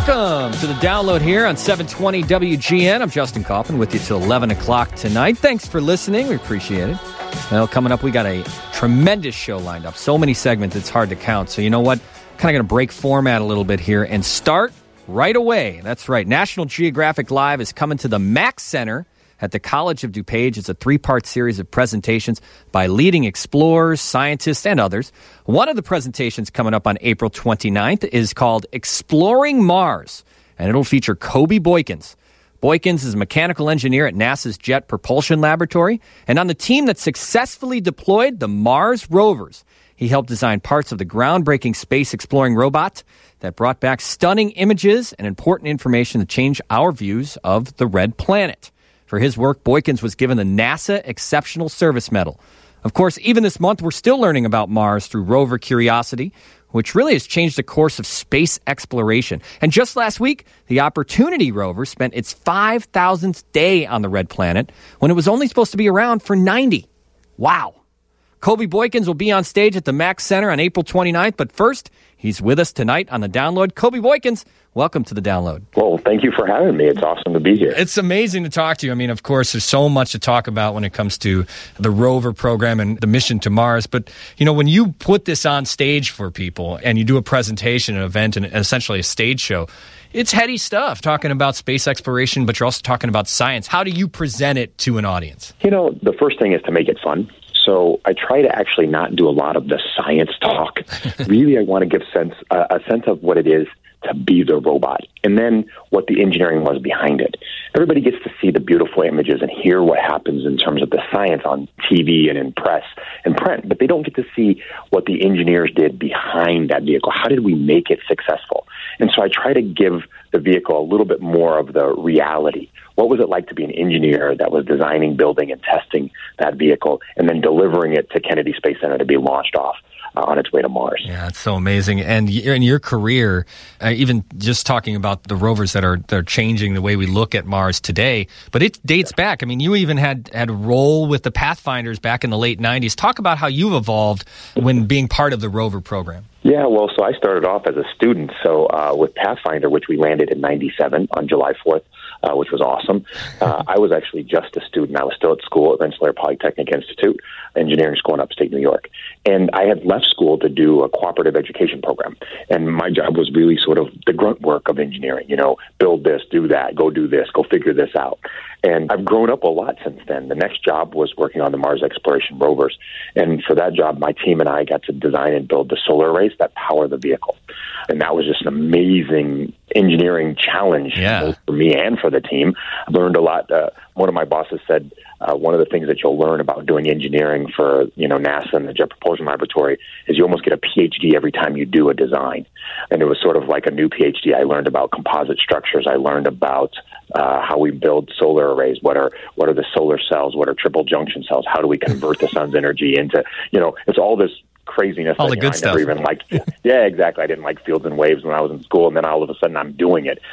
Welcome to the download here on 720 WGN. I'm Justin Kaufman with you till 11 o'clock tonight. Thanks for listening. We appreciate it. Well, coming up, we got a tremendous show lined up. So many segments, it's hard to count. So you know what? Kind of going to break format a little bit here and start right away. That's right. National Geographic Live is coming to the Mack Center at the College of DuPage. It's a three-part series of presentations by leading explorers, scientists, and others. One of the presentations coming up on April 29th is called Exploring Mars, and it'll feature Kobe Boykins. Boykins is a mechanical engineer at NASA's Jet Propulsion Laboratory and on the team that successfully deployed the Mars rovers. He helped design parts of the groundbreaking space-exploring robot that brought back stunning images and important information that changed our views of the Red Planet. For his work, Boykins was given the NASA Exceptional Service Medal. Of course, even this month, we're still learning about Mars through rover Curiosity, which really has changed the course of space exploration. And just last week, the Opportunity rover spent its 5,000th day on the Red Planet when it was only supposed to be around for 90. Wow. Kobe Boykins will be on stage at the Mack Center on April 29th, but first, he's with us tonight on the download. Kobe Boykins, welcome to the download. Well, thank you for having me. It's awesome to be here. It's amazing to talk to you. I mean, of course, there's so much to talk about when it comes to the rover program and the mission to Mars. But, you know, when you put this on stage for people and you do a presentation, an event, and essentially a stage show, it's heady stuff, talking about space exploration, but you're also talking about science. How do you present it to an audience? You know, the first thing is to make it fun. So I try to actually not do a lot of the science talk. Really, I want to give a sense of what it is to be the robot, and then what the engineering was behind it. Everybody gets to see the beautiful images and hear what happens in terms of the science on TV and in press and print, but they don't get to see what the engineers did behind that vehicle. How did we make it successful? And so I try to give the vehicle a little bit more of the reality. What was it like to be an engineer that was designing, building, and testing that vehicle, and then delivering it to Kennedy Space Center to be launched off on its way to Mars? Yeah, it's so amazing. And in your career, even just talking about the rovers that are changing the way we look at Mars today, but it dates back. I mean, you even had a role with the Pathfinders back in the late 90s. Talk about how you've evolved when being part of the rover program. Yeah, well, so I started off as a student, with Pathfinder, which we landed in 97 on July 4th, which was awesome. I was actually just a student. I was still at school at Rensselaer Polytechnic Institute, engineering school in upstate New York. And I had left school to do a cooperative education program. And my job was really sort of the grunt work of engineering, you know, build this, do that, go do this, go figure this out. And I've grown up a lot since then. The next job was working on the Mars exploration rovers. And for that job, my team and I got to design and build the solar arrays that power the vehicle. And that was just an amazing engineering challenge both for me and for the team. I learned a lot. One of my bosses said, one of the things that you'll learn about doing engineering for, you know, NASA and the Jet Propulsion Laboratory is you almost get a PhD every time you do a design. And it was sort of like a new PhD. I learned about composite structures. I learned about how we build solar arrays. What are the solar cells? What are triple junction cells? How do we convert the sun's energy into, you know, it's all this craziness. All the good stuff. I never even liked. Yeah, exactly. I didn't like fields and waves when I was in school, and then all of a sudden I'm doing it.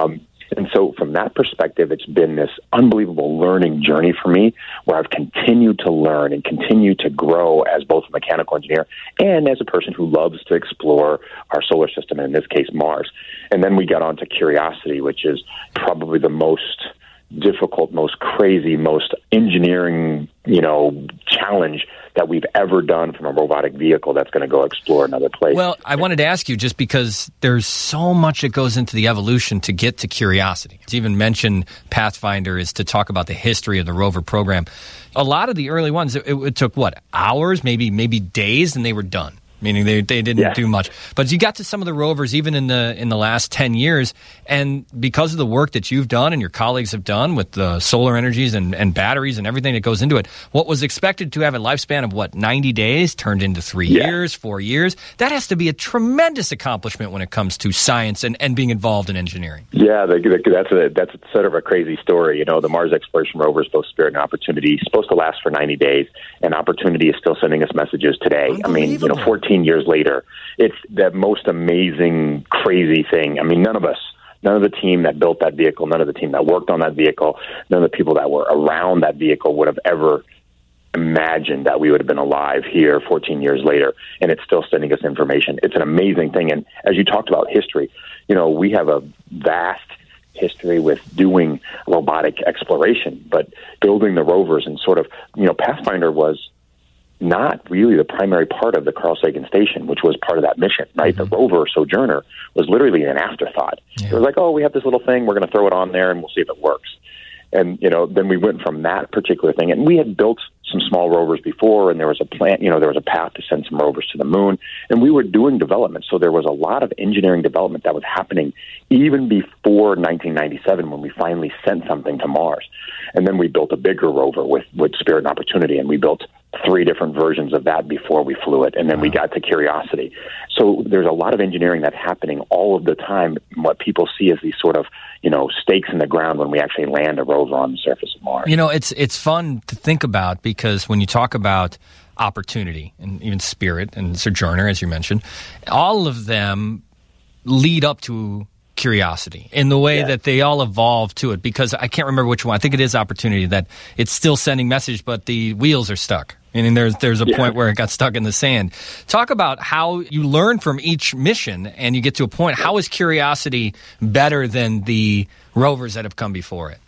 And so from that perspective, it's been this unbelievable learning journey for me where I've continued to learn and continue to grow as both a mechanical engineer and as a person who loves to explore our solar system, and in this case, Mars. And then we got on to Curiosity, which is probably the most difficult, most crazy, most engineering, you know, challenge that we've ever done from a robotic vehicle that's going to go explore another place. Well, I wanted to ask you, just because there's so much that goes into the evolution to get to Curiosity. To even mention Pathfinder is to talk about the history of the rover program. A lot of the early ones, it took, hours, maybe days, and they were done. Meaning they didn't do much. But you got to some of the rovers even in the last 10 years, and because of the work that you've done and your colleagues have done with the solar energies and batteries and everything that goes into it, what was expected to have a lifespan of 90 days turned into 3 years, 4 years. That has to be a tremendous accomplishment when it comes to science and being involved in engineering. Yeah, that's sort of a crazy story. You know, the Mars exploration rover, both Spirit and Opportunity, is supposed to last for 90 days, and Opportunity is still sending us messages today. I mean, 14 years later, it's the most amazing, crazy thing. I mean, none of the team that built that vehicle, none of the team that worked on that vehicle, none of the people that were around that vehicle would have ever imagine that we would have been alive here 14 years later, and it's still sending us information. It's an amazing thing. And as you talked about history, we have a vast history with doing robotic exploration, but building the rovers and sort of, Pathfinder was not really the primary part of the Carl Sagan station, which was part of that mission, right? Mm-hmm. The rover Sojourner was literally an afterthought. Yeah. It was like, we have this little thing, we're going to throw it on there and we'll see if it works. And, then we went from that particular thing. And we had built some small rovers before, and there was a plan, there was a path to send some rovers to the moon. And we were doing development. So there was a lot of engineering development that was happening even before 1997 when we finally sent something to Mars. And then we built a bigger rover with Spirit and Opportunity, and we built 3 different versions of that before we flew it. And then we got to Curiosity. So there's a lot of engineering that's happening all of the time. What people see as these sort of, stakes in the ground when we actually land a rover on the surface of Mars. It's fun to think about because when you talk about Opportunity and even Spirit and Sojourner, as you mentioned, all of them lead up to Curiosity in the way that they all evolve to it, because I can't remember which one. I think it is Opportunity that it's still sending message, but the wheels are stuck. And there's a point where it got stuck in the sand. Talk about how you learn from each mission and you get to a point. How is Curiosity better than the rovers that have come before it?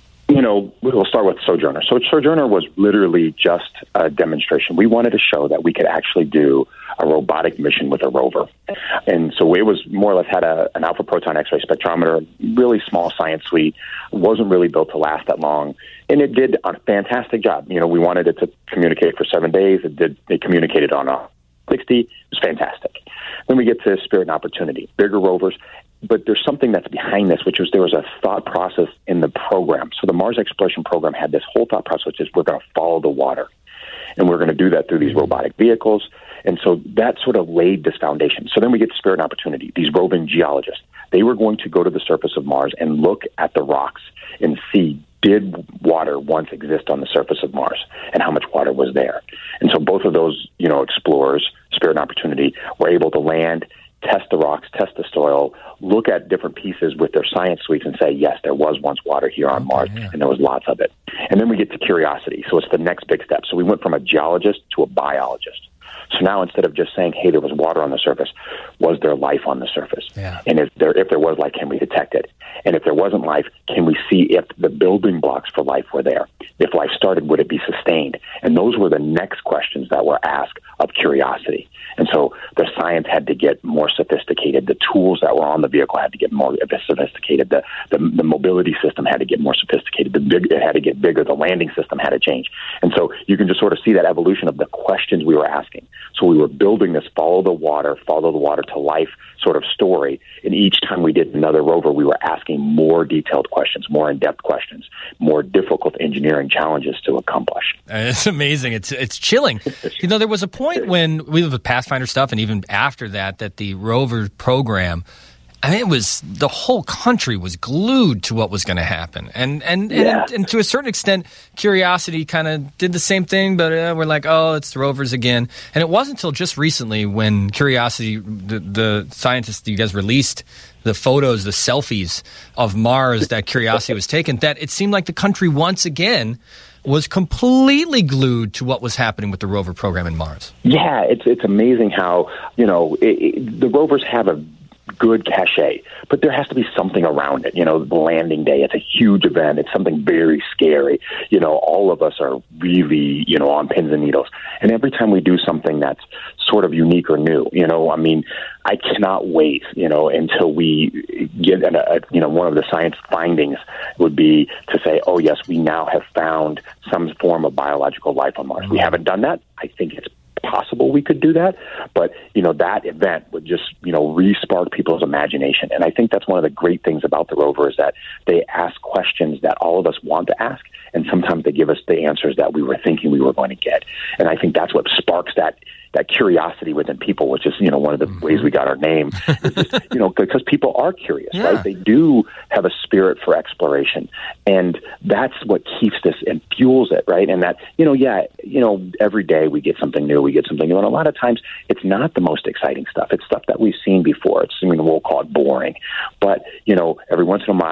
We'll start with Sojourner. So Sojourner was literally just a demonstration. We wanted to show that we could actually do a robotic mission with a rover. And so it was more or less had an alpha proton X-ray spectrometer, really small science suite, wasn't really built to last that long. And it did a fantastic job. We wanted it to communicate for 7 days. It communicated on 60. It was fantastic. Then we get to Spirit and Opportunity, bigger rovers. But there's something that's behind this, which was there was a thought process in the program. So the Mars Exploration Program had this whole thought process, which is we're going to follow the water. And we're going to do that through these robotic vehicles. And so that sort of laid this foundation. So then we get to Spirit and Opportunity, these roving geologists. They were going to go to the surface of Mars and look at the rocks and see, did water once exist on the surface of Mars, and how much water was there? And so both of those, explorers, Spirit and Opportunity, were able to land, test the rocks, test the soil, look at different pieces with their science suites and say, yes, there was once water here on Mars, and there was lots of it. And then we get to Curiosity. So it's the next big step. So we went from a geologist to a biologist. So now instead of just saying, hey, there was water on the surface, was there life on the surface? Yeah. And if there was life, can we detect it? And if there wasn't life, can we see if the building blocks for life were there? If life started, would it be sustained? And those were the next questions that were asked of Curiosity. And so the science had to get more sophisticated. The tools that were on the vehicle had to get more sophisticated. The mobility system had to get more sophisticated. It had to get bigger. The landing system had to change. And so you can just sort of see that evolution of the questions we were asking. So we were building this follow the water to life sort of story. And each time we did another rover, we were asking more detailed questions, more in-depth questions, more difficult engineering challenges to accomplish. It's amazing. It's chilling. There was a point when we did the Pathfinder stuff, and even after that the rover program, it was the whole country was glued to what was going to happen, and to a certain extent, Curiosity kind of did the same thing. But we're like, it's the rovers again. And it wasn't until just recently when Curiosity, the scientists, you guys released the photos, the selfies of Mars that Curiosity was taken, that it seemed like the country once again was completely glued to what was happening with the rover program in Mars. Yeah, it's amazing how the rovers have a good cachet, but there has to be something around it. The landing day, it's a huge event. It's something very scary. All of us are really, on pins and needles. And every time we do something that's sort of unique or new, I cannot wait, until we get, one of the science findings would be to say, oh, yes, we now have found some form of biological life on Mars. Mm-hmm. We haven't done that. I think it's possible we could do that, but that event would just re-spark people's imagination. And I think that's one of the great things about the rover is that they ask questions that all of us want to ask, and sometimes they give us the answers that we were thinking we were going to get. And I think that's what sparks that curiosity within people, which is one of the ways we got our name. Is just, because people are curious, right? They do have a spirit for exploration, and that's what keeps this and fuels it, right? And that every day we get something new, and a lot of times it's not the most exciting stuff. It's stuff that we've seen before. We'll call it boring, but every once in a while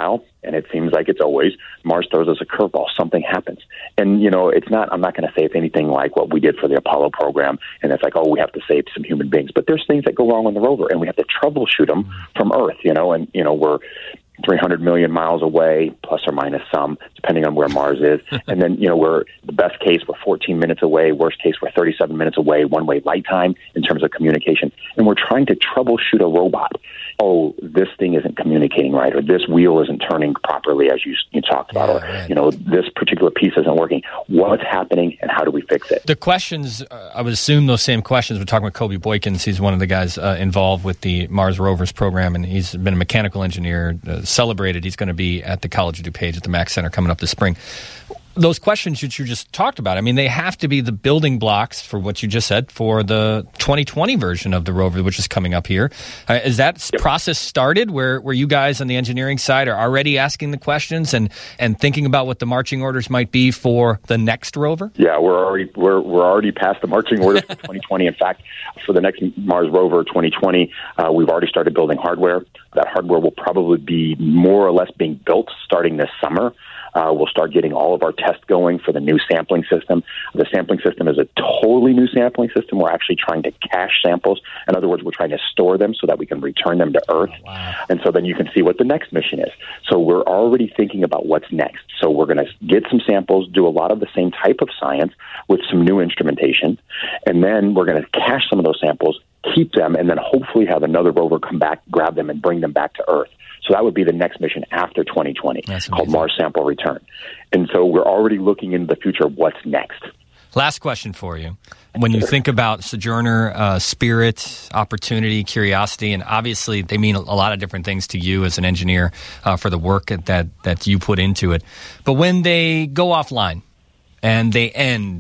and it seems like it's always, Mars throws us a curveball. Something happens. And, it's not, I'm not going to say it's anything like what we did for the Apollo program, and it's like, we have to save some human beings. But there's things that go wrong on the rover, and we have to troubleshoot them from Earth, and, we're 300 million miles away, plus or minus some, depending on where Mars is. And then, we're the best case, we're 14 minutes away. Worst case, we're 37 minutes away, one-way light time in terms of communication. And we're trying to troubleshoot a robot. Oh, this thing isn't communicating right, or this wheel isn't turning properly, as you talked about, or, this particular piece isn't working. What's happening, and how do we fix it? The questions, I would assume those same questions. We're talking with Kobe Boykins. He's one of the guys involved with the Mars Rovers program, and he's been a mechanical engineer, celebrated. He's going to be at the College of DuPage at the Mack Center coming up this spring. Those questions that you just talked about, I mean, they have to be the building blocks for what you just said for the 2020 version of the rover, which is coming up here. Is that process started where you guys on the engineering side are already asking the questions and thinking about what the marching orders might be for the next rover? Yeah, we're already past the marching orders for 2020. In fact, for the next Mars rover 2020, we've already started building hardware. That hardware will probably be more or less being built starting this summer. We'll start getting all of our tests going for the new sampling system. The sampling system is a totally new sampling system. We're actually trying to cache samples. In other words, we're trying to store them so that we can return them to Earth. Wow. And so then you can see what the next mission is. So we're already thinking about what's next. So we're going to get some samples, do a lot of the same type of science with some new instrumentation, and then we're going to cache some of those samples, keep them, and then hopefully have another rover come back, grab them, and bring them back to Earth. So that would be the next mission after 2020, called Mars Sample Return. And so we're already looking into the future of what's next. Last question for you. When you think about Sojourner, Spirit, Opportunity, Curiosity, and obviously they mean a lot of different things to you as an engineer for the work that you put into it. But when they go offline, and they end,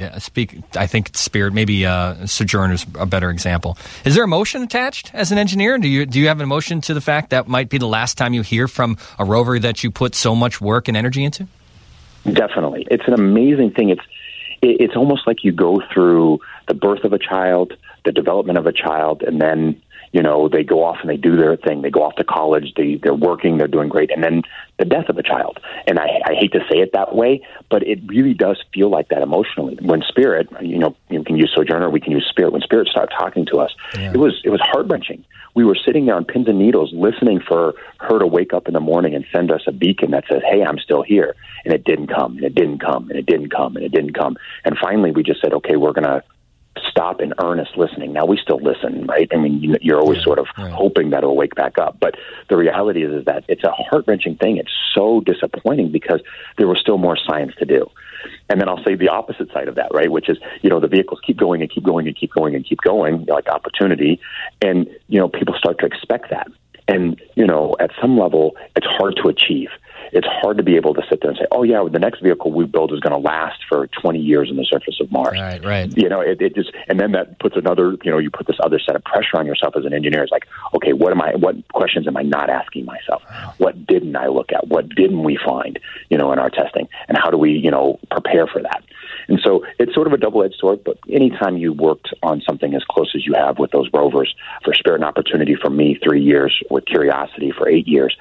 I think Spirit, maybe Sojourner's a better example. Is there emotion attached as an engineer? Do you have an emotion to the fact that might be the last time you hear from a rover that you put so much work and energy into? Definitely. It's an amazing thing. It's almost like you go through the birth of a child, the development of a child, and then they go off and they do their thing. They go off to college. They're working. They're doing great. And then the death of a child. And I hate to say it that way, but it really does feel like that emotionally. When Spirit, you can use Sojourner, we can use Spirit. When Spirit started talking to us, it was heart-wrenching. We were sitting there on pins and needles listening for her to wake up in the morning and send us a beacon that says, hey, I'm still here. And it didn't come, and it didn't come, and it didn't come, and it didn't come. And finally, we just said, okay, we're going to stop in earnest listening. Now, we still listen, right? I mean, you're always sort of hoping that it'll wake back up. But the reality is that it's a heart-wrenching thing. It's so disappointing because there was still more science to do. And then I'll say the opposite side of that, right, which is, the vehicles keep going and keep going and keep going and keep going, like Opportunity. And, people start to expect that. And, at some level, it's hard to achieve. It's hard to be able to sit there and say, oh, yeah, the next vehicle we build is going to last for 20 years on the surface of Mars. Right. It just, and then that puts another, you put this other set of pressure on yourself as an engineer. It's like, okay, what questions am I not asking myself? What didn't I look at? What didn't we find, in our testing? And how do we, prepare for that? And so it's sort of a double-edged sword, but anytime you worked on something as close as you have with those rovers, for Spirit and Opportunity for me, 3 years, with Curiosity for 8 years,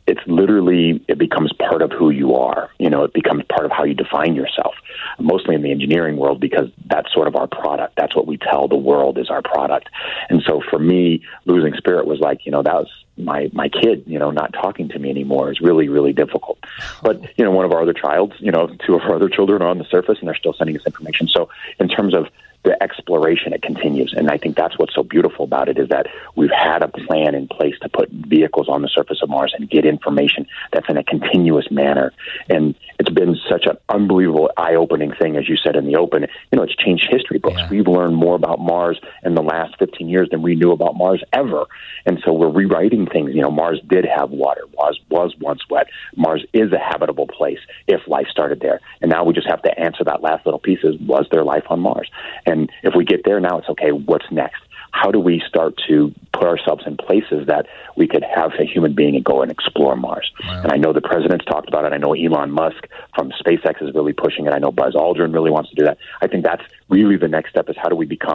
it becomes part of who you are. It becomes part of how you define yourself, mostly in the engineering world, because that's sort of our product. That's what we tell the world is our product. And so for me, losing Spirit was like, that was my kid, not talking to me anymore is really, really difficult. But, one of our other two of our other children are on the surface and they're still sending us information. So in terms of the exploration, it continues. And I think that's what's so beautiful about it is that we've had a plan in place to put vehicles on the surface of Mars and get information that's in a continuous manner. And it's been such an unbelievable, eye-opening thing, as you said in the open. It's changed history books. Yeah. We've learned more about Mars in the last 15 years than we knew about Mars ever. And so we're rewriting things. Mars did have water. Mars was once wet. Mars is a habitable place if life started there. And now we just have to answer that last little piece is, was there life on Mars? And if we get there now, it's okay, what's next? How do we start to put ourselves in places that we could have a human being and go and explore Mars? Wow. And I know the president's talked about it. I know Elon Musk from SpaceX is really pushing it. I know Buzz Aldrin really wants to do that. I think that's really the next step is how do we become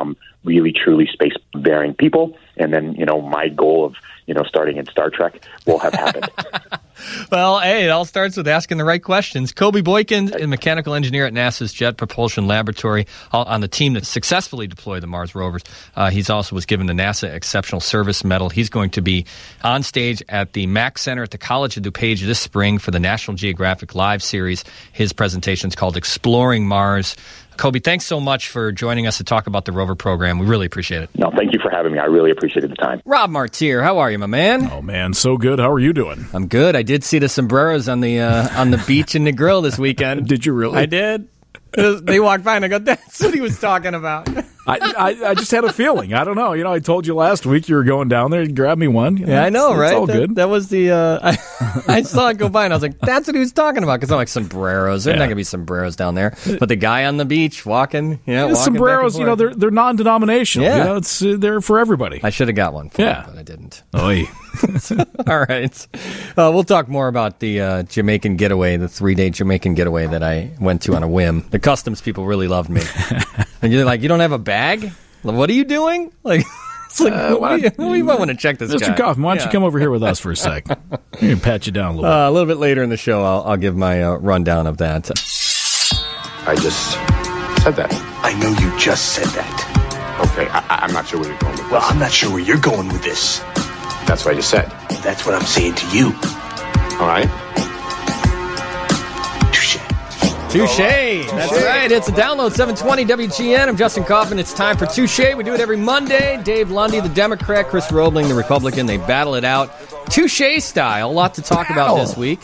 really, truly space-faring people. And then, my goal of, starting in Star Trek will have happened. Well, hey, it all starts with asking the right questions. Kobe Boykin, a mechanical engineer at NASA's Jet Propulsion Laboratory, on the team that successfully deployed the Mars rovers. He's also was given the NASA Exceptional Service Medal. He's going to be on stage at the Mack Center at the College of DuPage this spring for the National Geographic Live series. His presentation is called Exploring Mars. Kobe, thanks so much for joining us to talk about the rover program. We really appreciate it. No, thank you for having me. I really appreciated the time. Rob Martier, how are you, my man? Oh, man, so good. How are you doing? I'm good. I did see the sombreros on the beach in Negril this weekend. Did you really? I did. They walked by and I go, that's what he was talking about. I just had a feeling. I don't know. I told you last week you were going down there and grab me one. Yeah, I know, right? It's all good. That was the, I saw it go by and I was like, that's what he was talking about. Because I'm like, sombreros. There's not going to be sombreros down there. But the guy on the beach walking, walking sombreros, back and forth. they're non-denominational. Yeah. They're for everybody. I should have got one for him, but I didn't. Oy. All right. We'll talk more about the Jamaican getaway, the 3-day Jamaican getaway that I went to on a whim. The customs people really loved me. And you're like, you don't have a bag? What are you doing? Like, it's like, we might want to check this guy. Mr. Kaufman, why don't you come over here with us for a sec? I'm going to pat you down a little bit. A little bit later in the show, I'll give my rundown of that. I just said that. I know you just said that. Okay, I'm not sure where you're going with this. Well, I'm not sure where you're going with this. That's what I just said. That's what I'm saying to you. All right. Touche. That's right. It's a download 720 WGN. I'm Justin Kaufman. It's time for Touche. We do it every Monday. Dave Lundy, the Democrat, Chris Roebling, the Republican. They battle it out. Touche style. A lot to talk about this week.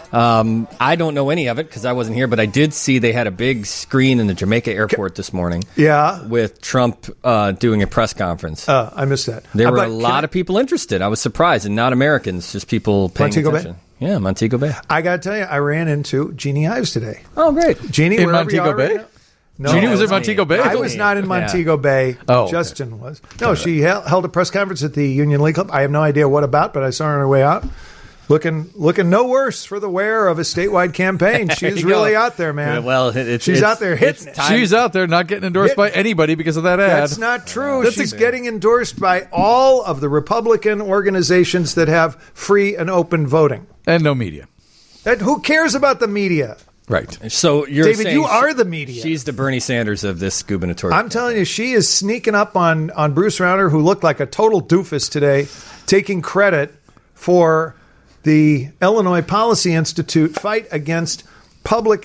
I don't know any of it because I wasn't here, but I did see they had a big screen in the Jamaica airport this morning. Yeah. With Trump doing a press conference. I missed that. There were a lot of people interested. I was surprised, and not Americans, just people paying Montego attention. Bay? Yeah, Montego Bay. I got to tell you, I ran into Jeannie Ives today. Oh, great. Jeannie, in wherever you Montego are Bay? right now. No, Jeannie was in Montego Bay? I was not in Montego Bay. Oh, Justin was. No, she held a press conference at the Union League Club. I have no idea what about, but I saw her on her way out. Looking no worse for the wear of a statewide campaign. She's really out there, man. Yeah, well, she's out there hitting it. She's out there not getting endorsed by anybody because of that ad. That's not true. She's getting endorsed by all of the Republican organizations that have free and open voting. And no media. Who cares about the media? Right. So you're David, saying you are the media. She's the Bernie Sanders of this gubernatorial. I'm telling you, she is sneaking up on Bruce Rauner, who looked like a total doofus today, taking credit for the Illinois Policy Institute fight against public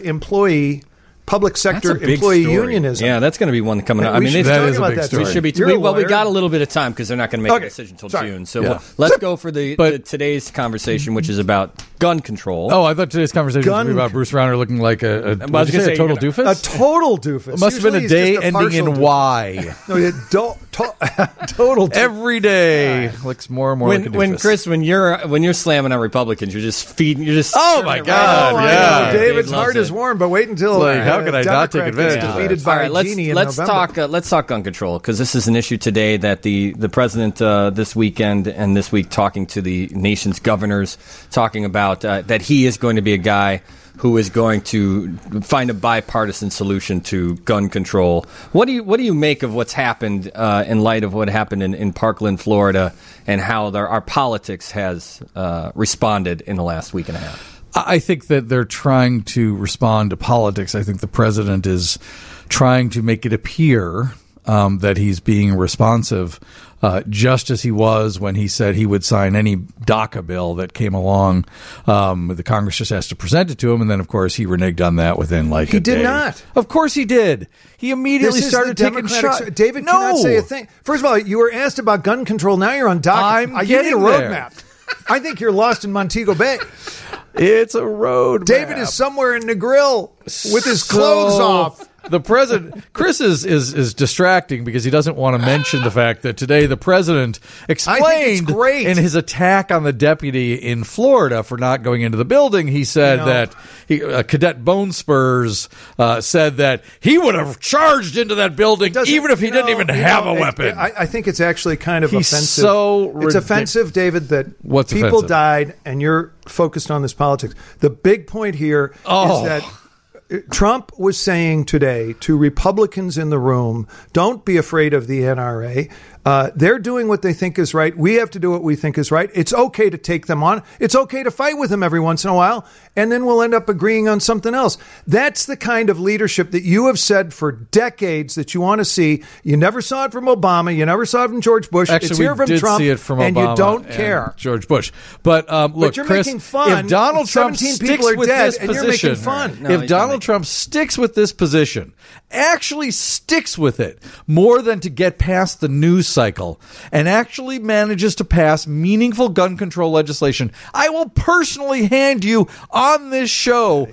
sector employee unionism. Yeah, that's going to be one coming up. I mean, that is a big story. We should be. We got a little bit of time because they're not going to make a decision until June. So let's go for today's conversation, which is about gun control. Oh, I thought today's conversation was going to be about Bruce Rauner looking like a total doofus. A total doofus. It must have been a day ending in Y. No, total doofus. Every day looks more and more like a doofus. Chris, when you're slamming on Republicans, you're just feeding. You're just. Oh my God! Yeah, David's heart is warm, but wait until how can I not take advantage of defeated by Genie in November. Let's talk gun control because this is an issue today that the president this weekend and this week talking to the nation's governors, talking about that he is going to be a guy who is going to find a bipartisan solution to gun control. What do you make of what's happened in light of what happened in Parkland, Florida, and how our politics has responded in the last week and a half? I think that they're trying to respond to politics. I think the president is trying to make it appear that he's being responsive, just as he was when he said he would sign any DACA bill that came along. The Congress just has to present it to him, and then, of course, he reneged on that within a day. He did not. Of course he did. He immediately started taking shots. David cannot say a thing. First of all, you were asked about gun control. Now you're on DACA. You need a roadmap. I think you're lost in Montego Bay. It's a road. David is somewhere in Negril with his clothes off. The president, Chris is distracting because he doesn't want to mention the fact that today the president explained in his attack on the deputy in Florida for not going into the building. He said that Cadet Bone Spurs said that he would have charged into that building even if he didn't even have a weapon. I think it's actually kind of offensive. It's offensive, David, that people offensive? Died and you're focused on this politics. The big point here is that Trump was saying today to Republicans in the room, don't be afraid of the NRA. They're doing what they think is right. We have to do what we think is right. It's okay to take them on. It's okay to fight with them every once in a while, and then we'll end up agreeing on something else. That's the kind of leadership that you have said for decades that you want to see. You never saw it from Obama. You never saw it from George Bush. Actually, it's here we from did Trump, see it from and Obama you don't care. George Bush. But look, but you're Chris, making fun. if Donald Trump 17 sticks people are with dead, this and you're position, making fun. No, if Donald Trump sticks with this position, actually sticks with it more than to get past the news cycle, and actually manages to pass meaningful gun control legislation, I will personally hand you on this show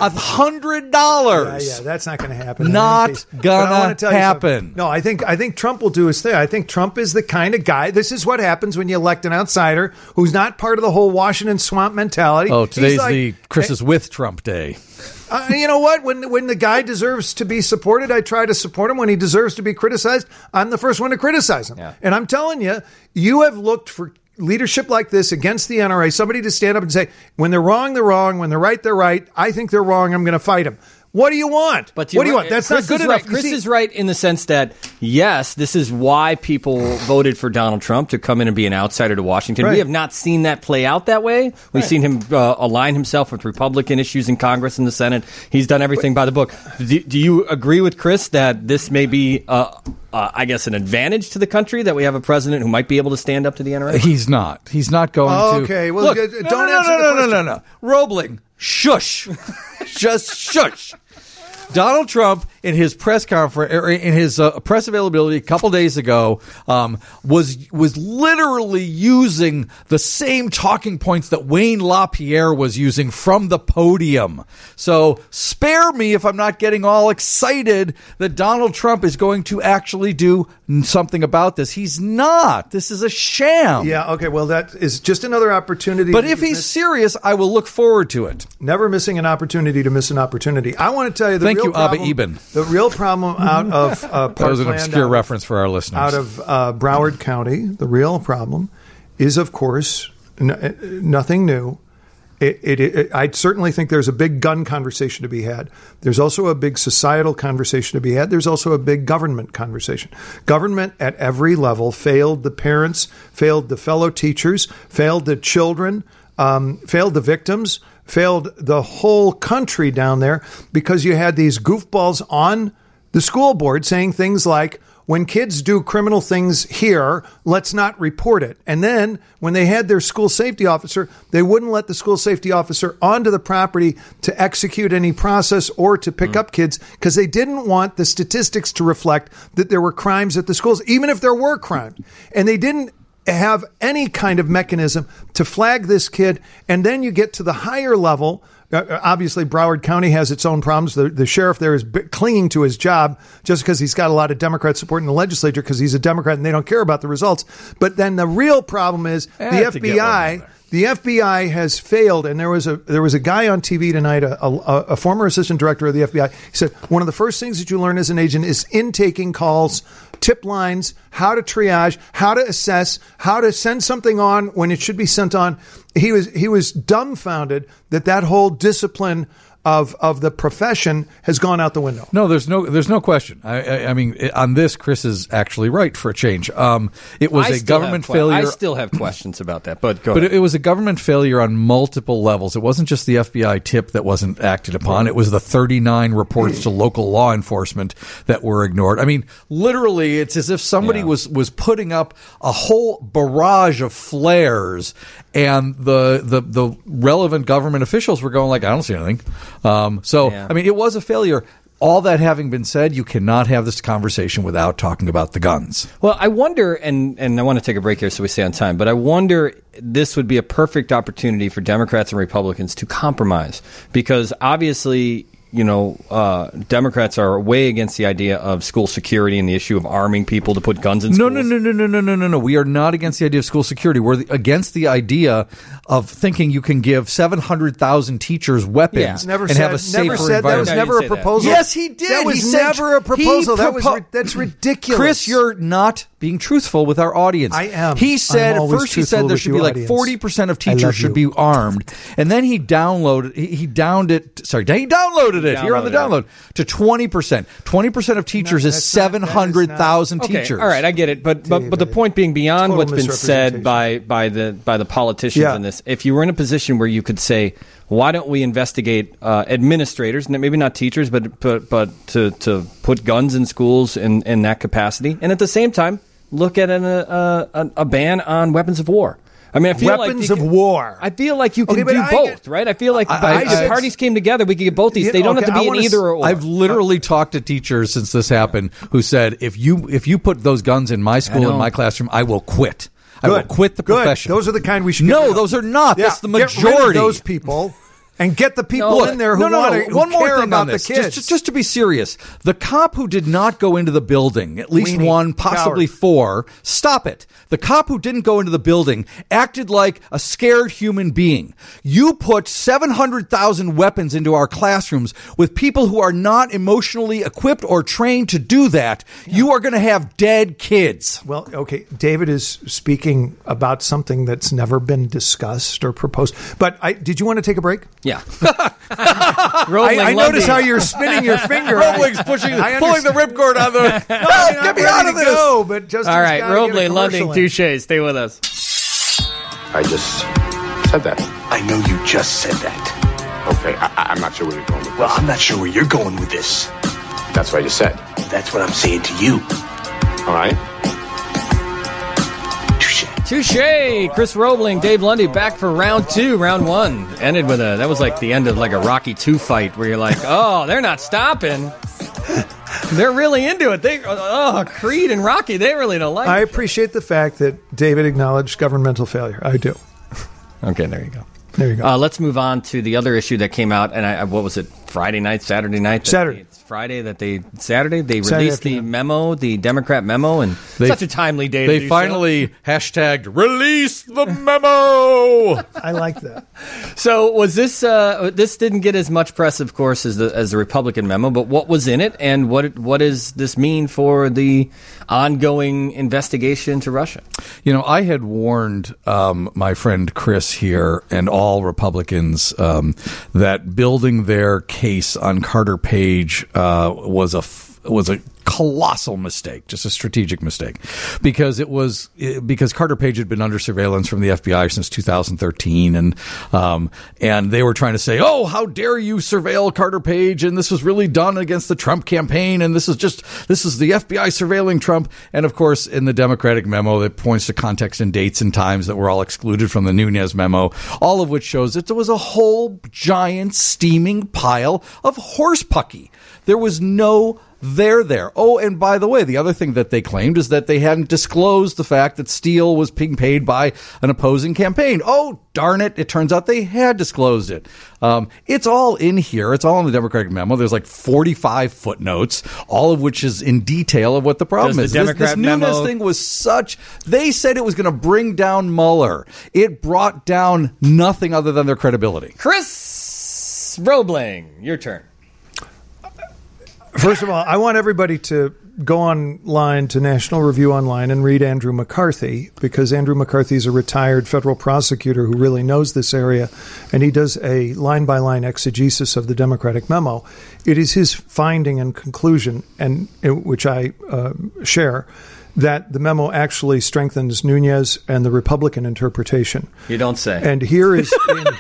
$100. Yeah, that's not going to happen. Not gonna happen. No, I think Trump will do his thing. I think Trump is the kind of guy. This is what happens when you elect an outsider who's not part of the whole Washington swamp mentality. Oh, today's the Chris is with Trump day. You know what? When the guy deserves to be supported, I try to support him. When he deserves to be criticized, I'm the first one to criticize him. Yeah. And I'm telling you, you have looked for leadership like this against the NRA, somebody to stand up and say, when they're wrong, they're wrong. When they're right, they're right. I think they're wrong. I'm going to fight them. What do you want? What do you want? That's Chris not good enough. Right. Chris is right in the sense that, yes, this is why people voted for Donald Trump, to come in and be an outsider to Washington. Right. We have not seen that play out that way. We've seen him align himself with Republican issues in Congress and the Senate. He's done everything by the book. Do you agree with Chris that this may be, I guess, an advantage to the country, that we have a president who might be able to stand up to the NRA? He's not. He's not going to. Okay, well, look, don't answer the question. No. Roebling, shush. Just shush. Donald Trump, in his press conference, in his press availability a couple days ago, was literally using the same talking points that Wayne LaPierre was using from the podium. So spare me if I'm not getting all excited that Donald Trump is going to actually do something about this. He's not. This is a sham. Yeah, okay, well, that is just another opportunity. But if he's serious, I will look forward to it. Never missing an opportunity to miss an opportunity. I want to tell you the real problem. Thank you, Abba Eben. The real problem out of that was an obscure reference for our listeners. Out of Broward County, the real problem is, of course, nothing new. I certainly think there's a big gun conversation to be had. There's also a big societal conversation to be had. There's also a big government conversation. Government at every level failed the parents, failed the fellow teachers, failed the children, failed the victims, failed the whole country down there, because you had these goofballs on the school board saying things like, when kids do criminal things here, let's not report it. And then when they had their school safety officer, they wouldn't let the school safety officer onto the property to execute any process or to pick up kids, because they didn't want the statistics to reflect that there were crimes at the schools, even if there were crimes. And they didn't have any kind of mechanism to flag this kid. And then you get to the higher level. Obviously, Broward County has its own problems. The sheriff there is clinging to his job just because he's got a lot of Democrat support in the legislature, because he's a Democrat and they don't care about the results. But then the real problem is the FBI. The FBI has failed, and there was a guy on TV tonight, a former assistant director of the FBI. He said one of the first things that you learn as an agent is intaking calls, tip lines, how to triage, how to assess, how to send something on when it should be sent on. He was dumbfounded that whole discipline of the profession has gone out the window. No, there's no question. I mean, on this, Chris is actually right for a change. It was a government failure. I still have questions about that, but go ahead. But it was a government failure on multiple levels. It wasn't just the FBI tip that wasn't acted upon. It was the 39 reports to local law enforcement that were ignored. I mean, literally, it's as if somebody was putting up a whole barrage of flares, and the relevant government officials were going like, I don't see anything. I mean, it was a failure. All that having been said, you cannot have this conversation without talking about the guns. Well, I wonder, and I want to take a break here so we stay on time, but I wonder this would be a perfect opportunity for Democrats and Republicans to compromise, because obviously, you know, Democrats are way against the idea of school security and the issue of arming people to put guns in schools. No. We are not against the idea of school security. We're against the idea of thinking you can give 700,000 teachers weapons and have a safer environment. That was never a proposal. Yes, he did. That was never a proposal. That's ridiculous. Chris, you're not being truthful with our audience. I am. He said, I'm always first he said truthful there with should you, be like audience. 40% of I love teachers should you. be armed. And then he downloaded it here on the download to 20%. 20% of teachers is 700,000 teachers. All right, I get it, but the point being, beyond Total what's been said by the politicians Yeah. in this, if you were in a position where you could say, why don't we investigate administrators, maybe not teachers, but to put guns in schools in that capacity, and at the same time look at a ban on weapons of war. I mean, I feel Weapons like of war. I feel like you can Okay, but do both, right? I feel like if parties came together, we could get both these. They don't have to be an either or. I've literally talked to teachers since this happened who said, if you put those guns in my school, in my classroom, I will quit. I will quit the profession. Those are the kind we should. No, those are not. That's the majority. Get rid of those people. And get the people in there who care about the kids. Just to be serious, the cop who did not go into the building, at least one, possibly four, stop it. The cop who didn't go into the building acted like a scared human being. You put 700,000 weapons into our classrooms with people who are not emotionally equipped or trained to do that. Yeah. You are going to have dead kids. Well, okay, David is speaking about something that's never been discussed or proposed. But did you want to take a break? Yeah. I notice how you're spinning your finger. Roebling's pulling the ripcord on the... get me out of this! Go, but just all right, Roebling, Lunding, touche. Stay with us. I just said that. I know you just said that. Okay, I'm not sure where you're going with this. Well, I'm not sure where you're going with this. That's what I just said. That's what I'm saying to you. All right. Touche! Chris Roebling, Dave Lundy back for round two. Round one ended with that was like the end of like a Rocky II fight where you're like, oh, they're not stopping. They're really into it. Creed and Rocky, they really don't like it. I appreciate the fact that David acknowledged governmental failure. I do. Okay, there you go. There you go. Let's move on to the other issue that came out, and what was it? Saturday night? Saturday. Saturday they released the memo, the Democrat memo, and such a timely day. They finally hashtagged release the memo. I like that. So was this? This didn't get as much press, of course, as the Republican memo. But what was in it, and what does this mean for the ongoing investigation into Russia? You know, I had warned my friend Chris here and all Republicans that building their case on Carter Page was a colossal mistake, just a strategic mistake, because Carter Page had been under surveillance from the FBI since 2013, and they were trying to say, oh, how dare you surveil Carter Page, and this was really done against the Trump campaign, and this is the FBI surveilling Trump. And of course, in the Democratic memo, that points to context and dates and times that were all excluded from the Nunes memo, all of which shows that there was a whole giant steaming pile of horsepucky. There was no there. Oh, and by the way, the other thing that they claimed is that they hadn't disclosed the fact that Steele was being paid by an opposing campaign. Oh, darn it. It turns out they had disclosed it. It's all in here. It's all in the Democratic memo. There's like 45 footnotes, all of which is in detail of what the problem is. This Nunes thing was such... They said it was going to bring down Mueller. It brought down nothing other than their credibility. Chris Roebling, your turn. First of all, I want everybody to go online to National Review Online and read Andrew McCarthy, because Andrew McCarthy is a retired federal prosecutor who really knows this area, and he does a line-by-line exegesis of the Democratic memo. It is his finding and conclusion, and which I share, that the memo actually strengthens Nunes and the Republican interpretation. You don't say. And here is...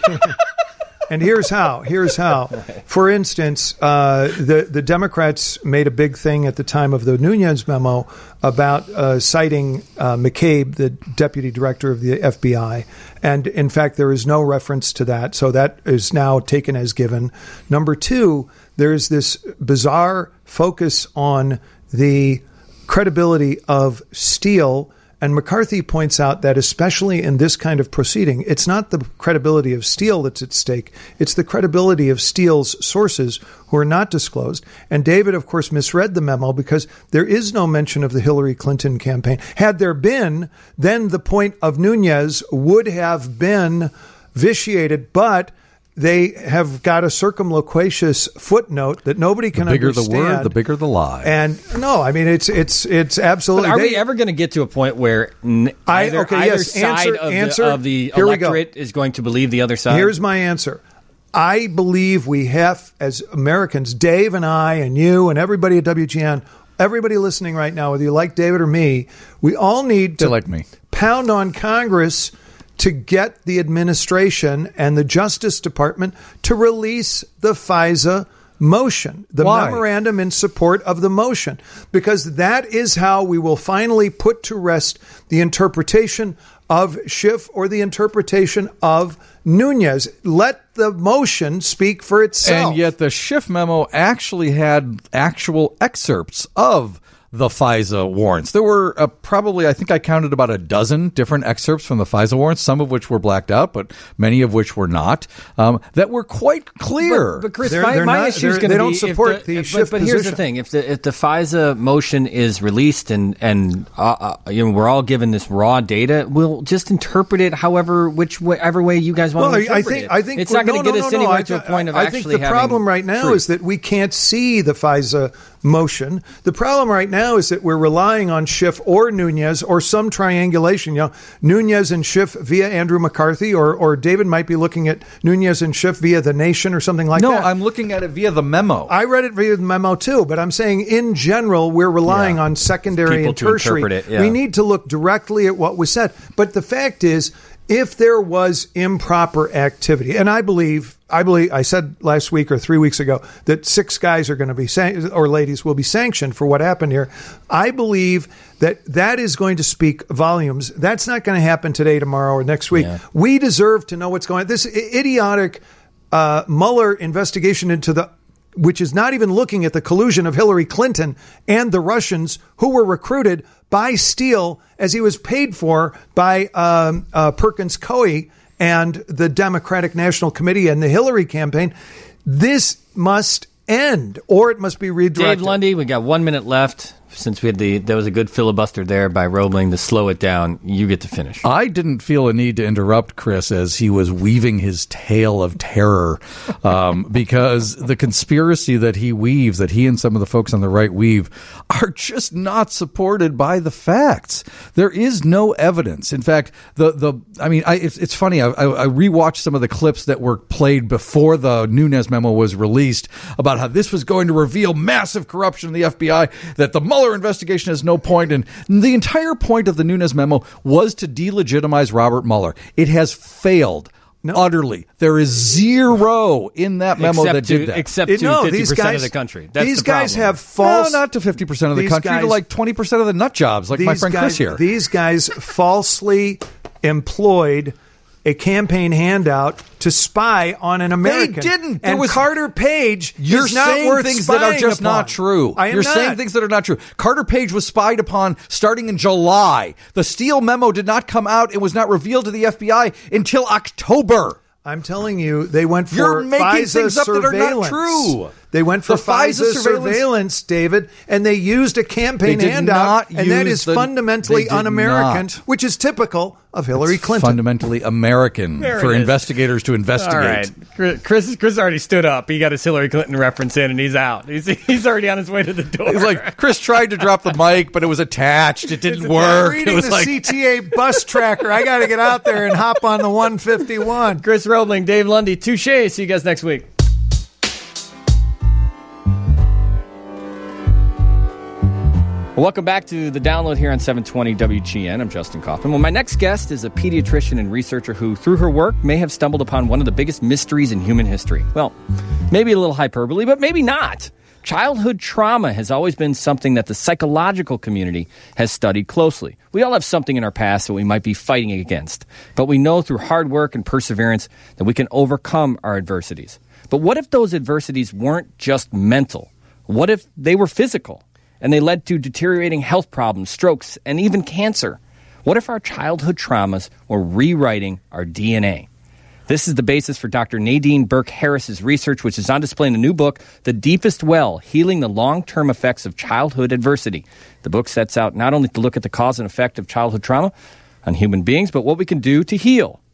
And here's how. For instance, the Democrats made a big thing at the time of the Nunes memo about citing McCabe, the deputy director of the FBI. And in fact, there is no reference to that. So that is now taken as given. Number two, there's this bizarre focus on the credibility of Steele. And McCarthy points out that especially in this kind of proceeding, it's not the credibility of Steele that's at stake. It's the credibility of Steele's sources who are not disclosed. And David, of course, misread the memo because there is no mention of the Hillary Clinton campaign. Had there been, then the point of Nunes would have been vitiated. But they have got a circumloquacious footnote that nobody can understand. The bigger understand. the word, the bigger the lie. And no, I mean it's absolutely. But are we ever going to get to a point where either side of the electorate is going to believe the other side? Here's my answer. I believe we have, as Americans, Dave and I and you and everybody at WGN, everybody listening right now, whether you like David or me, we all need to like me. Pound on Congress to get the administration and the Justice Department to release the FISA motion, the memorandum in support of the motion, because that is how we will finally put to rest the interpretation of Schiff or the interpretation of Nunes. Let the motion speak for itself. And yet the Schiff memo actually had actual excerpts of the FISA warrants. There were probably, I think I counted about a dozen different excerpts from the FISA warrants, some of which were blacked out, but many of which were not, that were quite clear. But Chris, my issue is going to be... They don't support the Schiff But here's the thing. If the FISA motion is released and we're all given this raw data, we'll just interpret it whichever way you guys want to interpret it. I think it's not going to get us anywhere to a point of actually having I think the problem right now is that we can't see the FISA motion. The problem right now is that we're relying on Schiff or Nunes or some triangulation. Nunes and Schiff via Andrew McCarthy, or David might be looking at Nunes and Schiff via The Nation or something like that. No, I'm looking at it via the memo. I read it via the memo too, but I'm saying in general we're relying on secondary and tertiary. We need to look directly at what was said. But the fact is, if there was improper activity, and I believe I said last week or 3 weeks ago that 6 guys are going to be or ladies will be sanctioned for what happened here. I believe that is going to speak volumes. That's not going to happen today, tomorrow, or next week. Yeah. We deserve to know what's going on. This idiotic Mueller investigation which is not even looking at the collusion of Hillary Clinton and the Russians who were recruited by Steele as he was paid for by Perkins Coie and the Democratic National Committee and the Hillary campaign. This must end, or it must be redirected. Dave Lundy, we got 1 minute left. Since there was a good filibuster there by Roebling to slow it down, you get to finish. I didn't feel a need to interrupt Chris as he was weaving his tale of terror, because the conspiracy that he weaves, that he and some of the folks on the right weave, are just not supported by the facts. There is no evidence. In fact, it's funny. I rewatched some of the clips that were played before the Nunes memo was released about how this was going to reveal massive corruption in the FBI, that the Mueller investigation has no point, and the entire point of the Nunes memo was to delegitimize Robert Mueller. It has failed utterly. There is zero in that memo that did that. Except to 50% of the country. That's these the problem. Guys have false... No, not to 50% of the country, to like 20% of the nut jobs, like my friend Chris here. These guys falsely employed a campaign handout to spy on an American. They didn't. And Carter Page You're is not saying worth things that are just upon. not true. You're saying things that are not true. Carter Page was spied upon starting in July. The Steele memo did not come out. It was not revealed to the FBI until October. I'm telling you, they went for You're making FISA things up surveillance. that are not true. They went for FISA surveillance, David, and they used a campaign handout, and that is fundamentally un-American, which is typical of Hillary Clinton. Fundamentally American for investigators to investigate. All right. Chris already stood up. He got his Hillary Clinton reference in, and he's out. He's already on his way to the door. He's like, Chris tried to drop the mic, but it was attached. It didn't work. I'm reading the CTA bus tracker. I got to get out there and hop on the 151. Chris Roebling, Dave Lundy, touche. See you guys next week. Welcome back to The Download here on 720 WGN. I'm Justin Kaufman. Well, my next guest is a pediatrician and researcher who, through her work, may have stumbled upon one of the biggest mysteries in human history. Well, maybe a little hyperbole, but maybe not. Childhood trauma has always been something that the psychological community has studied closely. We all have something in our past that we might be fighting against, but we know through hard work and perseverance that we can overcome our adversities. But what if those adversities weren't just mental? What if they were physical? And they led to deteriorating health problems, strokes, and even cancer. What if our childhood traumas were rewriting our DNA? This is the basis for Dr. Nadine Burke-Harris's research, which is on display in a new book, The Deepest Well, Healing the Long-Term Effects of Childhood Adversity. The book sets out not only to look at the cause and effect of childhood trauma on human beings, but what we can do to heal.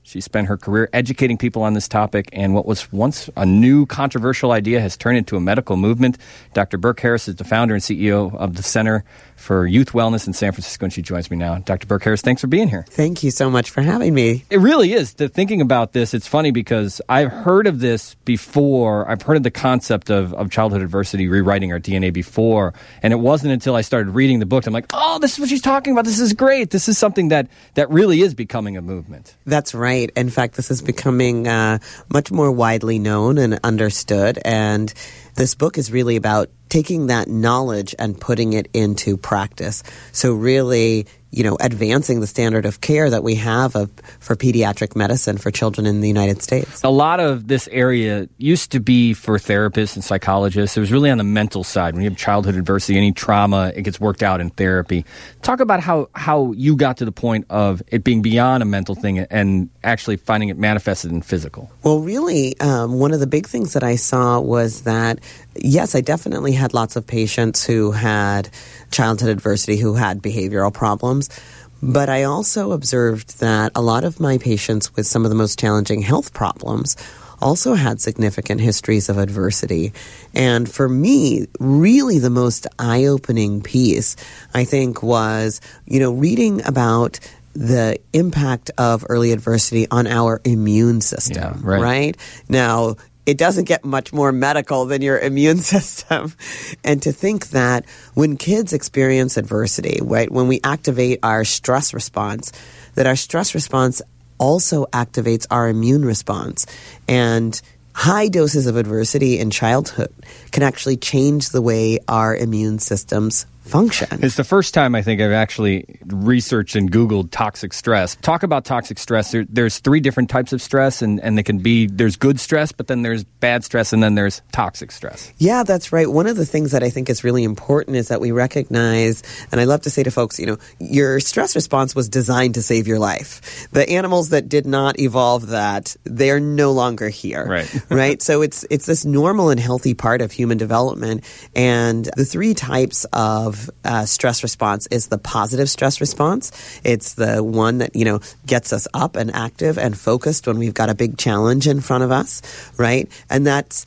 She spent her career educating people on this topic, and what was once a new controversial idea has turned into a medical movement. Dr. Burke Harris is the founder and CEO of the Center for Youth Wellness in San Francisco, and she joins me now. Dr. Burke Harris, thanks for being here. Thank you so much for having me. It really is. Thinking about this, it's funny because I've heard of this before. I've heard of the concept of childhood adversity rewriting our DNA before, and it wasn't until I started reading the book I'm like, oh, this is what she's talking about. This is great. This is something that really is becoming a movement. That's right. In fact, this is becoming much more widely known and understood, and this book is really about taking that knowledge and putting it into practice. So really, advancing the standard of care that we have for pediatric medicine for children in the United States. A lot of this area used to be for therapists and psychologists. It was really on the mental side. When you have childhood adversity, any trauma, it gets worked out in therapy. Talk about how you got to the point of it being beyond a mental thing and actually finding it manifested in physical. Well, really, one of the big things that I saw was that, yes, I definitely had lots of patients who had childhood adversity, who had behavioral problems. But I also observed that a lot of my patients with some of the most challenging health problems also had significant histories of adversity. And for me, really the most eye-opening piece, I think, was, reading about the impact of early adversity on our immune system, right? Now, it doesn't get much more medical than your immune system. And to think that when kids experience adversity, right, when we activate our stress response, that our stress response also activates our immune response. And high doses of adversity in childhood can actually change the way our immune systems function. It's the first time I think I've actually researched and Googled toxic stress. Talk about toxic stress. There's 3 different types of stress, and they can be, there's good stress, but then there's bad stress, and then there's toxic stress. Yeah, that's right. One of the things that I think is really important is that we recognize, and I love to say to folks, your stress response was designed to save your life. The animals that did not evolve that, they're no longer here. Right. Right? So it's this normal and healthy part of human development, and the 3 types of stress response is the positive stress response. It's the one that, gets us up and active and focused when we've got a big challenge in front of us, right? And that's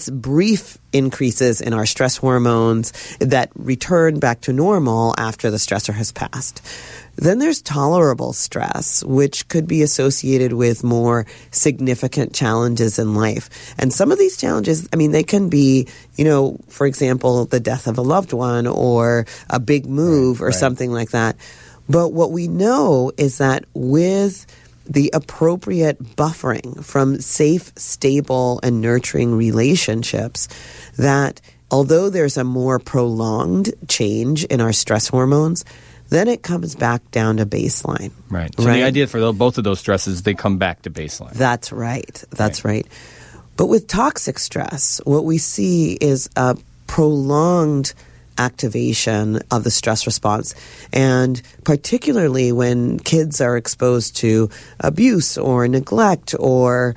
brief increases in our stress hormones that return back to normal after the stressor has passed. Then there's tolerable stress, which could be associated with more significant challenges in life. And some of these challenges, they can be, for example, the death of a loved one or a big move or something like that. But what we know is that with the appropriate buffering from safe, stable, and nurturing relationships, that although there's a more prolonged change in our stress hormones, then it comes back down to baseline. Right. So the idea for both of those stresses, they come back to baseline. That's right. That's right. But with toxic stress, what we see is a prolonged activation of the stress response. And particularly when kids are exposed to abuse or neglect or,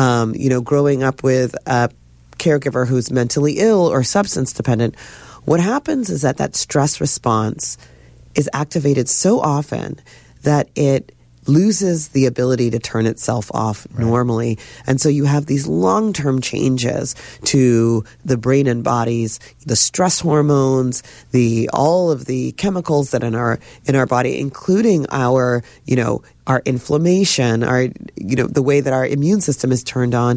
growing up with a caregiver who's mentally ill or substance dependent, what happens is that stress response is activated so often that it loses the ability to turn itself off normally. And so you have these long-term changes to the brain and bodies, the stress hormones, all of the chemicals that in our body, including our inflammation, the way that our immune system is turned on.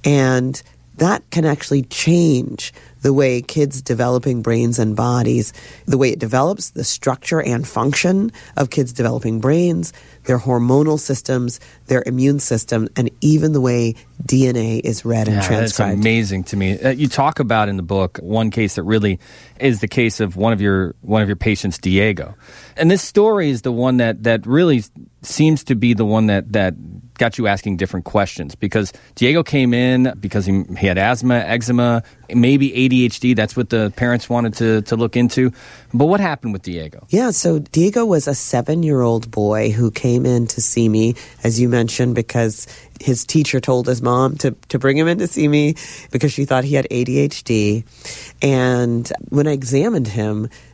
And that can actually change the way kids' developing brains and bodies, the way it develops, the structure and function of kids' developing brains, their hormonal systems, their immune system, and even the way DNA is read and transcribed. That's amazing to me. You talk about in the book one case that really is the case of one of your patients, Diego. And this story is the one that really seems to be the one that got you asking different questions, because Diego came in because he had asthma, eczema, maybe ADHD. That's what the parents wanted to look into. But what happened with Diego? Yeah, so Diego was a 7-year-old boy who came in to see me, as you mentioned, because his teacher told his mom to bring him in to see me because she thought he had ADHD. And when I examined him,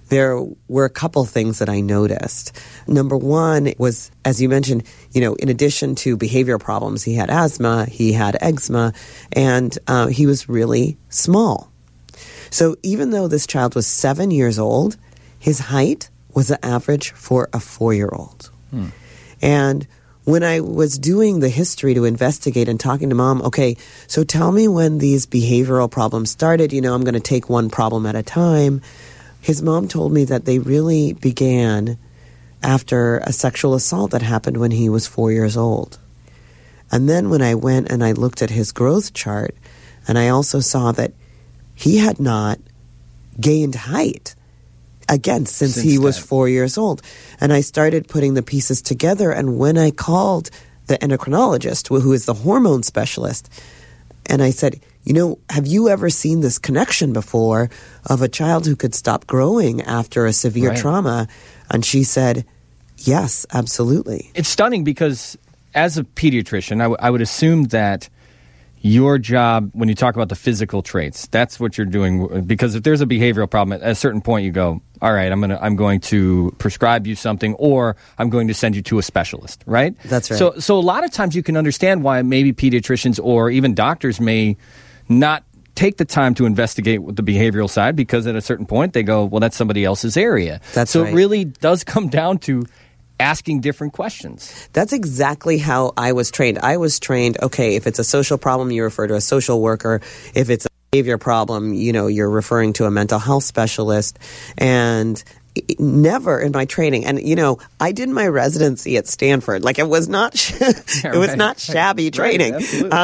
there were a couple things that I noticed. Number one was, as you mentioned, in addition to behavioral problems, he had asthma, he had eczema, and he was really small. So even though this child was 7 years old, his height was the average for a 4-year-old. And when I was doing the history to investigate and talking to Mom, okay, so tell me when these behavioral problems started. I'm going to take one problem at a time. His mom told me that they really began after a sexual assault that happened when he was 4 years old. And then when I went and I looked at his growth chart, and I also saw that he had not gained height, again, since he was 4 years old. And I started putting the pieces together, and when I called the endocrinologist, who is the hormone specialist, and I said, have you ever seen this connection before of a child who could stop growing after a severe trauma? And she said, yes, absolutely. It's stunning because as a pediatrician, I would assume that your job, when you talk about the physical traits, that's what you're doing. Because if there's a behavioral problem, at a certain point you go, all right, I'm going to prescribe you something, or I'm going to send you to a specialist, right? That's right. So a lot of times you can understand why maybe pediatricians or even doctors may not take the time to investigate with the behavioral side, because at a certain point they go, well, that's somebody else's area. So it really does come down to asking different questions. That's exactly how I was trained. I was trained, okay, if it's a social problem, you refer to a social worker. If it's a behavior problem, you're referring to a mental health specialist. And never in my training, and I did my residency at Stanford. Like, it was not not shabby training.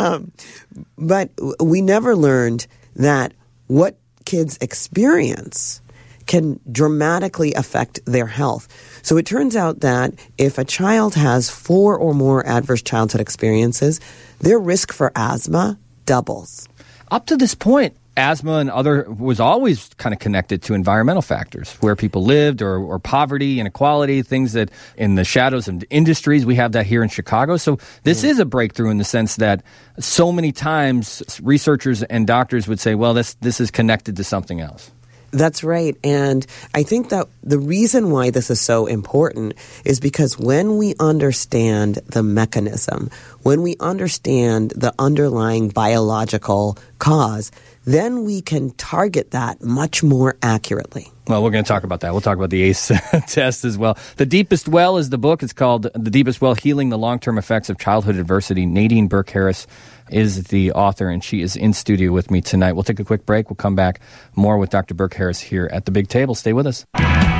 But we never learned that what kids experience can dramatically affect their health. So it turns out that if a child has 4 or more adverse childhood experiences, their risk for asthma doubles. Up to this point, asthma and other was always kind of connected to environmental factors, where people lived, or poverty, inequality, things that in the shadows of industries. We have that here in Chicago. So this is a breakthrough in the sense that so many times researchers and doctors would say, well, this is connected to something else. That's right. And I think that the reason why this is so important is because when we understand the mechanism, when we understand the underlying biological cause, then we can target that much more accurately. Well, we're going to talk about that. We'll talk about the ACE test as well. The Deepest Well is the book. It's called The Deepest Well, Healing the Long-Term Effects of Childhood Adversity. Nadine Burke-Harris is the author, and she is in studio with me tonight. We'll take a quick break. We'll come back more with Dr. Burke-Harris here at the Big Table. Stay with us.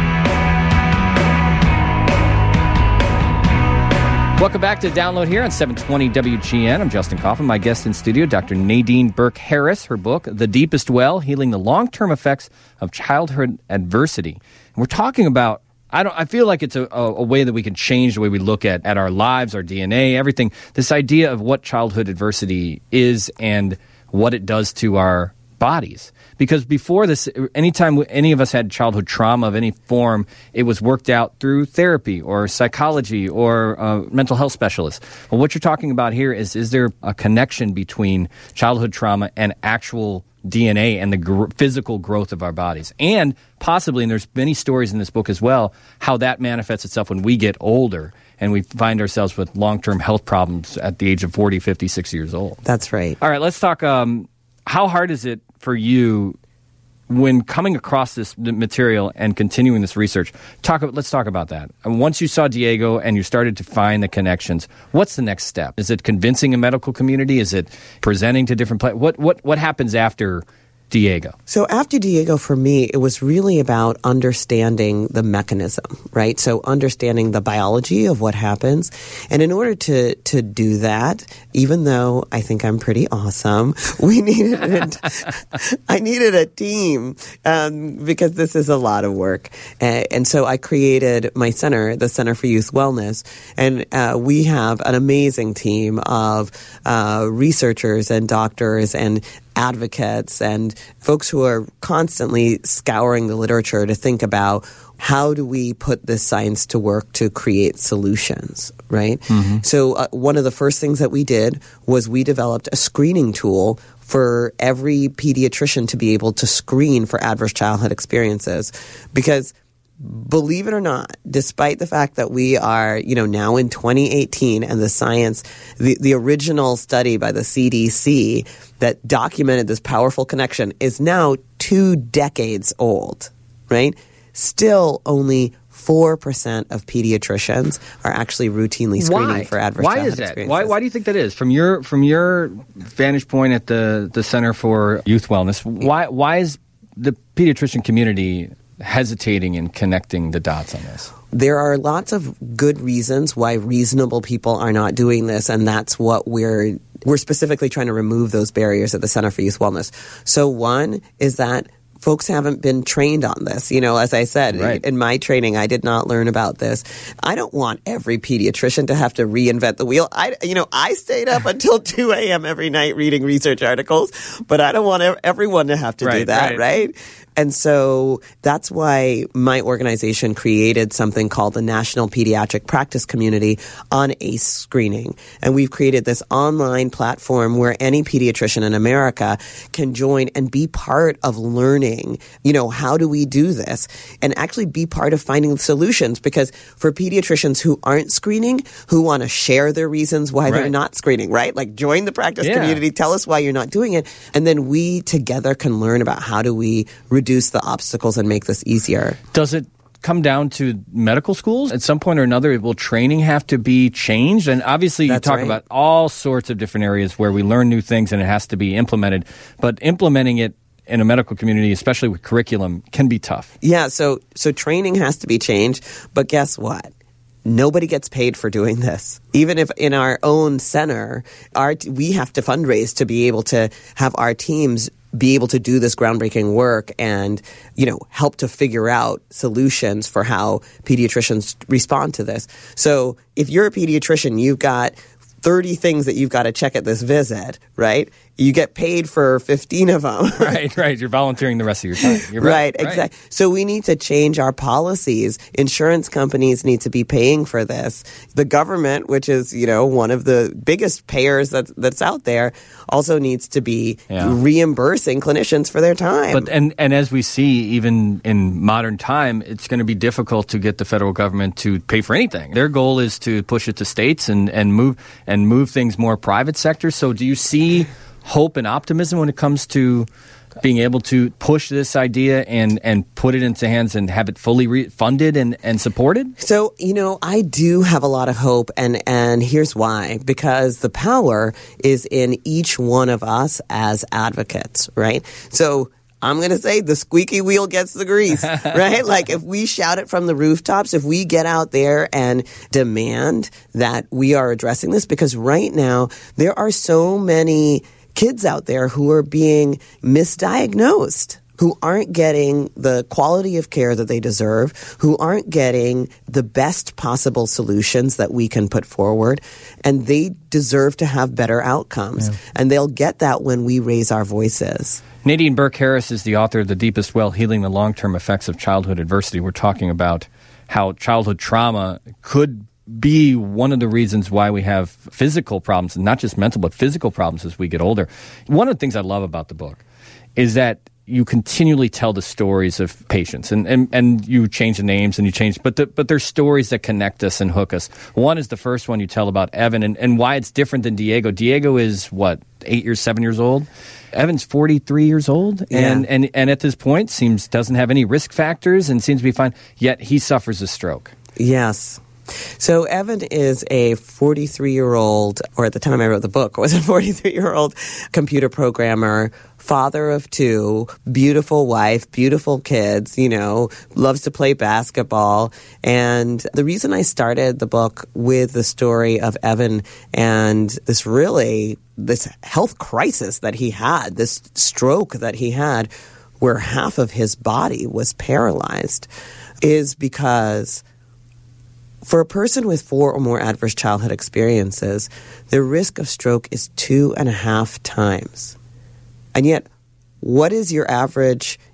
Welcome back to Download here on 720 WGN. I'm Justin Kaufman. My guest in studio, Dr. Nadine Burke-Harris. Her book, The Deepest Well, Healing the Long-Term Effects of Childhood Adversity. And we're talking about, I feel like it's a way that we can change the way we look at our lives, our DNA, everything. This idea of what childhood adversity is and what it does to our bodies. Because before this, anytime any of us had childhood trauma of any form, it was worked out through therapy or psychology or mental health specialists. Well, what you're talking about here is there a connection between childhood trauma and actual DNA and the physical growth of our bodies? And possibly, and there's many stories in this book as well, how that manifests itself when we get older and we find ourselves with long-term health problems at the age of 40, 50, 60 years old. That's right. All right, let's talk. How hard is it for you when coming across this material and continuing this research? Let's talk about that. And once you saw Diego and you started to find the connections, what's the next step? Is it convincing a medical community? Is it presenting to different places? What happens after Diego? So after Diego, for me, it was really about understanding the mechanism, right? So understanding the biology of what happens. And in order to do that, even though I think I'm pretty awesome, I needed a team because this is a lot of work. And so I created my center, the Center for Youth Wellness, and we have an amazing team of researchers and doctors and advocates and folks who are constantly scouring the literature to think about how do we put this science to work to create solutions, right? Mm-hmm. So one of the first things that we did was we developed a screening tool for every pediatrician to be able to screen for adverse childhood experiences. Because believe it or not, despite the fact that we are, now in 2018 and the science, the original study by the CDC that documented this powerful connection is now 2 decades old, right? Still only 4% of pediatricians are actually routinely screening for adverse childhood experiences. Why do you think that is? From your vantage point at the Center for Youth Wellness, why is the pediatrician community hesitating in connecting the dots on this? There are lots of good reasons why reasonable people are not doing this, and that's what we're specifically trying to remove those barriers at the Center for Youth Wellness. So one is that folks haven't been trained on this. As I said, right. In my training, I did not learn about this. I don't want every pediatrician to have to reinvent the wheel. I stayed up until 2 a.m. every night reading research articles, but I don't want everyone to have to do that, right? And so that's why my organization created something called the National Pediatric Practice Community on ACE screening. And we've created this online platform where any pediatrician in America can join and be part of learning, how do we do this? And actually be part of finding solutions. Because for pediatricians who aren't screening, who want to share their reasons why they're not screening, right? Like join the practice community, tell us why you're not doing it. And then we together can learn about how do we reduce the obstacles and make this easier. Does it come down to medical schools? At some point or another, will training have to be changed? And obviously you talk about all sorts of different areas where we learn new things and it has to be implemented. But implementing it in a medical community, especially with curriculum, can be tough. Yeah, so training has to be changed. But guess what? Nobody gets paid for doing this. Even if in our own center, we have to fundraise to be able to have our teams be able to do this groundbreaking work and, help to figure out solutions for how pediatricians respond to this. So if you're a pediatrician, you've got 30 things that you've got to check at this visit, right? You get paid for 15 of them. Right. You're volunteering the rest of your time. You're right, exactly. So we need to change our policies. Insurance companies need to be paying for this. The government, which is, one of the biggest payers that's out there, also needs to be reimbursing clinicians for their time. But and as we see, even in modern time, it's going to be difficult to get the federal government to pay for anything. Their goal is to push it to states and move things more private sector. So do you see hope and optimism when it comes to being able to push this idea and put it into hands and have it fully funded and supported? So, I do have a lot of hope, and here's why. Because the power is in each one of us as advocates, right? So I'm going to say the squeaky wheel gets the grease, right? Like if we shout it from the rooftops, if we get out there and demand that we are addressing this, because right now there are so many kids out there who are being misdiagnosed, who aren't getting the quality of care that they deserve, who aren't getting the best possible solutions that we can put forward, and they deserve to have better outcomes. Yeah. And they'll get that when we raise our voices. Nadine Burke-Harris is the author of The Deepest Well, Healing the Long-Term Effects of Childhood Adversity. We're talking about how childhood trauma could be one of the reasons why we have physical problems, not just mental, but physical problems as we get older. One of the things I love about the book is that you continually tell the stories of patients, and you change the names and you change, but there's stories that connect us and hook us. One is the first one you tell about Evan and why it's different than Diego. Diego is 7 years old. Evan's 43 years old, and at this point doesn't have any risk factors and seems to be fine. Yet he suffers a stroke. Yes. So Evan is a 43-year-old, or at the time I wrote the book, was a 43-year-old computer programmer, father of 2, beautiful wife, beautiful kids, loves to play basketball. And the reason I started the book with the story of Evan and this health crisis that he had, this stroke that he had, where half of his body was paralyzed, is because for a person with 4 or more adverse childhood experiences, the risk of stroke is 2.5 times. And yet, what is your average,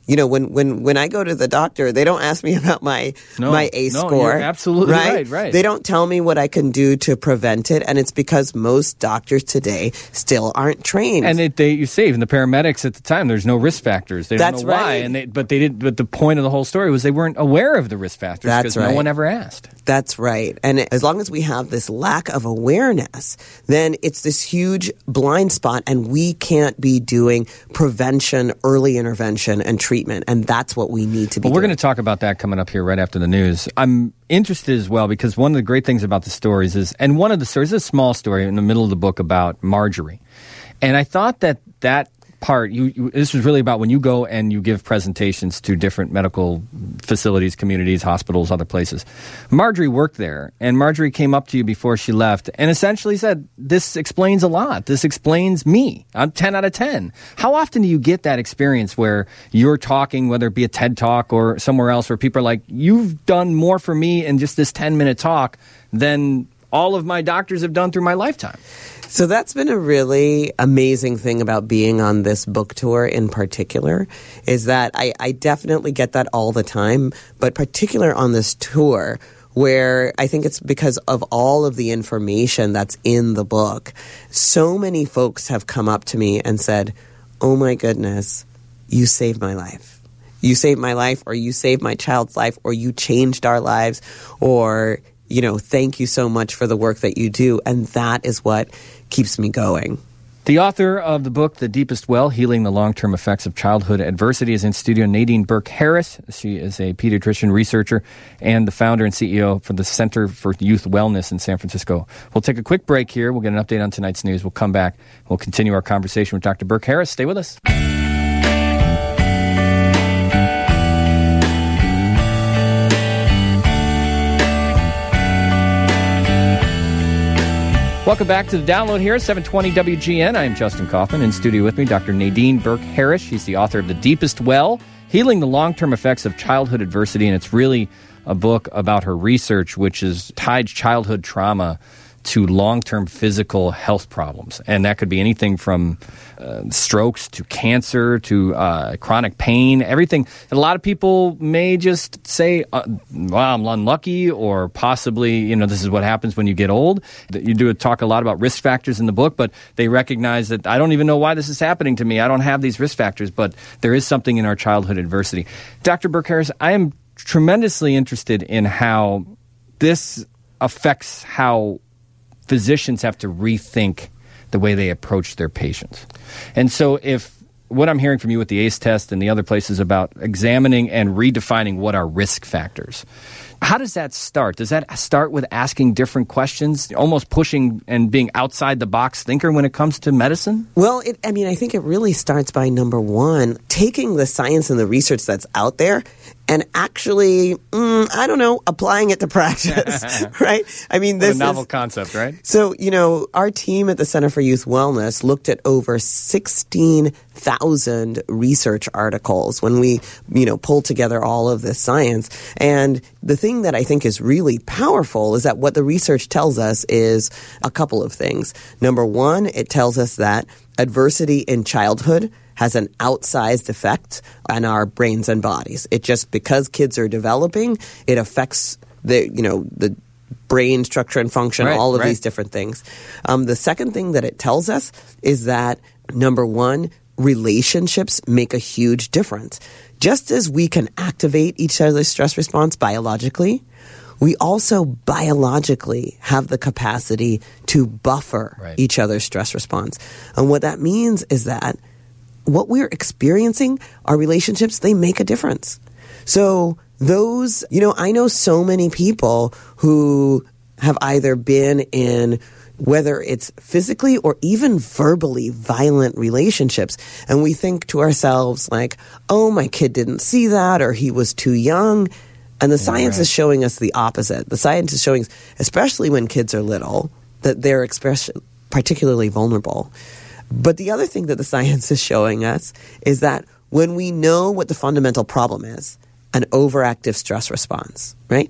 when I go to the doctor, they don't ask me about my ACE score. You're absolutely right. They don't tell me what I can do to prevent it, and it's because most doctors today still aren't trained. And you say, even the paramedics at the time, there's no risk factors. They don't know why. But the point of the whole story was they weren't aware of the risk factors because no one ever asked. That's right. And as long as we have this lack of awareness, then it's this huge blind spot, and we can't be doing prevention, early intervention, and treatment. And that's what we need to be doing. We're going to talk about that coming up here right after the news. I'm interested as well because one of the great things about the stories is a small story in the middle of the book about Marjorie. And I thought that part, this was really about when you go and you give presentations to different medical facilities, communities, hospitals, other places. Marjorie worked there, and Marjorie came up to you before she left and essentially said, this explains a lot. This explains me. I'm 10 out of 10. How often do you get that experience where you're talking, whether it be a TED Talk or somewhere else, where people are like, you've done more for me in just this 10-minute talk than all of my doctors have done through my lifetime? So that's been a really amazing thing about being on this book tour in particular, is that I definitely get that all the time, but particular on this tour, where I think it's because of all of the information that's in the book. So many folks have come up to me and said, oh my goodness, you saved my life. You saved my life, or you saved my child's life, or you changed our lives, or thank you so much for the work that you do. And that is what keeps me going. The author of the book, The Deepest Well, Healing the Long-Term Effects of Childhood Adversity, is in studio. Nadine Burke-Harris. She is a pediatrician researcher and the founder and CEO for the Center for Youth Wellness in San Francisco. We'll take a quick break here. We'll get an update on tonight's news. We'll come back. We'll continue our conversation with Dr. Burke-Harris. Stay with us. Welcome back to the download here, 720 WGN. I am Justin Kaufman. In studio with me, Dr. Nadine Burke-Harris. She's the author of The Deepest Well, Healing the Long-Term Effects of Childhood Adversity. And it's really a book about her research, which is tied childhood trauma to long-term physical health problems. And that could be anything from strokes to cancer to chronic pain, everything. And a lot of people may just say, well, I'm unlucky, or possibly, this is what happens when you get old. You do talk a lot about risk factors in the book, but they recognize that I don't even know why this is happening to me. I don't have these risk factors, but there is something in our childhood adversity. Dr. Burke-Harris, I am tremendously interested in how this affects how physicians have to rethink the way they approach their patients. And so if what I'm hearing from you with the ACE test and the other places about examining and redefining what are risk factors, how does that start? Does that start with asking different questions, almost pushing and being outside the box thinker when it comes to medicine? Well, I think it really starts by, number one, taking the science and the research that's out there and actually, applying it to practice, right? This is a novel concept, right? So, our team at the Center for Youth Wellness looked at over 16,000 research articles when we, pulled together all of this science. And the thing that I think is really powerful is that what the research tells us is a couple of things. Number one, it tells us that adversity in childhood has an outsized effect on our brains and bodies. It just, because kids are developing, it affects the brain structure and function, all of these different things. The second thing that it tells us is that, number one, relationships make a huge difference. Just as we can activate each other's stress response biologically, we also biologically have the capacity to buffer each other's stress response. And what that means is that what we're experiencing, our relationships, they make a difference. So those, I know so many people who have either been in, whether it's physically or even verbally violent relationships, and we think to ourselves like, oh, my kid didn't see that, or he was too young. And the science is showing us the opposite. The science is showing us, especially when kids are little, that they're particularly vulnerable. But the other thing that the science is showing us is that when we know what the fundamental problem is, an overactive stress response, right?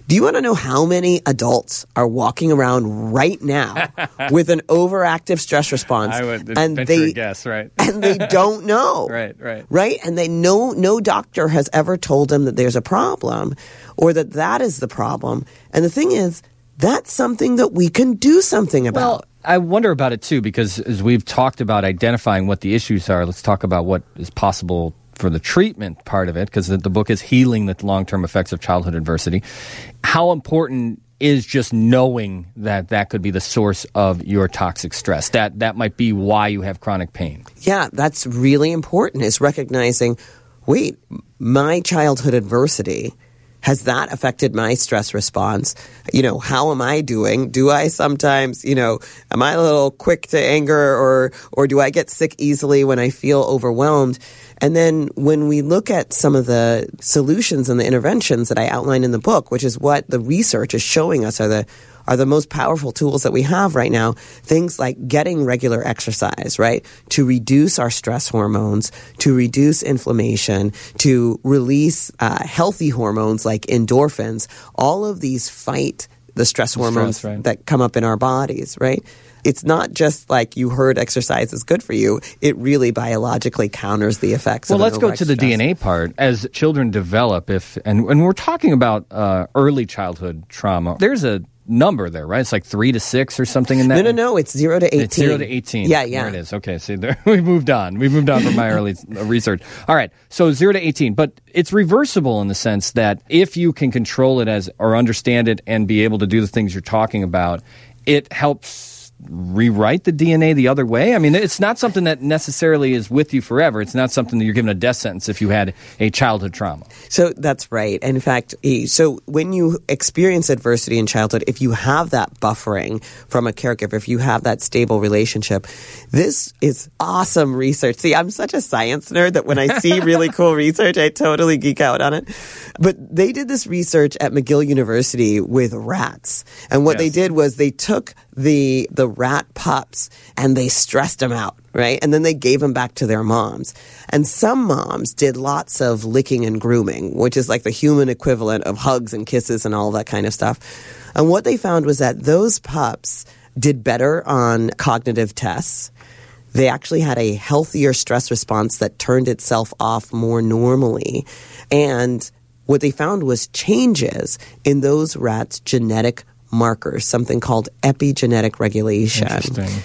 Do you want to know how many adults are walking around right now with an overactive stress response? I would and venture a guess, right? And they don't know. Right. And they no doctor has ever told them that there's a problem or that is the problem. And the thing is, that's something that we can do something about. Well, I wonder about it too, because as we've talked about identifying what the issues are, let's talk about what is possible for the treatment part of it, because the book is Healing the Long-Term Effects of Childhood Adversity. How important is just knowing that could be the source of your toxic stress? That might be why you have chronic pain. Yeah, that's really important, is recognizing, wait, my childhood adversity, has that affected my stress response? How am I doing? Do I sometimes, am I a little quick to anger or do I get sick easily when I feel overwhelmed? And then when we look at some of the solutions and the interventions that I outline in the book, which is what the research is showing us are the most powerful tools that we have right now, things like getting regular exercise, right? To reduce our stress hormones, to reduce inflammation, to release healthy hormones like endorphins. All of these fight the stress hormones that come up in our bodies, right? It's not just like you heard exercise is good for you. It really biologically counters the effects of let's go to the DNA part. As children develop, and we're talking about early childhood trauma, there's a number there, right? It's like 3 to 6 or something in that? No. It's 0 to 18. It's 0 to 18. Yeah. There it is. Okay, see, we moved on. We moved on from my early research. All right, so 0 to 18. But it's reversible in the sense that if you can control it or understand it and be able to do the things you're talking about, it helps rewrite the DNA the other way? I mean, it's not something that necessarily is with you forever. It's not something that you're given a death sentence if you had a childhood trauma. So that's right. In fact, so when you experience adversity in childhood, if you have that buffering from a caregiver, if you have that stable relationship, this is awesome research. See, I'm such a science nerd that when I see really cool research, I totally geek out on it. But they did this research at McGill University with rats. And what they did was they took the rat pups and they stressed them out, right? And then they gave them back to their moms. And some moms did lots of licking and grooming, which is like the human equivalent of hugs and kisses and all that kind of stuff. And what they found was that those pups did better on cognitive tests. They actually had a healthier stress response that turned itself off more normally. And what they found was changes in those rats' genetic markers, something called epigenetic regulation. Interesting.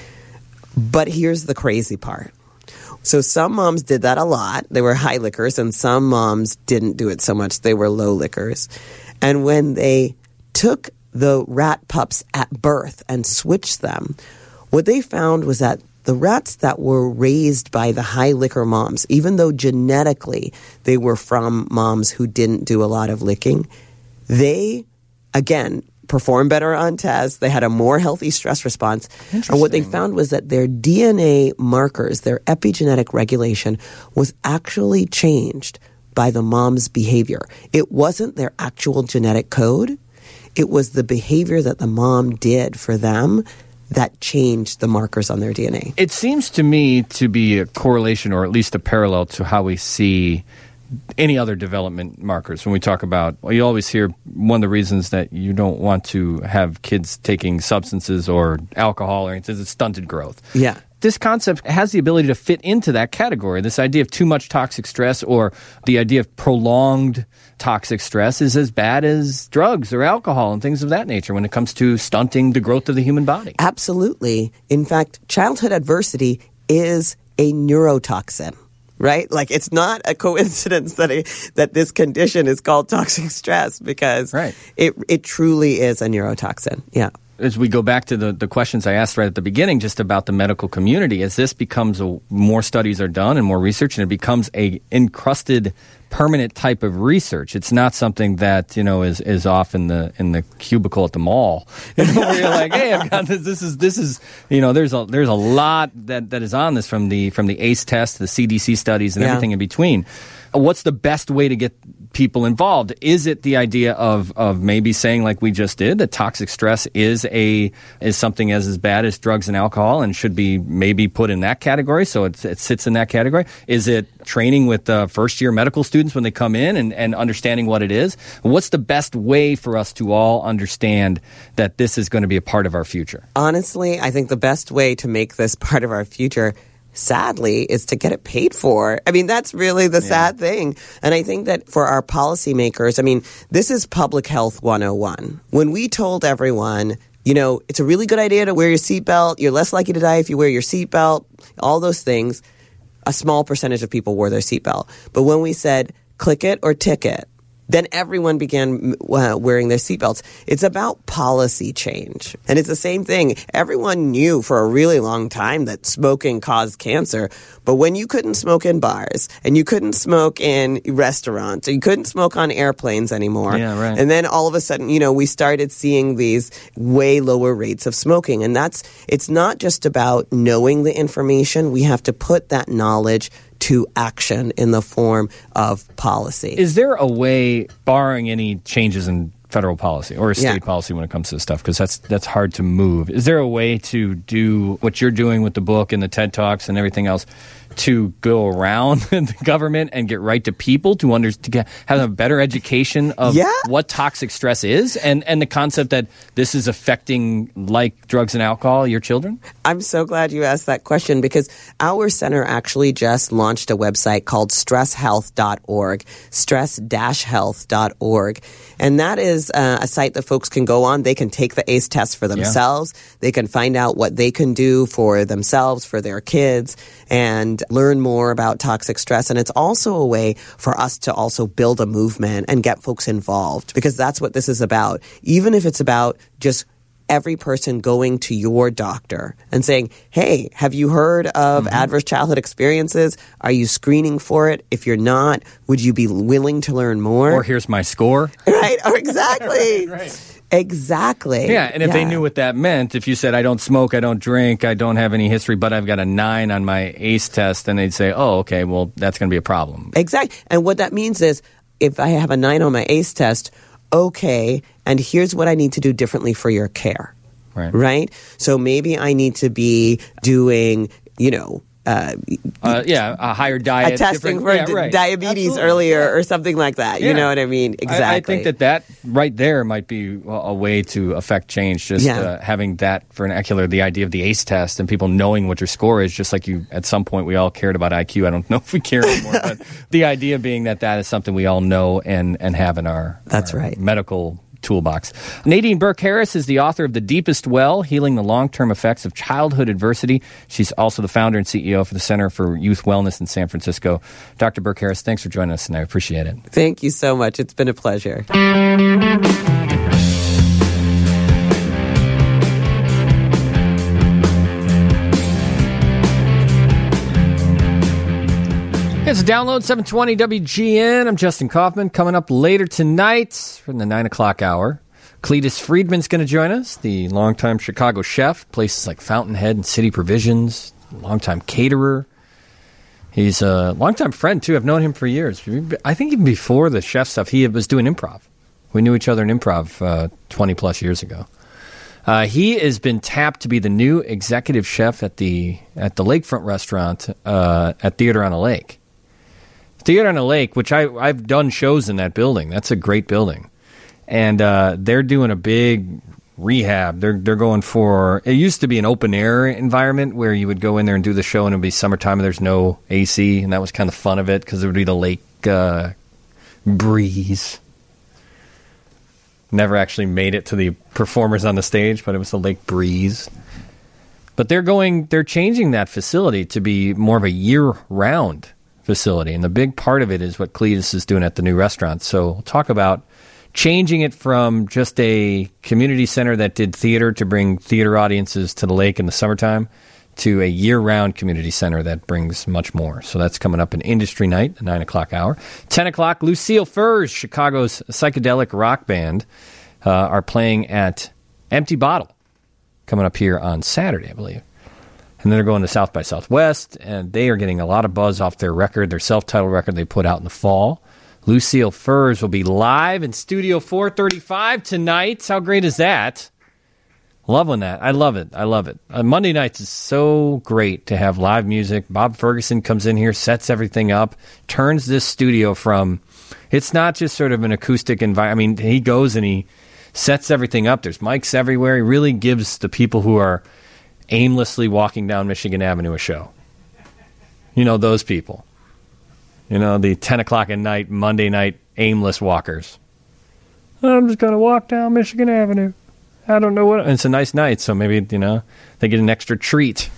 But here's the crazy part. So some moms did that a lot. They were high lickers, and some moms didn't do it so much. They were low lickers. And when they took the rat pups at birth and switched them, what they found was that the rats that were raised by the high licker moms, even though genetically they were from moms who didn't do a lot of licking, they, again, performed better on tests. They had a more healthy stress response. And what they found was that their DNA markers, their epigenetic regulation, was actually changed by the mom's behavior. It wasn't their actual genetic code. It was the behavior that the mom did for them that changed the markers on their DNA. It seems to me to be a correlation, or at least a parallel to how we see any other development markers. When we talk about, you always hear one of the reasons that you don't want to have kids taking substances or alcohol or anything is stunted growth. Yeah. This concept has the ability to fit into that category. This idea of too much toxic stress, or the idea of prolonged toxic stress, is as bad as drugs or alcohol and things of that nature when it comes to stunting the growth of the human body. Absolutely. In fact, childhood adversity is a neurotoxin. Right? Like, it's not a coincidence that this condition is called toxic stress, because it truly is a neurotoxin. Yeah. As we go back to the questions I asked right at the beginning, just about the medical community, as this becomes more studies are done and more research, and it becomes a encrusted, permanent type of research. It's not something that is off in the cubicle at the mall. Where you're like, hey, I've got this. This is there's a lot that is on this, from the ACE test, the CDC studies, and everything in between. What's the best way to get people involved? Is it the idea of maybe saying, like we just did, that toxic stress is something as bad as drugs and alcohol and should be maybe put in that category, so it sits in that category? Is it training with first-year medical students when they come in and understanding what it is. What's the best way for us to all understand that this is going to be a part of our future? Honestly, I think the best way to make this part of our future, sadly, is to get it paid for. I mean, that's really the sad thing. And I think that for our policymakers, I mean, this is public health 101. When we told everyone, you know, it's a really good idea to wear your seatbelt, you're less likely to die if you wear your seatbelt, all those things, a small percentage of people wore their seatbelt. But when we said, click it or ticket, then everyone began wearing their seatbelts. It's about policy change. And it's the same thing. Everyone knew for a really long time that smoking caused cancer. But when you couldn't smoke in bars and you couldn't smoke in restaurants, or you couldn't smoke on airplanes anymore. Yeah, right. And then all of a sudden, you know, we started seeing these way lower rates of smoking. And it's not just about knowing the information. We have to put that knowledge to action in the form of policy. Is there a way, barring any changes in federal policy or state policy when it comes to this stuff, because that's hard to move, is there a way to do what you're doing with the book and the TED Talks and everything else to go around the government and get right to people to have a better education of what toxic stress is and the concept that this is affecting, like drugs and alcohol, your children? I'm so glad you asked that question, because our center actually just launched a website called stresshealth.org, stress-health.org. And that is a site that folks can go on. They can take the ACE test for themselves. Yeah. They can find out what they can do for themselves, for their kids, and learn more about toxic stress. And it's also a way for us to also build a movement and get folks involved, because that's what this is about. Even if it's about just every person going to your doctor and saying, hey, have you heard of adverse childhood experiences? Are you screening for it? If you're not, would you be willing to learn more? Or here's my score. Right, or exactly. right. Exactly. Yeah, and if they knew what that meant, if you said, I don't smoke, I don't drink, I don't have any history, but I've got a 9 on my ACE test, then they'd say, oh, okay, well, that's going to be a problem. Exactly. And what that means is, if I have a 9 on my ACE test, okay, and here's what I need to do differently for your care. Right? So maybe I need to be doing, you know, a higher diet. A testing for diabetes earlier or something like that. Yeah. You know what I mean? Exactly. I think that right there might be a way to affect change, just having that vernacular, the idea of the ACE test and people knowing what your score is, just like at some point we all cared about IQ. I don't know if we care anymore, but the idea being that is something we all know and have in our medical toolbox. Nadine Burke-Harris is the author of The Deepest Well, Healing the Long-Term Effects of Childhood Adversity. She's also the founder and CEO for the Center for Youth Wellness in San Francisco. Dr. Burke-Harris, thanks for joining us, and I appreciate it. Thank you so much. It's been a pleasure. It's a download, 720 WGN. I'm Justin Kaufman. Coming up later tonight from the 9 o'clock hour, Cletus Friedman's going to join us, the longtime Chicago chef, places like Fountainhead and City Provisions, longtime caterer. He's a longtime friend, too. I've known him for years. I think even before the chef stuff, he was doing improv. We knew each other in improv 20-plus years ago. He has been tapped to be the new executive chef at the Lakefront restaurant at Theater on a Lake. Theater on a Lake, which I've done shows in that building. That's a great building. And they're doing a big rehab. They're going for, it used to be an open air environment where you would go in there and do the show and it would be summertime and there's no AC. And that was kind of fun of it because it would be the lake breeze. Never actually made it to the performers on the stage, but it was the lake breeze. But they're changing that facility to be more of a year-round facility, and the big part of it is what Cletus is doing at the new restaurant. So we'll talk about changing it from just a community center that did theater to bring theater audiences to the lake in the summertime to a year-round community center that brings much more. So that's coming up in Industry Night, the 9 o'clock hour. 10 o'clock, Lucille Furs, Chicago's psychedelic rock band, are playing at Empty Bottle, coming up here on Saturday, I believe. And then they're going to South by Southwest, and they are getting a lot of buzz off their record, their self-titled record they put out in the fall. Lucille Furs will be live in Studio 435 tonight. How great is that? Loving that. I love it. Monday nights is so great to have live music. Bob Ferguson comes in here, sets everything up, turns this studio from, it's not just sort of an acoustic environment. I mean, he goes and he sets everything up. There's mics everywhere. He really gives the people who are aimlessly walking down Michigan Avenue a show. You know, those people. You know, the 10 o'clock at night, Monday night aimless walkers. I'm just going to walk down Michigan Avenue. I don't know what. And it's a nice night, so maybe, you know, they get an extra treat.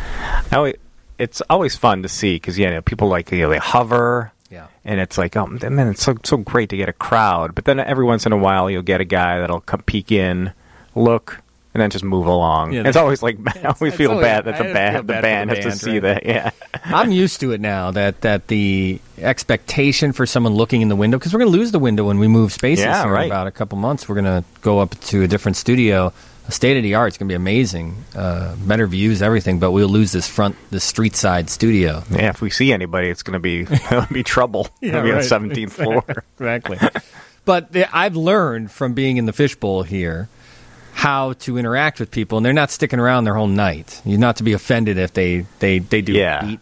It's always fun to see because, people like, they hover. Yeah. And it's like, oh, man, it's so great to get a crowd. But then every once in a while, you'll get a guy that'll come peek in, look, and then just move along. Yeah, it's always like, I always feel bad that the band has to see that. Yeah. I'm used to it now, that the expectation for someone looking in the window, because we're going to lose the window when we move spaces here in about a couple months. We're going to go up to a different studio, state-of-the-art. It's going to be amazing. Better views, everything, but we'll lose this street side studio. Yeah, if we see anybody, it's going to be trouble. It'll be on the 17th floor. Exactly. But I've learned from being in the fishbowl here how to interact with people, and they're not sticking around their whole night. You're not to be offended if they do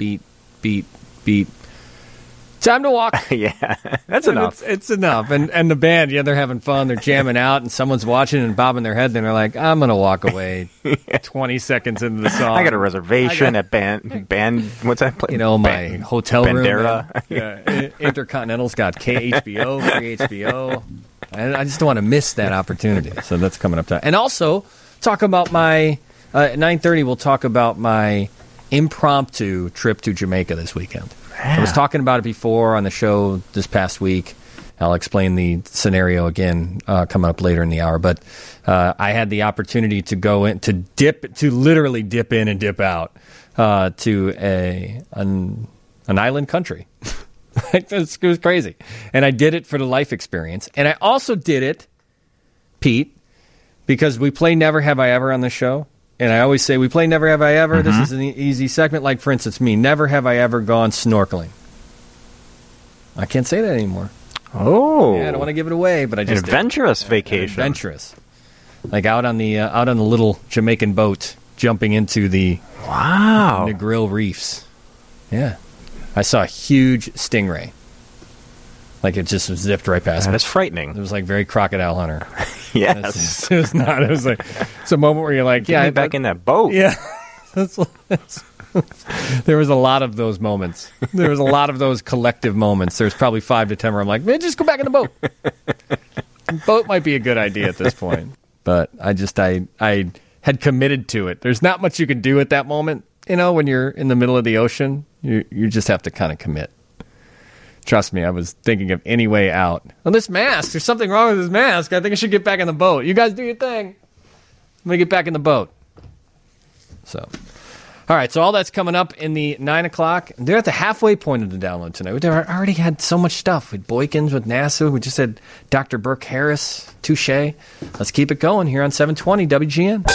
beat. Time to walk. Yeah, that's enough. It's enough. And the band, they're having fun. They're jamming out, and someone's watching and bobbing their head. Then they're like, I'm going to walk away 20 seconds into the song. I got a reservation at band. What's that place? My hotel Bandera. room. Intercontinental's got free HBO. I just don't want to miss that opportunity. So that's coming up. And also, talk about my, at 9:30, we'll talk about my impromptu trip to Jamaica this weekend. I was talking about it before on the show this past week. I'll explain the scenario again coming up later in the hour. But I had the opportunity to go in, to literally dip in and dip out to an island country. It was crazy. And I did it for the life experience. And I also did it, Pete, because we play Never Have I Ever on the show. And I always say, we play Never Have I Ever. Mm-hmm. This is an easy segment. Like, for instance, me, never have I ever gone snorkeling. I can't say that anymore. Oh. Yeah, I don't want to give it away, but I just adventurous vacation. Adventurous. Like out on the little Jamaican boat, jumping into the Negril reefs. Yeah. I saw a huge stingray. Like, it just zipped right past me. That's frightening. It was like very Crocodile Hunter. Yes. It was not. It was like, it's a moment where you're like, get me back in that boat. Yeah. There was a lot of those moments. There was a lot of those collective moments. There's probably 5 to 10 where I'm like, man, just go back in the boat. The boat might be a good idea at this point. But I had committed to it. There's not much you can do at that moment. When you're in the middle of the ocean, you just have to kind of commit. Trust me, I was thinking of any way out. Well, this mask, there's something wrong with this mask. I think I should get back in the boat. You guys do your thing. I'm going to get back in the boat. So, all right, so all that's coming up in the 9 o'clock. They're at the halfway point of the download tonight. We already had so much stuff with Boykins, with NASA. We just had Dr. Burke Harris, Touche. Let's keep it going here on 720 WGN.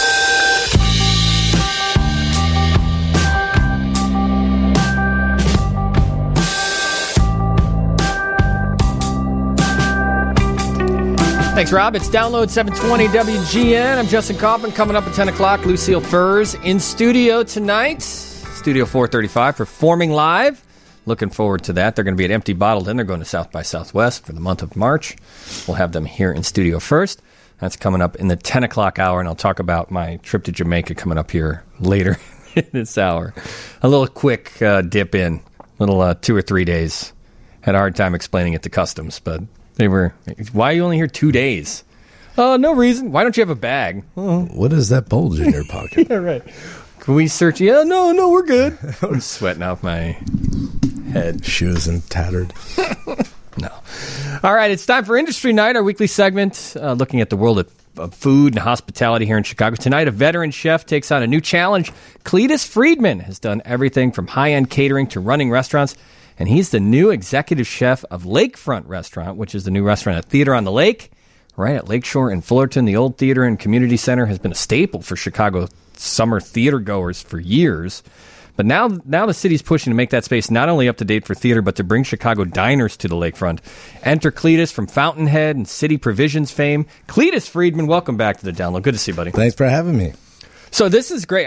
Thanks, Rob. It's Download 720 WGN. I'm Justin Kaufman. Coming up at 10 o'clock, Lucille Furs in studio tonight. Studio 435 performing live. Looking forward to that. They're going to be at Empty Bottle. Then they're going to South by Southwest for the month of March. We'll have them here in studio first. That's coming up in the 10 o'clock hour, and I'll talk about my trip to Jamaica coming up here later in this hour. A little quick dip in, little 2 or 3 days. Had a hard time explaining it to customs, but they were, why are you only here 2 days? Oh, no reason. Why don't you have a bag? What is that bulge in your pocket? Yeah, right. Can we search? Yeah, no, we're good. I'm sweating off my head. Shoes and tattered. No. All right, it's time for Industry Night, our weekly segment looking at the world of food and hospitality here in Chicago. Tonight, a veteran chef takes on a new challenge. Cletus Friedman has done everything from high-end catering to running restaurants. And he's the new executive chef of Lakefront Restaurant, which is the new restaurant at Theater on the Lake, right at Lakeshore in Fullerton. The old theater and community center has been a staple for Chicago summer theater goers for years. But now the city's pushing to make that space not only up to date for theater, but to bring Chicago diners to the lakefront. Enter Cletus from Fountainhead and City Provisions fame. Cletus Friedman, welcome back to the Download. Good to see you, buddy. Thanks for having me. So this is great.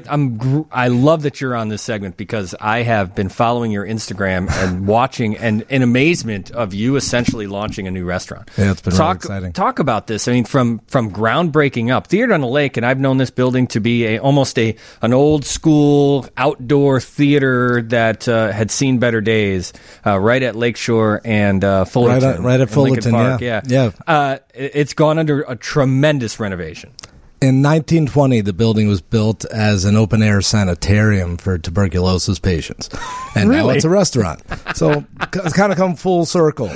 I love that you're on this segment because I have been following your Instagram and watching and in amazement of you essentially launching a new restaurant. Yeah, it's been really exciting. Talk about this. I mean, from groundbreaking up, Theater on the Lake, and I've known this building to be almost an old school outdoor theater that had seen better days, right at Lakeshore and Fullerton. Right at Fullerton, Park, yeah. It's gone under a tremendous renovation. In 1920, the building was built as an open-air sanitarium for tuberculosis patients. And now it's a restaurant. So it's kind of come full circle.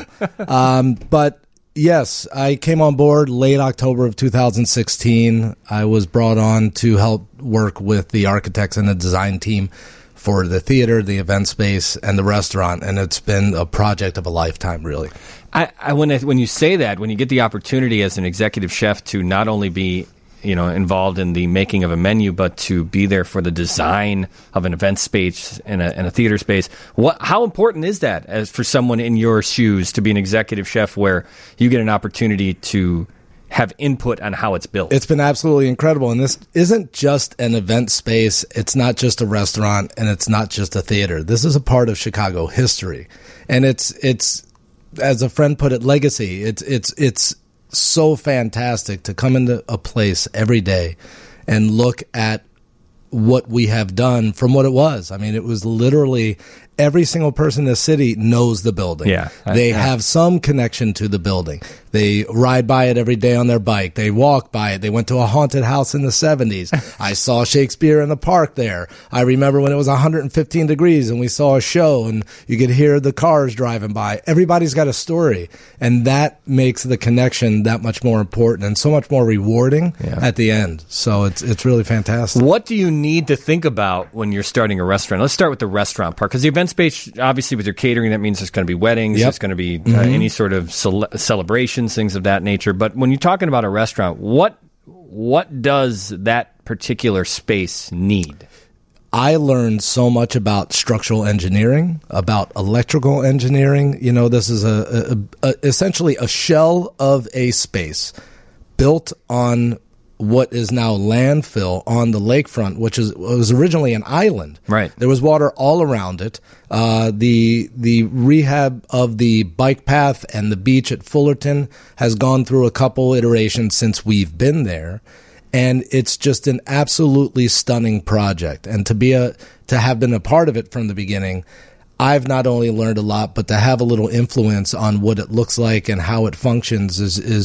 But yes, I came on board late October of 2016. I was brought on to help work with the architects and the design team for the theater, the event space, and the restaurant. And it's been a project of a lifetime, really. When you say that, when you get the opportunity as an executive chef to not only be involved in the making of a menu, but to be there for the design of an event space and a theater space. How important is that as for someone in your shoes to be an executive chef where you get an opportunity to have input on how it's built? It's been absolutely incredible. And this isn't just an event space. It's not just a restaurant, and it's not just a theater. This is a part of Chicago history. And it's as a friend put it, legacy. It's so fantastic to come into a place every day and look at what we have done from what it was. I mean, it was literally every single person in the city knows the building. Yeah, they have some connection to the building. They ride by it every day on their bike. They walk by it. They went to a haunted house in the 70s. I saw Shakespeare in the park there. I remember when it was 115 degrees and we saw a show and you could hear the cars driving by. Everybody's got a story, and that makes the connection that much more important and so much more rewarding at the end. So it's really fantastic. What do you need to think about when you're starting a restaurant? Let's start with the restaurant part, because the event space, obviously with your catering, that means there's going to be weddings, there's going to be any sort of celebrations, things of that nature. But when you're talking about a restaurant, what does that particular space need? I learned so much about structural engineering, about electrical engineering. This is essentially a shell of a space built on what is now landfill on the lakefront, which was originally an island. Right. There was water all around it. The rehab of the bike path and the beach at Fullerton has gone through a couple iterations since we've been there. And it's just an absolutely stunning project. And to have been a part of it from the beginning, I've not only learned a lot, but to have a little influence on what it looks like and how it functions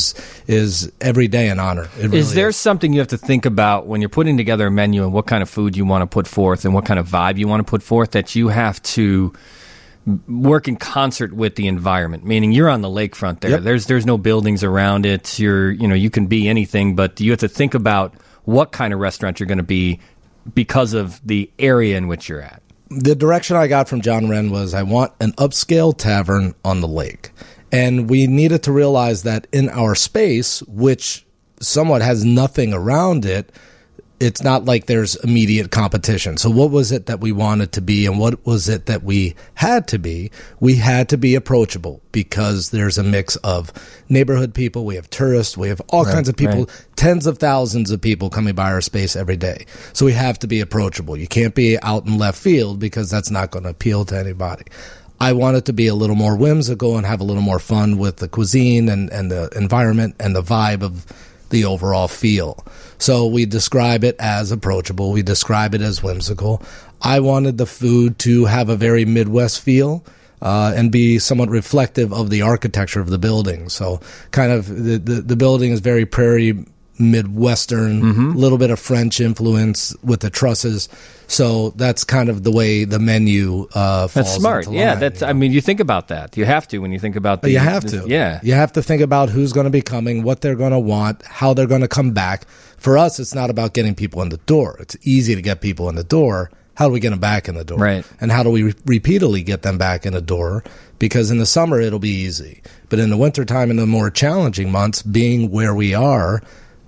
is every day an honor. Is there something you have to think about when you're putting together a menu and what kind of food you want to put forth and what kind of vibe you want to put forth that you have to work in concert with the environment? Meaning you're on the lakefront there. Yep. There's no buildings around it. You can be anything, but you have to think about what kind of restaurant you're going to be because of the area in which you're at. The direction I got from John Wren was I want an upscale tavern on the lake. And we needed to realize that in our space, which somewhat has nothing around it, it's not like there's immediate competition. So what was it that we wanted to be and what was it that we had to be? We had to be approachable because there's a mix of neighborhood people. We have tourists. We have all kinds of people, tens of thousands of people coming by our space every day. So we have to be approachable. You can't be out in left field because that's not going to appeal to anybody. I wanted to be a little more whimsical and have a little more fun with the cuisine and the environment and the vibe of the overall feel. So we describe it as approachable. We describe it as whimsical. I wanted the food to have a very Midwest feel and be somewhat reflective of the architecture of the building. So kind of the building is very prairie Midwestern, little bit of French influence with the trusses. So that's kind of the way the menu falls. That's smart. Into line, I mean, you think about that. You have to when you think about you have to. You have to think about who's going to be coming, what they're going to want, how they're going to come back. For us, it's not about getting people in the door. It's easy to get people in the door. How do we get them back in the door? Right. And how do we repeatedly get them back in the door? Because in the summer, it'll be easy. But in the wintertime, in the more challenging months, being where we are,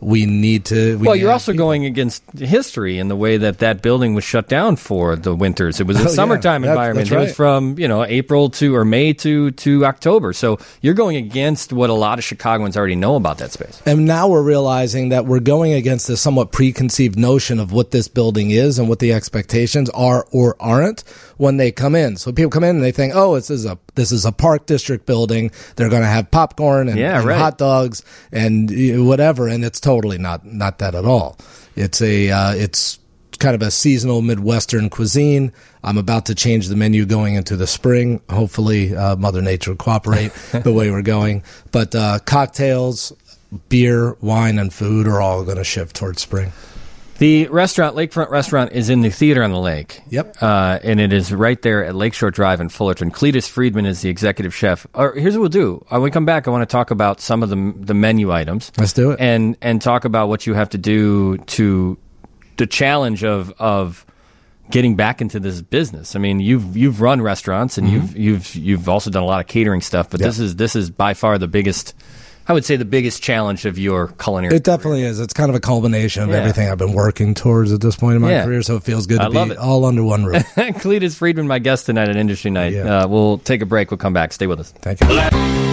we need to. You're also going against history in the way that building was shut down for the winters. It was a summertime environment. Right. It was from April or May to October. So you're going against what a lot of Chicagoans already know about that space. And now we're realizing that we're going against this somewhat preconceived notion of what this building is and what the expectations are or aren't when they come in. So people come in and they think, oh, this is a Park District building. They're going to have popcorn and hot dogs and whatever, and it's totally not that at all. It's it's kind of a seasonal Midwestern cuisine. I'm about to change the menu going into the spring. Hopefully, Mother Nature will cooperate the way we're going. But cocktails, beer, wine, and food are all going to shift towards spring. The restaurant, Lakefront Restaurant, is in the Theater on the Lake. Yep. And it is right there at Lakeshore Drive in Fullerton. Cletus Friedman is the executive chef. Here's what we'll do. When we come back, I want to talk about some of the menu items. Let's do it. And talk about what you have to do to the challenge of getting back into this business. I mean, you've run restaurants and you've also done a lot of catering stuff, but this is by far the biggest, I would say, the biggest challenge of your culinary It definitely is. It's kind of a culmination of everything I've been working towards at this point in my career, so it feels good to be all under one roof. Cletus Friedman, my guest tonight at Industry Night. Yeah. We'll take a break. We'll come back. Stay with us. Thank you.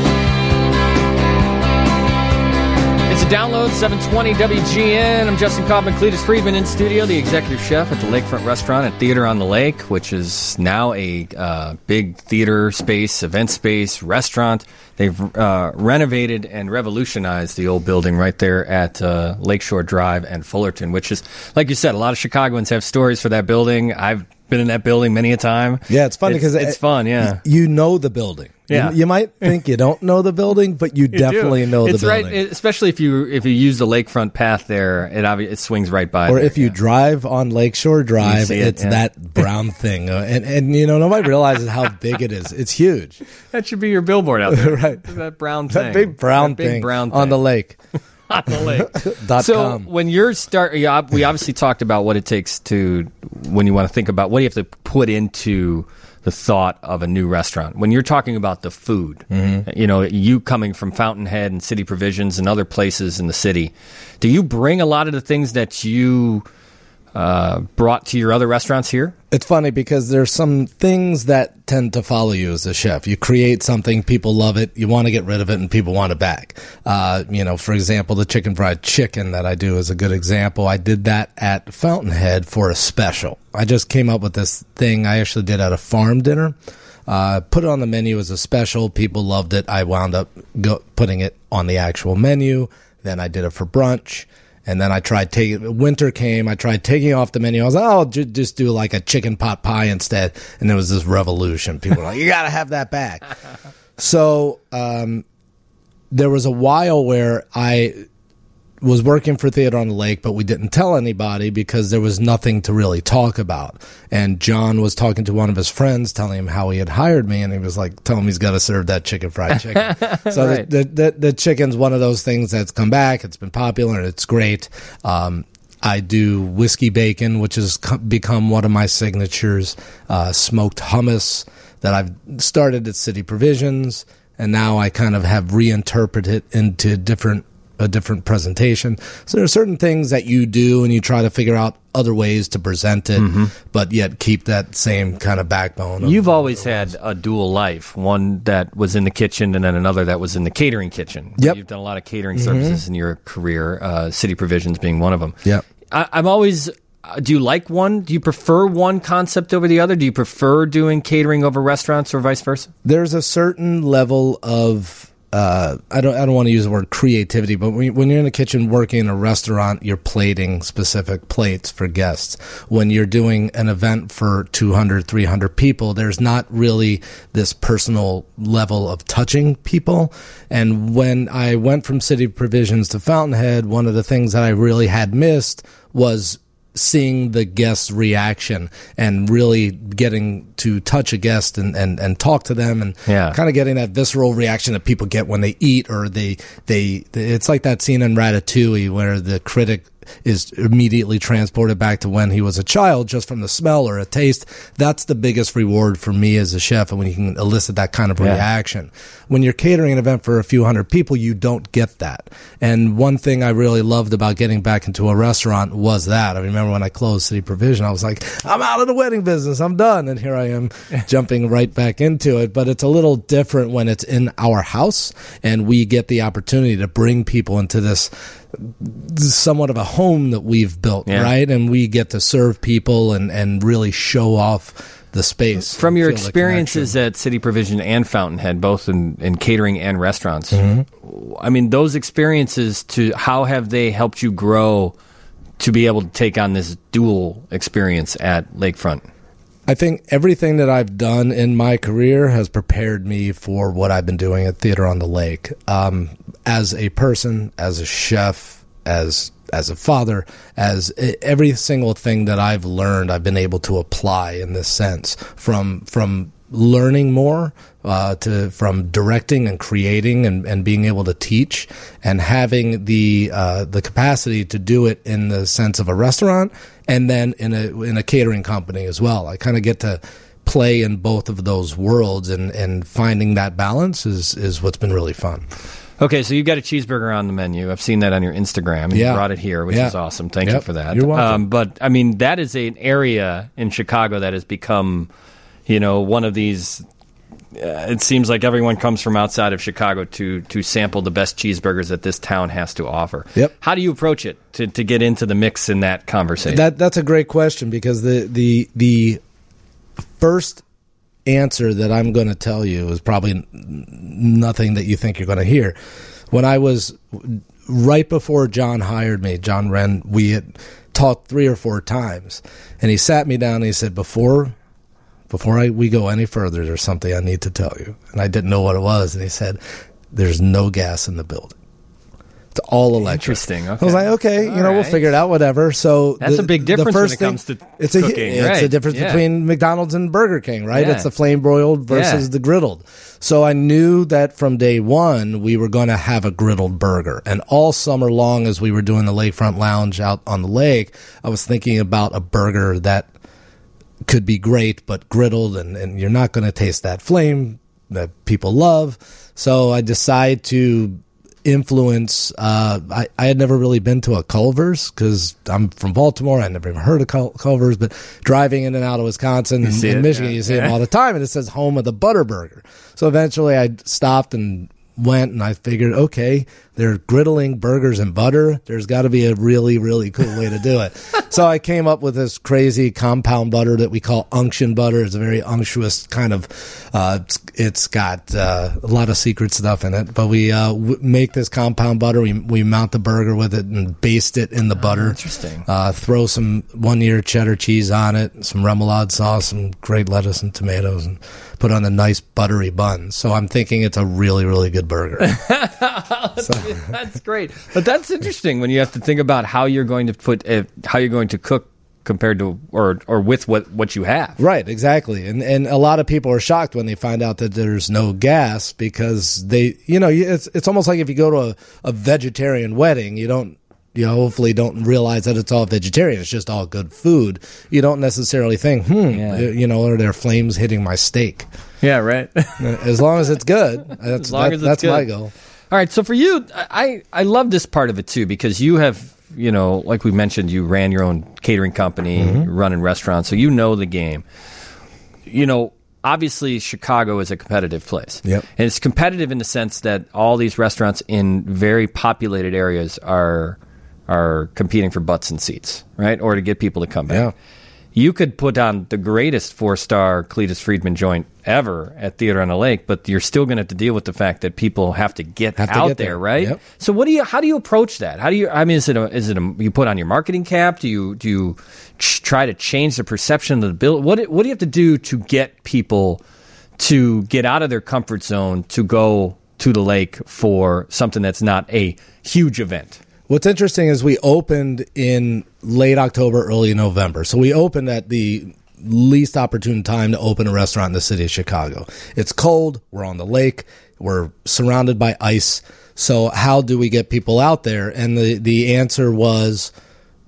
It's a download, 720 WGN. I'm Justin Kaufman, Cletus Friedman in studio, the executive chef at the Lakefront Restaurant at Theater on the Lake, which is now a big theater space, event space, restaurant. They've renovated and revolutionized the old building right there at Lakeshore Drive and Fullerton, which is, like you said, a lot of Chicagoans have stories for that building. I've been in that building many a time. Yeah, it's funny because it's fun, yeah. You know the building. Yeah. You might think you don't know the building, but you definitely know the building. Right, especially if you use the lakefront path there, it swings right by. Or there, if you drive on Lakeshore Drive, it's that brown thing. And nobody realizes how big it is. It's huge. That should be your billboard out there. Right. That brown thing. That big brown thing on the lake. On the lake. So when you're we obviously talked about what it takes to, when you want to think about what you have to put into the thought of a new restaurant. When you're talking about the food, you coming from Fountainhead and City Provisions and other places in the city, do you bring a lot of the things that you brought to your other restaurants here? It's funny because there's some things that tend to follow you as a chef. You create something, people love it, you want to get rid of it, and people want it back. For example, the chicken fried chicken that I do is a good example. I did that at Fountainhead for a special. I just came up with this thing I actually did at a farm dinner. Put it on the menu as a special. People loved it. I wound up putting it on the actual menu. Then I did it for brunch. And then I tried winter came, I tried taking it off the menu. I was like, I'll just do like a chicken pot pie instead. And there was this revolution. People were like, you got to have that back. So there was a while where I was working for Theater on the Lake, but we didn't tell anybody because there was nothing to really talk about. And John was talking to one of his friends, telling him how he had hired me, and he was like, tell him he's got to serve that chicken fried chicken. So right. the chicken's one of those things that's come back. It's been popular, and it's great. I do whiskey bacon, which has become one of my signatures, smoked hummus that I've started at City Provisions, and now I kind of have reinterpreted it into a different presentation. So there are certain things that you do and you try to figure out other ways to present it, but yet keep that same kind of backbone. You've always had a dual life, one that was in the kitchen and then another that was in the catering kitchen. Yep. You've done a lot of catering services in your career, City Provisions being one of them. Yep. I'm always... do you like one? Do you prefer one concept over the other? Do you prefer doing catering over restaurants or vice versa? There's a certain level of I don't want to use the word creativity, but when you're in the kitchen working in a restaurant, you're plating specific plates for guests. When you're doing an event for 200, 300 people, there's not really this personal level of touching people. And when I went from City Provisions to Fountainhead, one of the things that I really had missed was seeing the guest's reaction and really getting to touch a guest and talk to them and kind of getting that visceral reaction that people get when they eat, or they it's like that scene in Ratatouille where the critic is immediately transported back to when he was a child just from the smell or a taste. That's the biggest reward for me as a chef, and when you can elicit that kind of reaction. When you're catering an event for a few hundred people, you don't get that. And one thing I really loved about getting back into a restaurant was that. I remember when I closed City Provision, I was like, I'm out of the wedding business, I'm done. And here I am jumping right back into it. But it's a little different when it's in our house and we get the opportunity to bring people into this somewhat of a home that we've built, right? And we get to serve people and really show off the space. From your experiences at City Provision and Fountainhead, both in catering and restaurants, I mean, those experiences, how have they helped you grow to be able to take on this dual experience at Lakefront? I think everything that I've done in my career has prepared me for what I've been doing at Theater on the Lake. As a person, as a chef, as a father, as every single thing that I've learned, I've been able to apply in this sense. From learning more, from directing and creating and being able to teach, and having the capacity to do it in the sense of a restaurant, and then in a catering company as well. I kind of get to play in both of those worlds, and finding that balance is what's been really fun. Okay, so you've got a cheeseburger on the menu. I've seen that on your Instagram. And you brought it here, which is awesome. Thank you for that. You're welcome. But, I mean, that is an area in Chicago that has become, one of these... it seems like everyone comes from outside of Chicago to sample the best cheeseburgers that this town has to offer. Yep. How do you approach it to get into the mix in that conversation? That's a great question, because the first answer that I'm going to tell you is probably nothing that you think you're going to hear. When I was right before John hired me, John Wren, we had talked 3 or 4 times, and he sat me down and he said, before we go any further, there's something I need to tell you. And I didn't know what it was, and he said, there's no gas in the building. It's all electric. Interesting. Okay. I was like, okay, we'll figure it out, whatever. So that's a big difference when it comes to cooking. It's a difference between McDonald's and Burger King, right? Yeah. It's the flame broiled versus the griddled. So I knew that from day one we were going to have a griddled burger. And all summer long, as we were doing the Lakefront Lounge out on the lake, I was thinking about a burger that could be great, but griddled, and you're not going to taste that flame that people love. So I decided to influence. I had never really been to a Culver's because I'm from Baltimore. I never even heard of Culver's, but driving in and out of Wisconsin and Michigan, you see them all the time, and it says home of the butter burger. So eventually I stopped and went, and I figured, okay, they're griddling burgers in butter. There's got to be a really, really cool way to do it. So I came up with this crazy compound butter that we call unction butter. It's a very unctuous kind of, it's got a lot of secret stuff in it. But we make this compound butter. We mount the burger with it and baste it in the butter. Interesting. Throw some 1-year cheddar cheese on it, some remoulade sauce, some great lettuce and tomatoes, and put on a nice buttery bun. So I'm thinking it's a really, really good burger. That's great. But that's interesting when you have to think about how you're going to cook compared to or with what you have. Right, exactly. And a lot of people are shocked when they find out that there's no gas, because it's almost like if you go to a vegetarian wedding, you hopefully don't realize that it's all vegetarian. It's just all good food. You don't necessarily think, are there flames hitting my steak? Yeah, right. As long as it's good. That's good. my goal. All right, so for you, I love this part of it too, because you have, like we mentioned, you ran your own catering company, you're running restaurants, so you know the game. Obviously Chicago is a competitive place. Yep. And it's competitive in the sense that all these restaurants in very populated areas are competing for butts and seats, right? Or to get people to come back. Yeah. You could put on the greatest 4-star Cletus Friedman joint ever at Theater on the Lake, but you're still going to have to deal with the fact that people have to get out there, right? Yep. So how do you approach that? Is it you put on your marketing cap? Do you try to change the perception of the build? What do you have to do to get people to get out of their comfort zone to go to the lake for something that's not a huge event? What's interesting is we opened in late October, early November. So we opened at the least opportune time to open a restaurant in the city of Chicago. It's cold. We're on the lake. We're surrounded by ice. So how do we get people out there? And the answer was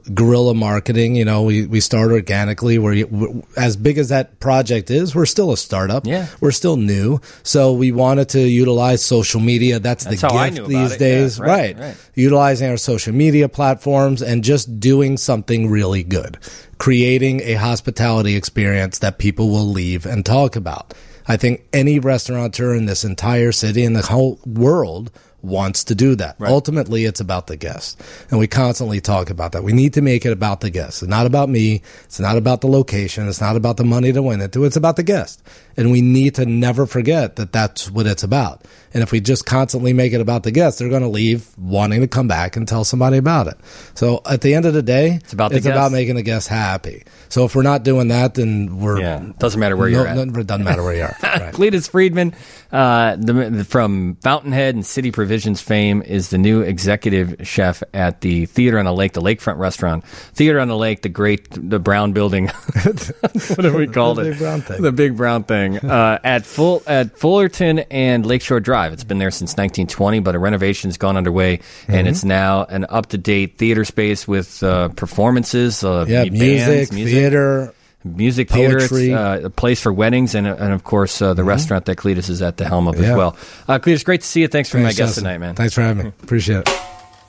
guerrilla marketing. We start organically. We're as big as that project is, we're still a startup. Yeah. We're still new. So we wanted to utilize social media. That's the gift these days. Yeah, right. Utilizing our social media platforms and just doing something really good. Creating a hospitality experience that people will leave and talk about. I think any restaurateur in this entire city and the whole world wants to do that. Right. Ultimately, it's about the guest. And we constantly talk about that. We need to make it about the guest. It's not about me. It's not about the location. It's not about the money to win it. It's about the guest. And we need to never forget that that's what it's about. And if we just constantly make it about the guest, they're going to leave wanting to come back and tell somebody about it. So at the end of the day, it's about making the guest happy. So if we're not doing that, then doesn't matter where you're at. It doesn't matter where you are. Right. Cletus Friedman, from Fountainhead and City Provisions fame, is the new executive chef at the Theater on the Lake, the Lakefront Restaurant. Theater on the Lake, the brown building. What have we called it? The big brown thing. At Fullerton and Lakeshore Drive. It's been there since 1920, but a renovation's gone underway, and it's now an up-to-date theater space with performances, music, theater, poetry. It's a place for weddings, and of course the restaurant that Cletus is at the helm of as well. Cletus, great to see you. Thanks for being my guest tonight, man. Thanks for having me. Appreciate it.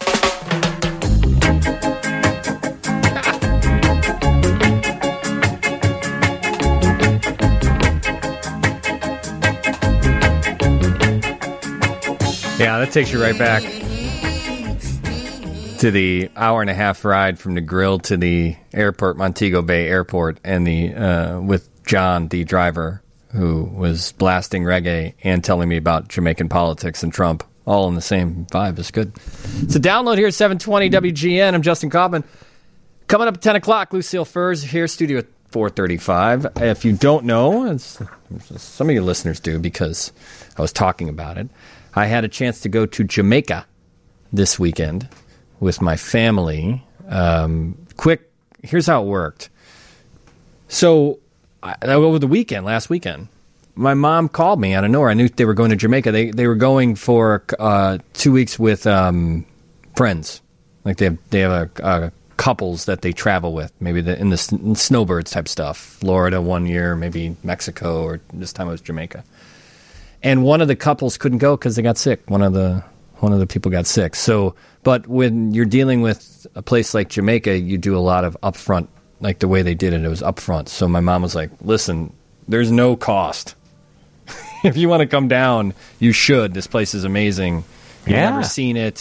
Yeah, that takes you right back to the hour-and-a-half ride from the grill to the airport, Montego Bay Airport, and with John, the driver, who was blasting reggae and telling me about Jamaican politics and Trump, all in the same vibe. It's good. It's a download here at 720 WGN. I'm Justin Kaufman. Coming up at 10 o'clock, Lucille Furs here, studio at 4:35. If you don't know, some of your listeners do because I was talking about it, I had a chance to go to Jamaica this weekend with my family. Here's how it worked. So, over the weekend, last weekend, my mom called me out of nowhere. I knew they were going to Jamaica. They were going for 2 weeks with friends. Like they have couples that they travel with, maybe in the snowbirds type stuff. Florida 1 year, maybe Mexico, or this time it was Jamaica. And one of the couples couldn't go because they got sick. One of the people got sick. So, but when you're dealing with a place like Jamaica, you do a lot of upfront, like the way they did it. It was upfront. So my mom was like, "Listen, there's no cost. If you want to come down, you should. This place is amazing. You've never seen it.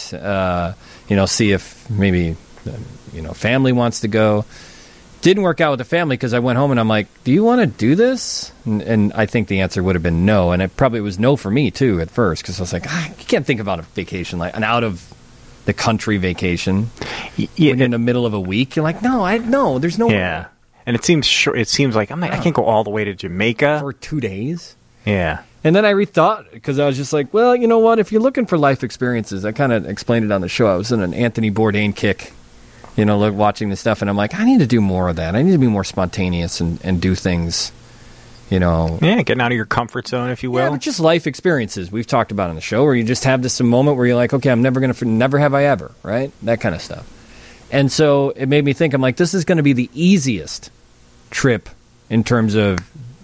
See if maybe family wants to go." Didn't work out with the family because I went home and I'm like, do you want to do this? And I think the answer would have been no. And it probably was no for me, too, at first, because I was like, you can't think about a vacation, like an out-of-the-country vacation. When you're in the middle of a week, you're like, no, there's no way. And it seems like I can't go all the way to Jamaica. For 2 days? Yeah. And then I rethought, because I was just like, well, you know what? If you're looking for life experiences, I kind of explained it on the show. I was in an Anthony Bourdain kick. Watching this stuff, and I'm like, I need to do more of that. I need to be more spontaneous and do things, Yeah, getting out of your comfort zone, if you will. Yeah, but just life experiences we've talked about on the show, where you just have this moment where you're like, okay, I'm never have I ever, right? That kind of stuff. And so it made me think, I'm like, this is going to be the easiest trip in terms of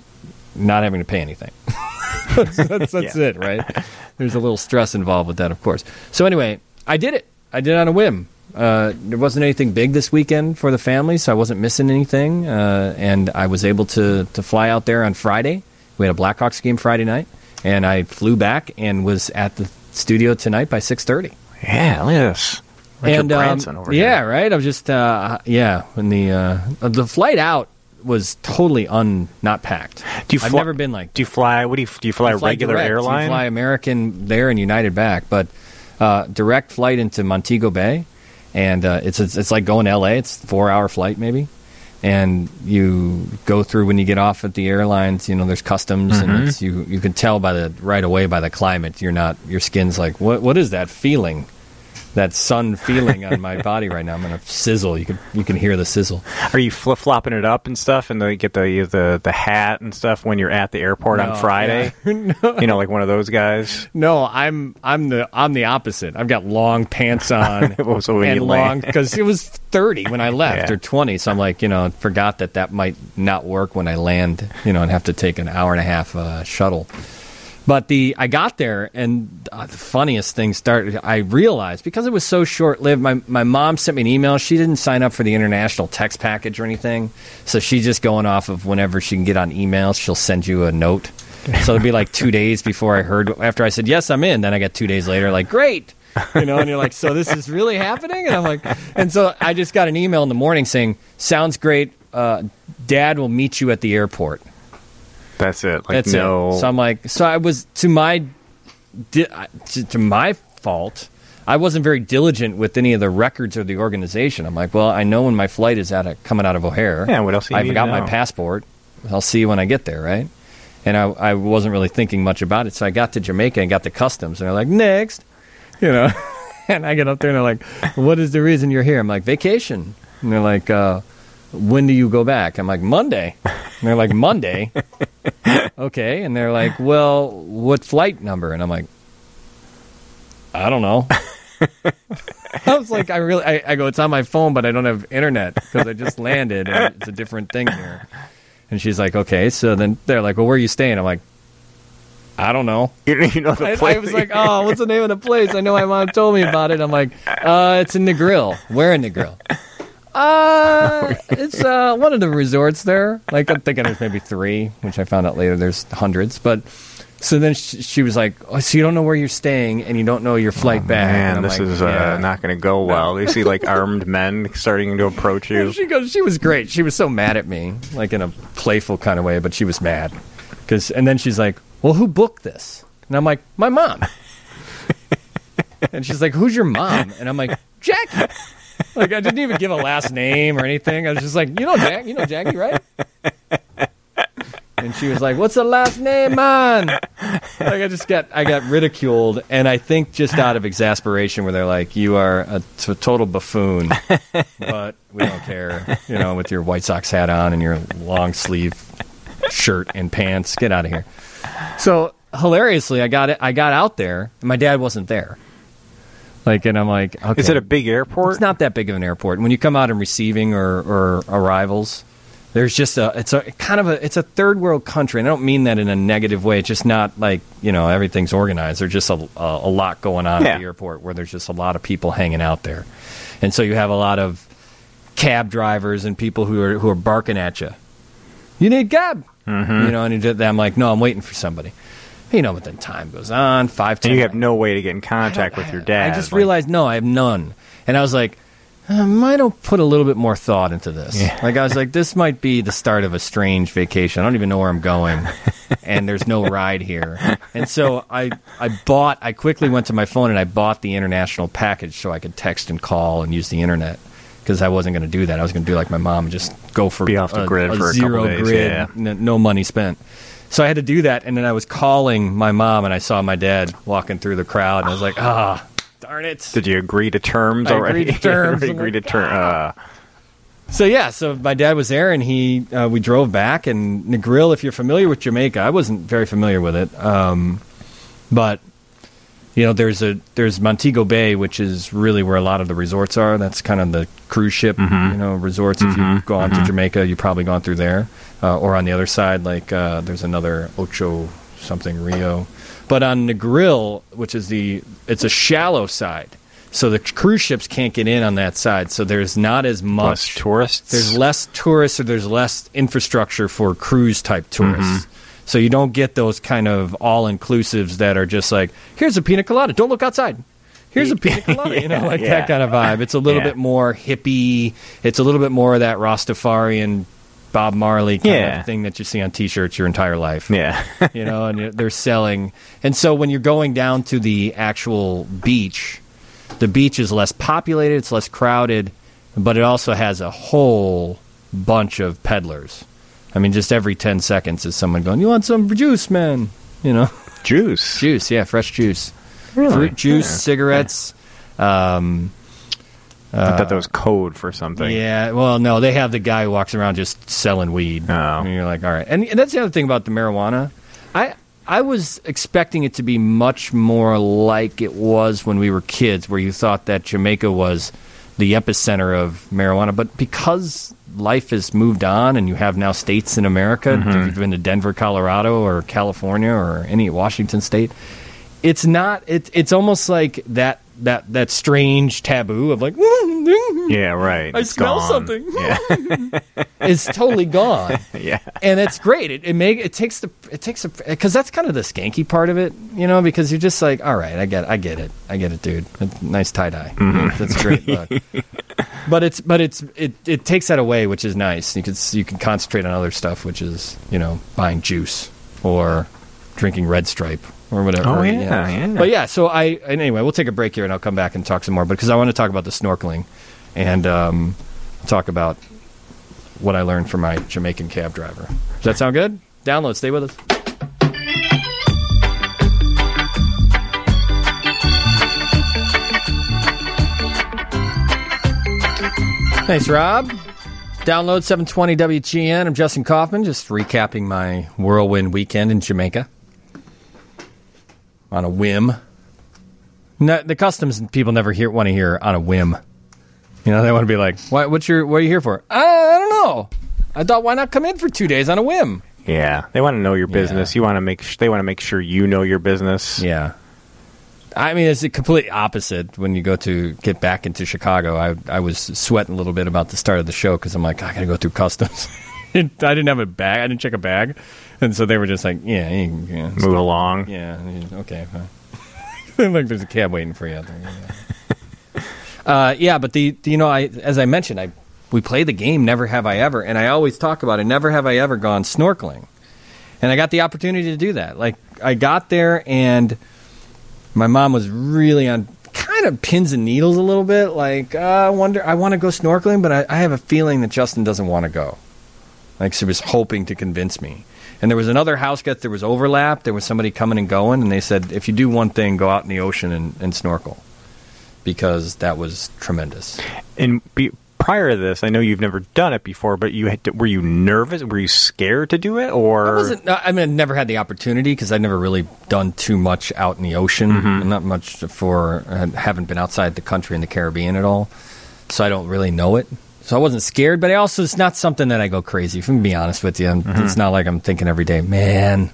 not having to pay anything. That's it, right? There's a little stress involved with that, of course. So anyway, I did it. I did it on a whim. There wasn't anything big this weekend for the family, so I wasn't missing anything. And I was able to fly out there on Friday. We had a Blackhawks game Friday night, and I flew back and was at the studio tonight by 6:30. Yeah, look at this. Richard Branson over here. Yeah, right. I was just when the flight out was totally not packed. I've never been like. Do you fly? Do you fly regular direct. airline? You fly American there and United back, but direct flight into Montego Bay. And it's like going to L.A. It's a 4-hour flight maybe. And you go through when you get off at the airlines, there's customs. And you can tell right away by the climate, your skin's like, what is that feeling? that sun feeling on my body right now. I'm gonna sizzle. You can hear the sizzle. Are you flip flopping it up and stuff, and you get the hat and stuff when you're at the airport on Friday? Yeah. No. You know, like one of those guys. No, I'm the opposite. I've got long pants on and long because it was 30 when I left or 20. So I'm like, forgot that might not work when I land. And have to take an hour and a half shuttle. But I got there, and the funniest thing started. I realized, because it was so short-lived, my mom sent me an email. She didn't sign up for the international text package or anything, so she's just going off of whenever she can get on emails, she'll send you a note. So it'd be like 2 days before I heard, after I said, yes, I'm in. Then I got 2 days later, like, great. And you're like, so this is really happening? And I'm like, and so I just got an email in the morning saying, sounds great. Dad will meet you at the airport. That's it. That's it. So I'm like, I was to my fault. I wasn't very diligent with any of the records of the organization. I'm like, well, I know when my flight is coming out of O'Hare. Yeah. What else? I've got my passport. I'll see you when I get there, right? And I wasn't really thinking much about it. So I got to Jamaica and got to customs, and they're like, next, And I get up there and they're like, what is the reason you're here? I'm like, vacation. And they're like, when do you go back? I'm like, Monday. And they're like, Monday? Okay. And they're like, well, what flight number? And I'm like, I don't know. I was like, I go, it's on my phone, but I don't have internet because I just landed and it's a different thing here. And she's like, okay. So then they're like, well, where are you staying? I'm like, I don't know. You know the place. I was like, oh, what's the name of the place? I know my mom told me about it. I'm like, it's in Negril. Where in Negril? It's one of the resorts there. Like, I'm thinking there's maybe 3, which I found out later there's hundreds. But so then she was like, oh, so you don't know where you're staying and you don't know your flight back. Man, this is not going to go well. You see, like, armed men starting to approach you. She was great. She was so mad at me, like in a playful kind of way, but she was mad. And then she's like, well, who booked this? And I'm like, my mom. And she's like, who's your mom? And I'm like, Jackie. Like, I didn't even give a last name or anything. I was just like, you know Jackie, right? And she was like, what's the last name, man? Like, I got ridiculed. And I think just out of exasperation where they're like, you are a total buffoon, but we don't care, with your White Sox hat on and your long sleeve shirt and pants. Get out of here. So hilariously, I got out there, and my dad wasn't there. Like, and I'm like, okay. Is it a big airport? It's not that big of an airport. When you come out in receiving or arrivals, there's just it's a third world country, and I don't mean that in a negative way. It's just not like everything's organized. There's just a lot going on at the airport where there's just a lot of people hanging out there, and so you have a lot of cab drivers and people who are barking at you. You need cab. Mm-hmm. And I'm like, no, I'm waiting for somebody. But then time goes on, 5, 10. And you have no way to get in contact with your dad. I just realized, no, I have none. And I was like, I might have put a little bit more thought into this. Yeah. Like, I was like, this might be the start of a strange vacation. I don't even know where I'm going, and there's no ride here. And so I quickly went to my phone and I bought the international package so I could text and call and use the internet. Because I wasn't going to do that. I was going to do like my mom and just go for be off the grid for a zero couple days, grid, no money spent. So I had to do that, and then I was calling my mom, and I saw my dad walking through the crowd, and I was like, darn it. Did you agree to terms already? Agreed to terms. So my dad was there, and we drove back, and Negril, if you're familiar with Jamaica, I wasn't very familiar with it, but there's Montego Bay, which is really where a lot of the resorts are. That's kind of the cruise ship, resorts. If you've gone to Jamaica, you've probably gone through there. Or on the other side, like there's another Ocho something Rio. But on Negril, which is it's a shallow side. So the cruise ships can't get in on that side. So there's not as much. Less tourists? There's less tourists, or there's less infrastructure for cruise-type tourists. So you don't get those kind of all-inclusives that are just like, here's a pina colada, don't look outside. Here's a pina colada, that kind of vibe. It's a little bit more hippie. It's a little bit more of that Rastafarian, Bob Marley kind of thing that you see on T-shirts your entire life. Yeah. And they're selling. And so when you're going down to the actual beach, the beach is less populated, it's less crowded, but it also has a whole bunch of peddlers. I mean, just every 10 seconds is someone going, you want some juice, man? Juice? Juice, yeah, fresh juice. Really? Fruit juice, cigarettes. I thought that was code for something. Yeah, well, no, they have the guy who walks around just selling weed. Oh. And you're like, all right. And that's the other thing about the marijuana. I was expecting it to be much more like it was when we were kids, where you thought that Jamaica was the epicenter of marijuana. But because life has moved on and you have now states in America, if you've been to Denver, Colorado, or California, or any Washington state, it's not. It's almost like that strange taboo of like, yeah, right. I smell something. Yeah. It's totally gone. Yeah, and it's great. It takes because that's kind of the skanky part of it, because you're just like, all right, I get it, dude. Nice tie dye. That's great look. But it takes that away, which is nice. You can concentrate on other stuff, which is buying juice or drinking Red Stripe. Or whatever. Oh, yeah. But yeah, so anyway, we'll take a break here and I'll come back and talk some more. Because I want to talk about the snorkeling and talk about what I learned from my Jamaican cab driver. Does that sound good? Download, stay with us. Thanks, Rob. Download 720 WGN. I'm Justin Kaufman, just recapping my whirlwind weekend in Jamaica. On a whim. No, the customs people never want to hear on a whim. They want to be like, what are you here for? I don't know. I thought, why not come in for 2 days on a whim? Yeah, they want to know your business. Yeah. They want to make sure you know your business. Yeah. I mean, it's the complete opposite when you go to get back into Chicago. I was sweating a little bit about the start of the show because I'm like, I got to go through customs. I didn't have a bag. I didn't check a bag. And so they were just like, yeah move along. Yeah, okay, fine. Like there's a cab waiting for you out there. Yeah, but as I mentioned, we play the game Never Have I Ever, and I always talk about it. Never have I ever gone snorkeling, and I got the opportunity to do that. Like I got there, and my mom was really on kind of pins and needles a little bit. Like I want to go snorkeling, but I have a feeling that Justin doesn't want to go. Like she was hoping to convince me. And there was another house guest. There was overlap. There was somebody coming and going, and they said, if you do one thing, go out in the ocean and snorkel, because that was tremendous. And prior to this, I know you've never done it before, but were you nervous? Were you scared to do it, or? I never had the opportunity because I've never really done too much out in the ocean. I'm not much haven't been outside the country in the Caribbean at all, so I don't really know it. So I wasn't scared, but it's not something that I go crazy. If I'm going to be honest with you, it's not like I'm thinking every day, man,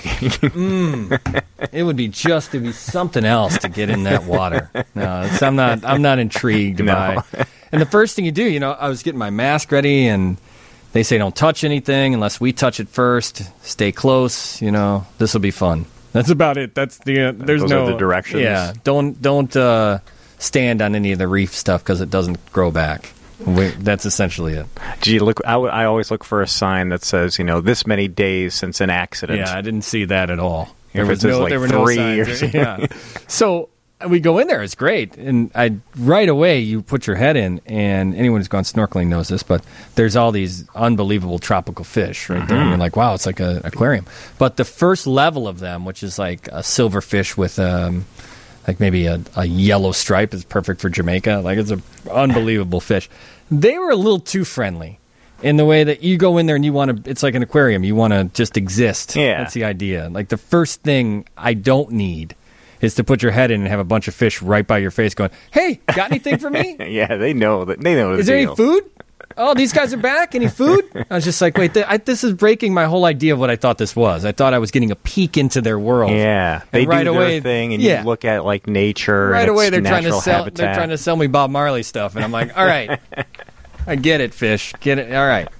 it would be something else to get in that water. No, I'm not intrigued by. And the first thing you do, I was getting my mask ready, and they say don't touch anything unless we touch it first. Stay close. This will be fun. That's about it. Those are the directions. Yeah, don't stand on any of the reef stuff because it doesn't grow back. That's essentially it. Gee, look! I always look for a sign that says, this many days since an accident. Yeah, I didn't see that at all. There were no signs. Yeah. So we go in there. It's great, and right away you put your head in, and anyone who's gone snorkeling knows this, but there's all these unbelievable tropical fish right there, and you're like, wow, it's like an aquarium. But the first level of them, which is like a silverfish with like maybe a yellow stripe, is perfect for Jamaica. Like it's an unbelievable fish. They were a little too friendly in the way that you go in there and you want to, it's like an aquarium. You want to just exist. Yeah. That's the idea. Like the first thing I don't need is to put your head in and have a bunch of fish right by your face going, hey, got anything for me? Yeah, they know that. They know. Is there any food? Oh, these guys are back? Any food? I was just like, wait, this is breaking my whole idea of what I thought this was. I thought I was getting a peek into their world. Yeah. They right do away, their thing, and you look at like nature right and away, its natural habitat. They're trying to sell me Bob Marley stuff, and I'm like, all right, I get it, fish. Get it. All right.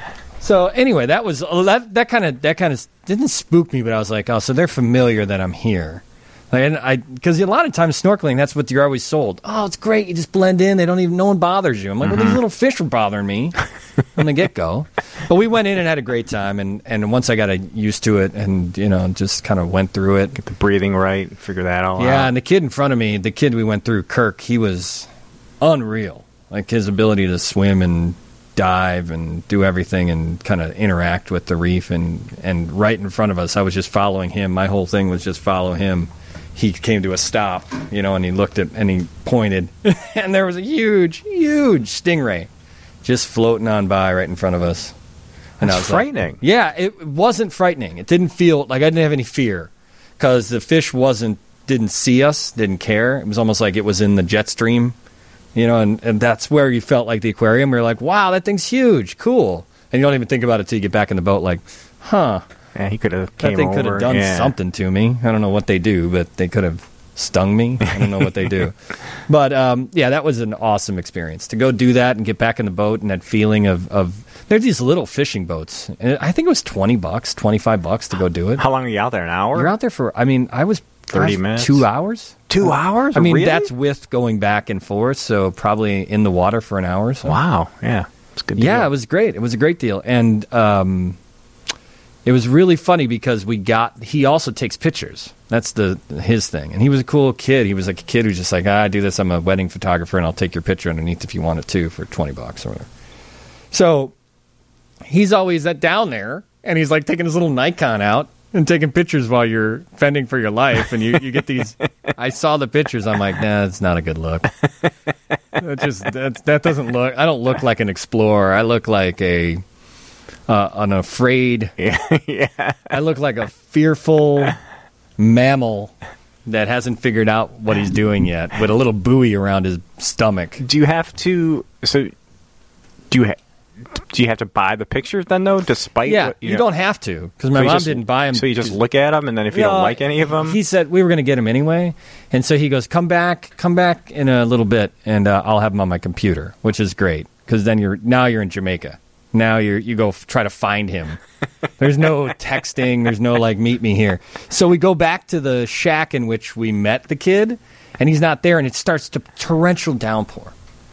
So anyway, that kind of didn't spook me, but I was like, oh, so they're familiar that I'm here. Because a lot of times snorkeling, that's what you're always sold. Oh, it's great. You just blend in. No one bothers you. I'm like, well, these little fish were bothering me from the get-go. But we went in and had a great time. And once I got used to it and, just kind of went through it. Get the breathing right. Figure that all out. Yeah, and the kid in front of me, the kid we went through, Kirk, he was unreal. Like his ability to swim and dive and do everything and kind of interact with the reef. And right in front of us, I was just following him. My whole thing was just follow him. he came to a stop, and he looked at and he pointed, and there was a huge stingray just floating on by right in front of us. And That's frightening. Like, yeah, it wasn't frightening. It didn't feel like I didn't have any fear because the fish didn't see us, didn't care. It was almost like it was in the jet stream, and that's where you felt like the aquarium. You're like, wow, that thing's huge, cool. And you don't even think about it till you get back in the boat like, huh. Yeah, he could have That thing could have done something to me. I don't know what they do, but they could have stung me. I don't know what they do. But, that was an awesome experience. To go do that and get back in the boat and that feeling of there's these little fishing boats. And I think it was $20, $25 to go do it. How long are you out there, an hour? You're out there for, I was 30 minutes? 2 hours. 2 hours? I mean, really? That's with going back and forth, so probably in the water for an hour. So. Wow, yeah. It's a good deal. Yeah, it was great. It was a great deal. And it was really funny because he also takes pictures. That's his thing. And he was a cool kid. He was like a kid who's just like, I do this. I'm a wedding photographer, and I'll take your picture underneath if you want it too for $20 or whatever. So he's always down there, and he's like taking his little Nikon out and taking pictures while you're fending for your life. And you get these. I saw the pictures. I'm like, nah, it's not a good look. That doesn't look. I don't look like an explorer. I look like an afraid. Yeah. I look like a fearful mammal that hasn't figured out what he's doing yet, with a little buoy around his stomach. Do you have to? So, do you have to buy the pictures then, though? Despite you don't have to, because my mom didn't buy them. So you just look at them, and then if you don't like any of them, he said we were going to get them anyway, and so he goes, "Come back in a little bit, and I'll have them on my computer," which is great because then you're in Jamaica. Now you go try to find him. There's no texting. There's no meet me here. So we go back to the shack in which we met the kid, and he's not there, and it starts to torrential downpour.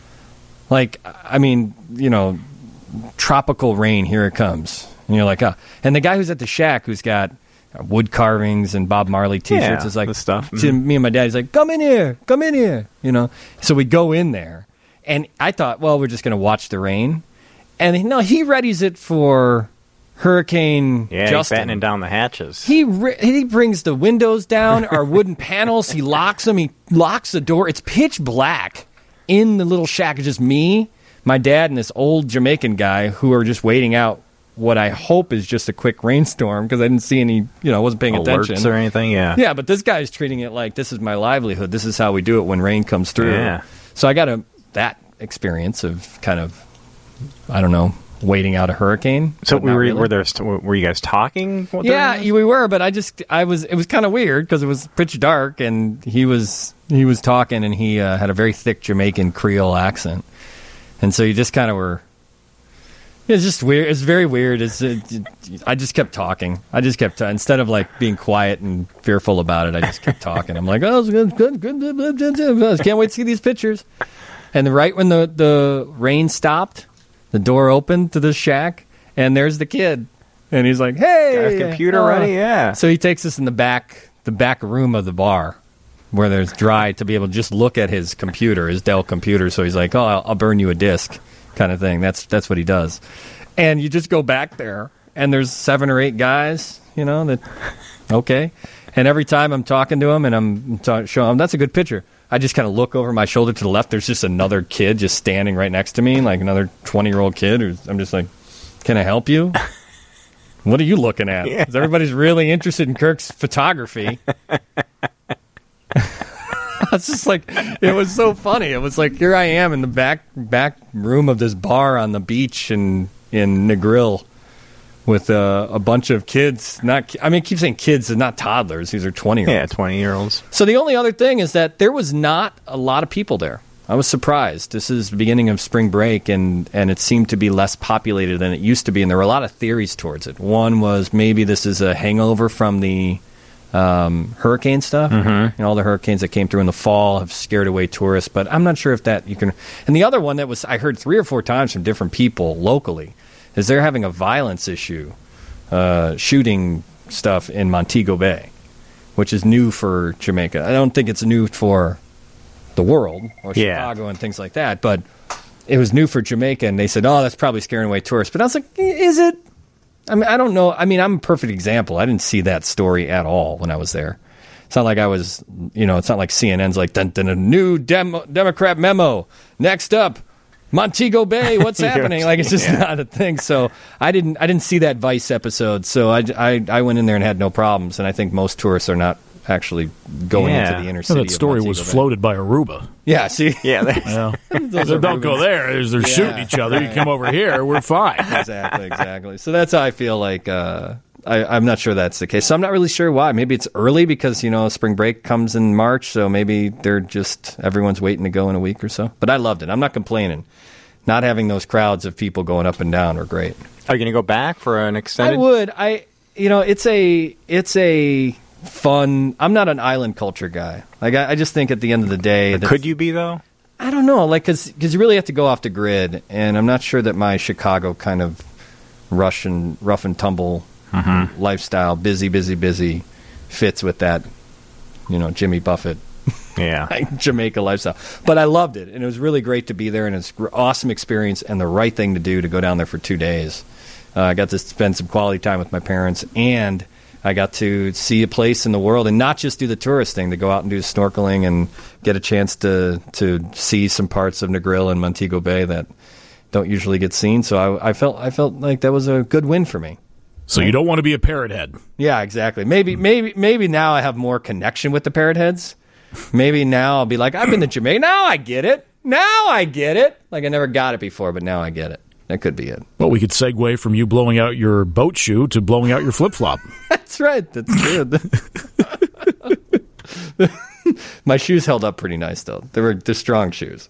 Tropical rain. Here it comes, and you're like, oh. And the guy who's at the shack, who's got wood carvings and Bob Marley T-shirts, is like, the stuff. To me and my dad, he's like, come in here. So we go in there, and I thought, well, we're just going to watch the rain. And no, he readies it for Hurricane Justin. He's battening down the hatches. He brings the windows down, our wooden panels. He locks them. He locks the door. It's pitch black in the little shack. It's just me, my dad, and this old Jamaican guy who are just waiting out what I hope is just a quick rainstorm because I didn't see any, I wasn't paying attention. Alerts or anything, yeah. Yeah, but this guy's treating it like this is my livelihood. This is how we do it when rain comes through. Yeah. So I got that experience of kind of, I don't know, waiting out a hurricane. So were you guys talking? Yeah, we were, but it was kind of weird because it was pitch dark and he was talking and he had a very thick Jamaican Creole accent. And so you just kind of were, it's just weird. It's very weird. I just kept talking. Instead of being quiet and fearful about it, I just kept talking. I'm like, oh, it's good. Can't wait to see these pictures. And right when the rain stopped, the door opened to the shack, and there's the kid. And he's like, hey. Got a computer ready? Yeah. So he takes us in the back room of the bar where there's dry to be able to just look at his computer, his Dell computer. So he's like, oh, I'll burn you a disc kind of thing. That's what he does. And you just go back there, and there's 7 or 8 guys, okay. And every time I'm talking to him and I'm showing him, that's a good picture. I just kind of look over my shoulder to the left. There's just another kid just standing right next to me, like another 20-year-old kid. I'm just like, can I help you? What are you looking at? Yeah. 'Cause everybody's really interested in Kirk's photography. It's just like, it was so funny. It was like, here I am in the back room of this bar on the beach in Negril with a bunch of kids. I keep saying kids and not toddlers. These are 20-year-olds. Yeah, 20-year-olds. So the only other thing is that there was not a lot of people there. I was surprised. This is the beginning of spring break, and it seemed to be less populated than it used to be, and there were a lot of theories towards it. One was maybe this is a hangover from the hurricane stuff. Mm-hmm. All the hurricanes that came through in the fall have scared away tourists, but I'm not sure if that you can. And the other one that was I heard 3 or 4 times from different people locally is they're having a violence issue, shooting stuff in Montego Bay, which is new for Jamaica. I don't think it's new for the world or Chicago and things like that, but it was new for Jamaica, and they said, oh, that's probably scaring away tourists. But I was like, is it? I mean, I don't know. I mean, I'm a perfect example. I didn't see that story at all when I was there. It's not like I was, it's not like CNN's like, dun, dun, a new Democrat memo. Next up, Montego Bay, what's happening? Like, it's just not a thing. So I didn't see that Vice episode. So I went in there and had no problems. And I think most tourists are not actually going into the inner city. That story was floated by Aruba. Yeah, see? Yeah. Don't go there. They're shooting each other. You come over here, we're fine. Exactly. So that's how I feel like I'm not sure that's the case. So I'm not really sure why. Maybe it's early because, spring break comes in March, so maybe everyone's waiting to go in a week or so. But I loved it. I'm not complaining. Not having those crowds of people going up and down were great. Are you going to go back for an extended? I would. It's a fun. I'm not an island culture guy. Like I just think at the end of the day, could you be though? I don't know. Like because you really have to go off the grid, and I'm not sure that my Chicago kind of rough and tumble lifestyle, busy, fits with that. Jimmy Buffett. Jamaica lifestyle. But I loved it, and it was really great to be there, and it's an awesome experience and the right thing to do to go down there for 2 days. I got to spend some quality time with my parents, and I got to see a place in the world and not just do the tourist thing, to go out and do snorkeling and get a chance to see some parts of Negril and Montego Bay that don't usually get seen. So I felt like that was a good win for me. So you don't want to be a parrot head. Yeah, exactly. Maybe now I have more connection with the parrot heads. Maybe now I'll be like, I've been to Jamaica. Now I get it. Like I never got it before, but now I get it. That could be it. Well, we could segue from you blowing out your boat shoe to blowing out your flip-flop. That's right. That's good. My shoes held up pretty nice, though. They're strong shoes.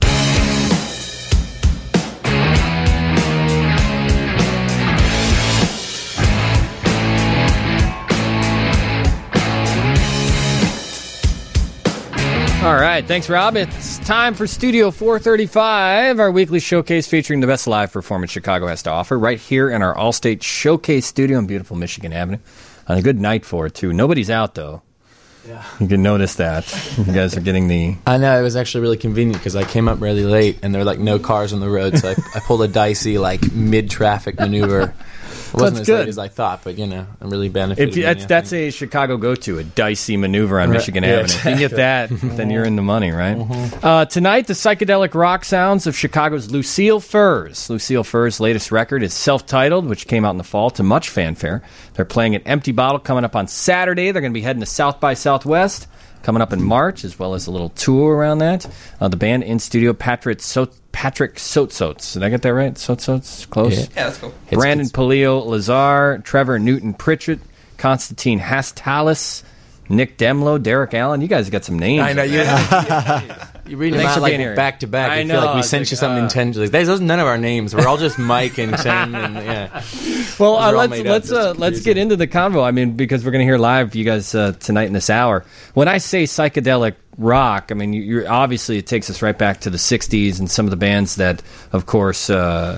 All right. Thanks, Rob. It's time for Studio 435, our weekly showcase featuring the best live performance Chicago has to offer, right here in our Allstate Showcase studio on beautiful Michigan Avenue. On a good night for it, too. Nobody's out, though. Yeah. You can notice that. You guys are getting the... I know. It was actually really convenient because I came up really late and there were no cars on the road, so I pulled a dicey mid-traffic maneuver. It wasn't as late as I thought, but, I'm really benefiting. That's a Chicago go-to, a dicey maneuver on Michigan Avenue. Exactly. If you can get that, then you're in the money, right? Mm-hmm. Tonight, the psychedelic rock sounds of Chicago's Lucille Furs. Lucille Furs' latest record is self-titled, which came out in the fall to much fanfare. They're playing at Empty Bottle coming up on Saturday. They're going to be heading to South by Southwest coming up in March, as well as a little tour around that. The band in studio, Patrick Sotsots. Did I get that right? Sotsots? Close? Yeah, that's cool. Brandon Polillo Lazar, Trevor Newton Pritchett, Constantine Hastalis, Nick Demlo, Derek Allen. You guys got some names. I know. You're reading them out back to back. I feel like we sent you something intentionally. Those none of our names. We're all just Mike and Chen. Well, let's get into the convo. I mean, because we're going to hear live you guys tonight in this hour. When I say psychedelic rock, I mean you're obviously it takes us right back to the '60s and some of the bands that, of course,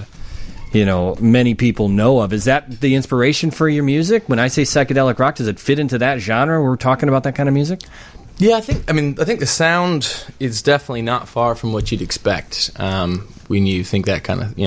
many people know of. Is that the inspiration for your music? When I say psychedelic rock, does it fit into that genre? We're talking about that kind of music. Yeah, I think the sound is definitely not far from what you'd expect when you think that kind of,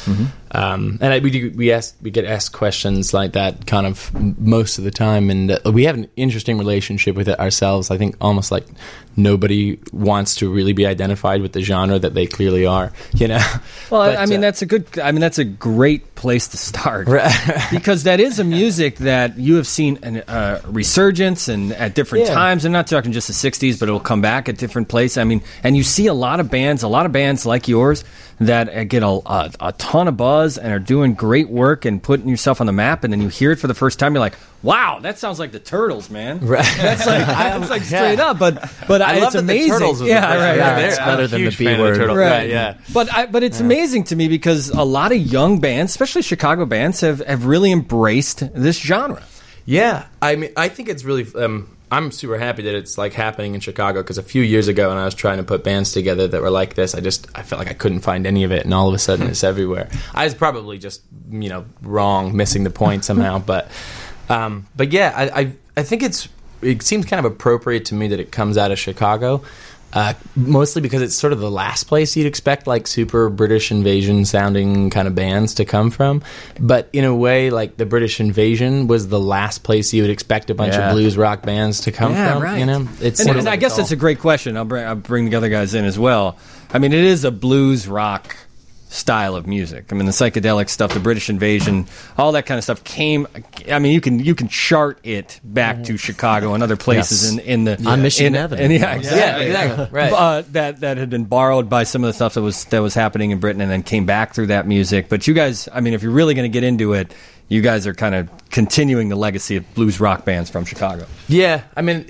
and we get asked questions like that kind of most of the time, and we have an interesting relationship with it ourselves. I think almost like nobody wants to really be identified with the genre that they clearly are, Well, that's a great place to start, because that is a music that you have seen a resurgence and at different times. I'm not talking just the '60s, but it will come back at different places. I mean, and you see a lot of bands like yours that get a ton of buzz and are doing great work and putting yourself on the map, and then you hear it for the first time, you're like, wow, that sounds like the Turtles, man. Right. That's like straight up, but I love it's amazing. The Turtles It's better than the B word. Right, yeah. But it's amazing to me because a lot of young bands, especially Chicago bands, have really embraced this genre. Yeah, I mean, I think it's really... I'm super happy that it's happening in Chicago, because a few years ago when I was trying to put bands together that were like this, I felt like I couldn't find any of it, and all of a sudden it's everywhere. I was probably just wrong, missing the point somehow, but yeah, I think it seems kind of appropriate to me that it comes out of Chicago. Mostly because it's sort of the last place you'd expect like super British Invasion sounding kind of bands to come from. But in a way, like the British Invasion was the last place you would expect a bunch of blues rock bands to come from. Right. You know, it's and I guess that's a great question. I'll bring the other guys in as well. I mean, it is a blues rock style of music. I mean, the psychedelic stuff, the British Invasion, all that kind of stuff came. I mean, you can chart it back to Chicago and other places in the on Michigan Avenue. Exactly. Right. That had been borrowed by some of the stuff that was happening in Britain and then came back through that music. But you guys, I mean, if you're really going to get into it, you guys are kind of continuing the legacy of blues rock bands from Chicago. Yeah, I mean,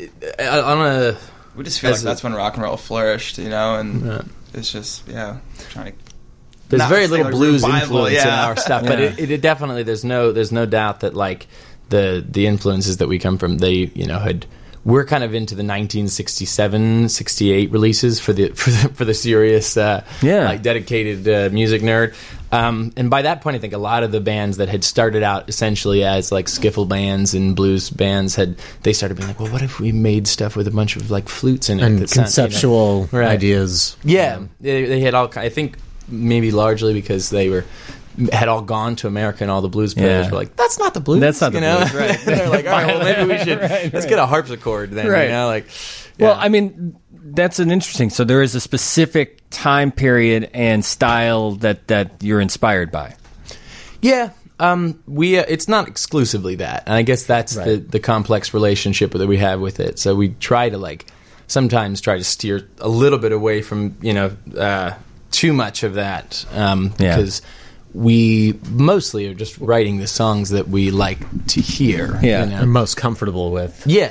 we just feel like that's when rock and roll flourished, you know, and it's just trying to. There's very little blues influence in our stuff, but it definitely there's no doubt that like the influences that we come from, they we're kind of into the 1967, 68 releases for the serious like dedicated music nerd. And by that point, I think a lot of the bands that had started out essentially as like skiffle bands and blues bands they started being like, well, what if we made stuff with a bunch of like flutes in it and conceptual ideas? Yeah, they had all. I think maybe largely because they had all gone to America and all the blues players were like, that's not the blues. That's not the blues, right? They're like, all right, well, maybe we should let's get a harpsichord then, right. You know, like. Yeah. Well, I mean, that's an interesting. So there is a specific time period and style that you're inspired by. Yeah, it's not exclusively that, and I guess that's the complex relationship that we have with it. So we try to sometimes try to steer a little bit away from too much of that because we mostly are just writing the songs that we like to hear. Yeah, are most comfortable with. Yeah,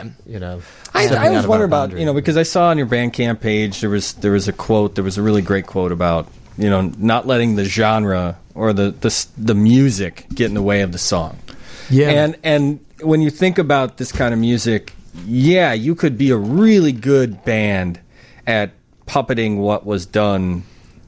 I always wonder about because I saw on your Bandcamp page there was a quote. There was a really great quote about not letting the genre or the music get in the way of the song. Yeah, and when you think about this kind of music, you could be a really good band at puppeting what was done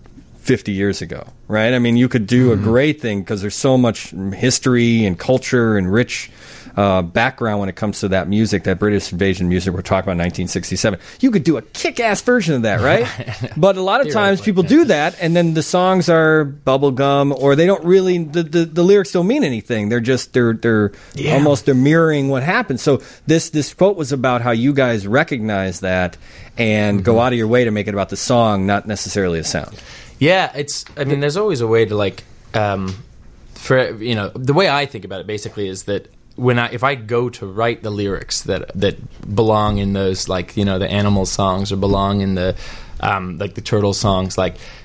50 years ago, right? I mean, you could do a great thing because there's so much history and culture and rich background when it comes to that music, that British Invasion music we're talking about, 1967. You could do a kick-ass version of that, right? But a lot of times people do that, and then the songs are bubblegum, or they don't really, the lyrics don't mean anything. They're just, they're almost, they're mirroring what happened. So this quote was about how you guys recognize that and go out of your way to make it about the song, not necessarily the sound. Yeah, there's always a way to the way I think about it basically is that if I go to write the lyrics that belong in those the animal songs or belong in the the turtle songs,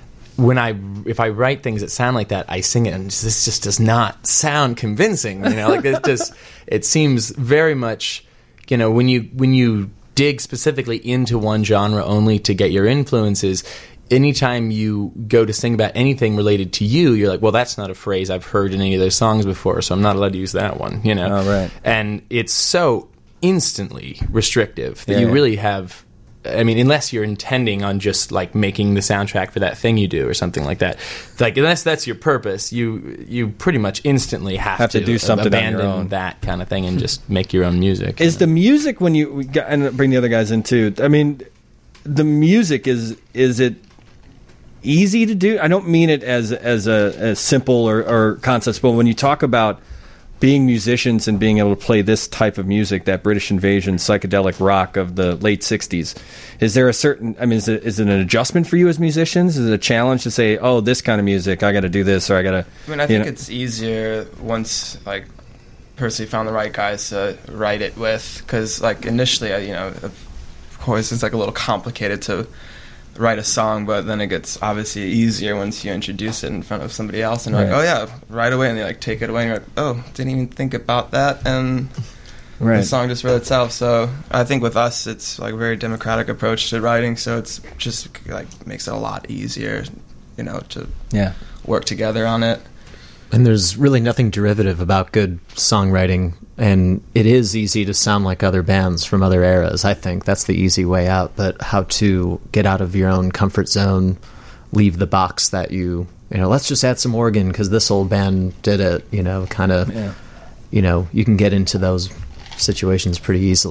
if I write things that sound like that, I sing it and this just does not sound convincing, it seems very much when you dig specifically into one genre only to get your influences. Anytime you go to sing about anything related to you're like, well, that's not a phrase I've heard in any of those songs before, so I'm not allowed to use that one, Oh, right. And it's so instantly restrictive that you really have, unless you're intending on just making the soundtrack for that thing you do or something like that, unless that's your purpose, you pretty much instantly have to do something abandon on your own. that kind of thing and just make your own music. Is the music when and bring the other guys in too? I mean, the music is it easy to do? I don't mean it as a simple or concept, but when you talk about being musicians and being able to play this type of music, that British Invasion psychedelic rock of the late 60s, is there a certain, is it an adjustment for you as musicians? Is it a challenge to say, oh, this kind of music, I got to do this, or I got to... I think it's easier once, Percy found the right guys to write it with, because, initially, of course, it's, a little complicated to write a song, but then it gets obviously easier once you introduce it in front of somebody else, and you're like, oh yeah, right away, and they take it away, and you're like, oh, didn't even think about that, and the song just wrote itself. So I think with us, it's a very democratic approach to writing, so it's just makes it a lot easier, to work together on it. And there's really nothing derivative about good songwriting, and it is easy to sound like other bands from other eras. I think that's the easy way out, but how to get out of your own comfort zone, leave the box that let's just add some organ because this old band did it, you can get into those situations pretty easily.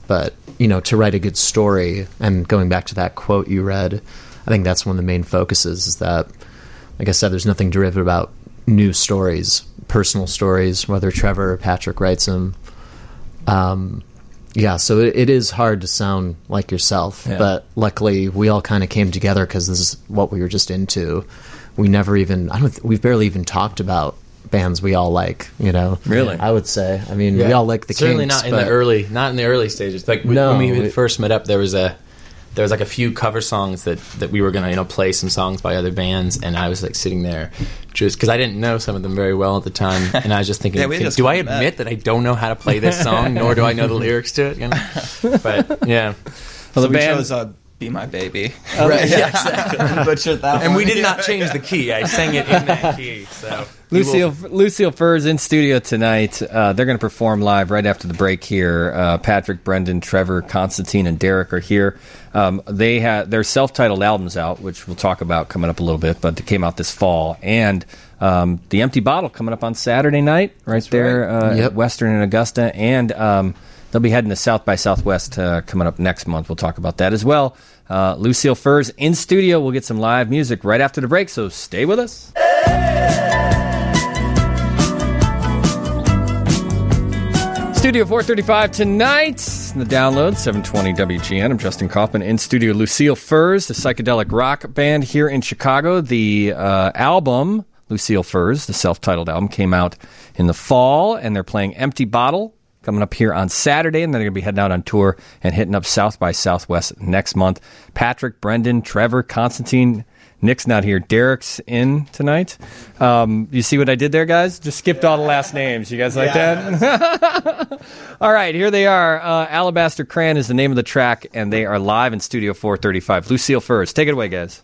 But, to write a good story, and going back to that quote you read, I think that's one of the main focuses, is that, like I said, there's nothing derivative about new stories, personal stories, whether Trevor or Patrick writes them. So it is hard to sound like yourself, but luckily we all kind of came together because this is what we were just into. We never even, we've barely even talked about bands we all like, Really? I would say. I mean, we all like the Certainly Kinks. Certainly not in the early stages. Like when we first met up, there was like a few cover songs that we were gonna play some songs by other bands, and I was like sitting there just because I didn't know some of them very well at the time, and I was just thinking, do I admit that I don't know how to play this song, nor do I know the lyrics to it? But yeah, well, the band chose "Be My Baby." Right? Yeah, exactly. Butchered that and we did not change the key. I sang it in that key. So Lucille Furs in studio tonight. They're going to perform live right after the break here. Patrick, Brendan, Trevor, Constantine, and Derek are here. They had their self-titled albums out, which we'll talk about coming up a little bit, but they came out this fall. And The Empty Bottle coming up on Saturday night at Western in Augusta. And they'll be heading to South by Southwest coming up next month. We'll talk about that as well. Lucille Furs in studio. We'll get some live music right after the break, so stay with us. Studio 435 tonight. The download, 720 WGN. I'm Justin Kaufman. In studio, Lucille Furs, the psychedelic rock band here in Chicago. The album, Lucille Furs, the self-titled album, came out in the fall, and they're playing Empty Bottle coming up here on Saturday, and then they're going to be heading out on tour and hitting up South by Southwest next month. Patrick, Brendan, Trevor, Constantine, Nick's not here. Derek's in tonight. You see what I did there, guys? Just skipped all the last names. You guys like that? All right, here they are. Alabaster Crayon is the name of the track, and they are live in Studio 435. Lucille Furs. Take it away, guys.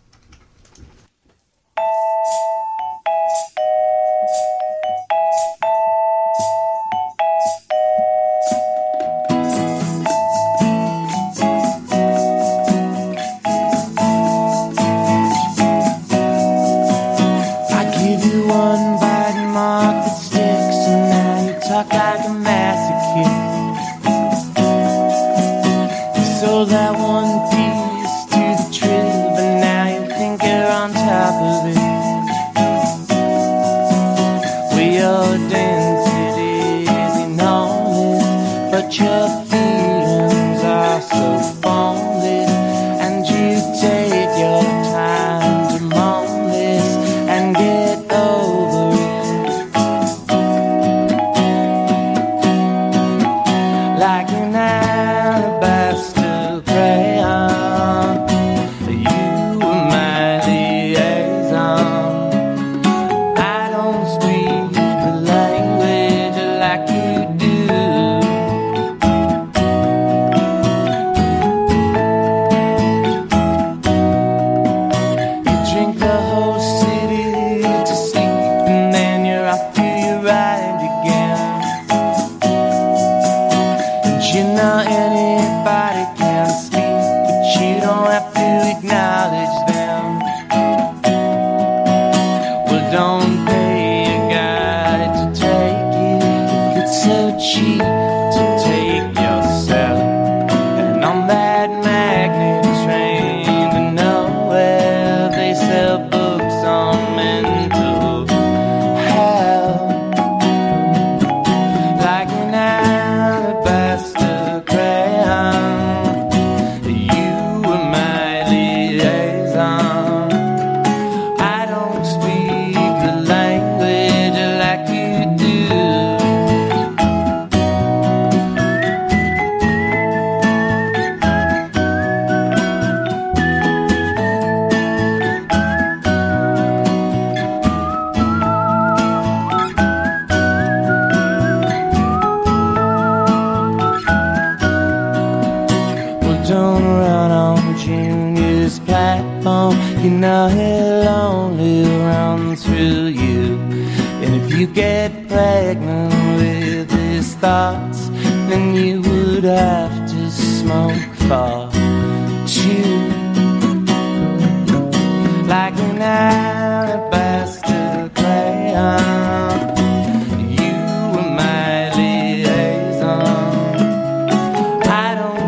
I don't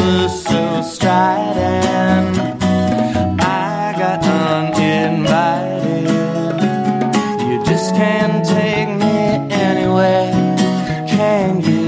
was so strident. I got uninvited. You just can't take me anywhere, can you?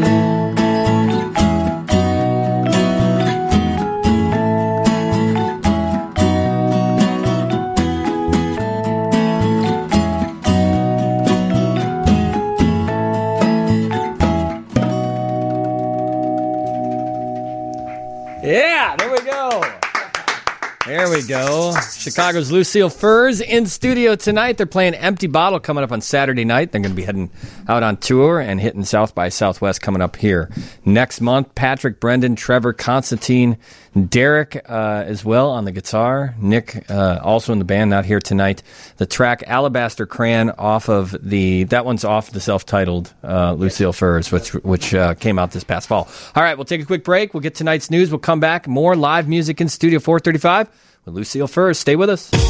Yeah, there we go. There we go. Chicago's Lucille Furs in studio tonight. They're playing Empty Bottle coming up on Saturday night. They're going to be heading out on tour and hitting South by Southwest coming up here next month. Patrick, Brendan, Trevor, Constantine, Derek as well on the guitar. Nick also in the band, not here tonight. The track Alabaster Crayon that one's off the self-titled Lucille Furs, which came out this past fall. All right, we'll take a quick break. We'll get tonight's news. We'll come back. More live music in Studio 435 with Lucille Furs. Stay with us.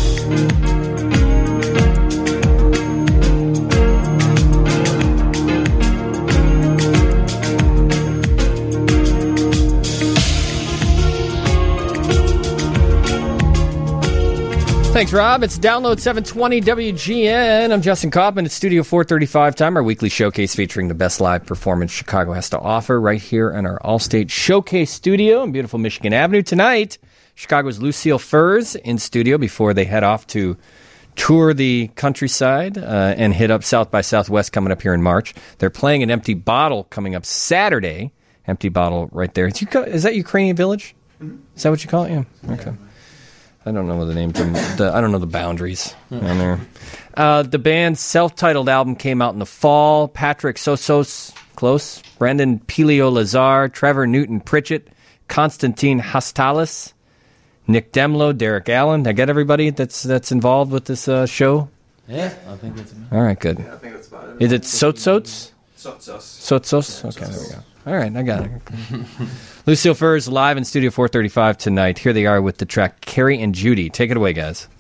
Thanks, Rob. It's Download 720 WGN. I'm Justin Kaufman. It's Studio 435 time, our weekly showcase featuring the best live performance Chicago has to offer right here in our Allstate Showcase studio on beautiful Michigan Avenue. Tonight, Chicago's Lucille Furs in studio before they head off to tour the countryside and hit up South by Southwest coming up here in March. They're playing an Empty Bottle coming up Saturday. Empty Bottle right there. Is that Ukrainian Village? Is that what you call it? Yeah. Okay. I don't know what the name. I don't know the boundaries on there. The band's self-titled album came out in the fall. Patrick Sosos, close. Brendan Pelio-Lazar, Trevor Newton-Pritchett, Constantine Hastalis, Nick Demlo, Derek Allen. Did I get everybody that's involved with this show? Yeah, I think that's about it. All right, good. Yeah, I think that's about it. Is it Sotsos? Sotsos. Sotsos? Okay, there we go. All right, I got it. Lucille Furs live in Studio 435 tonight. Here they are with the track Carrie and Judy. Take it away, guys.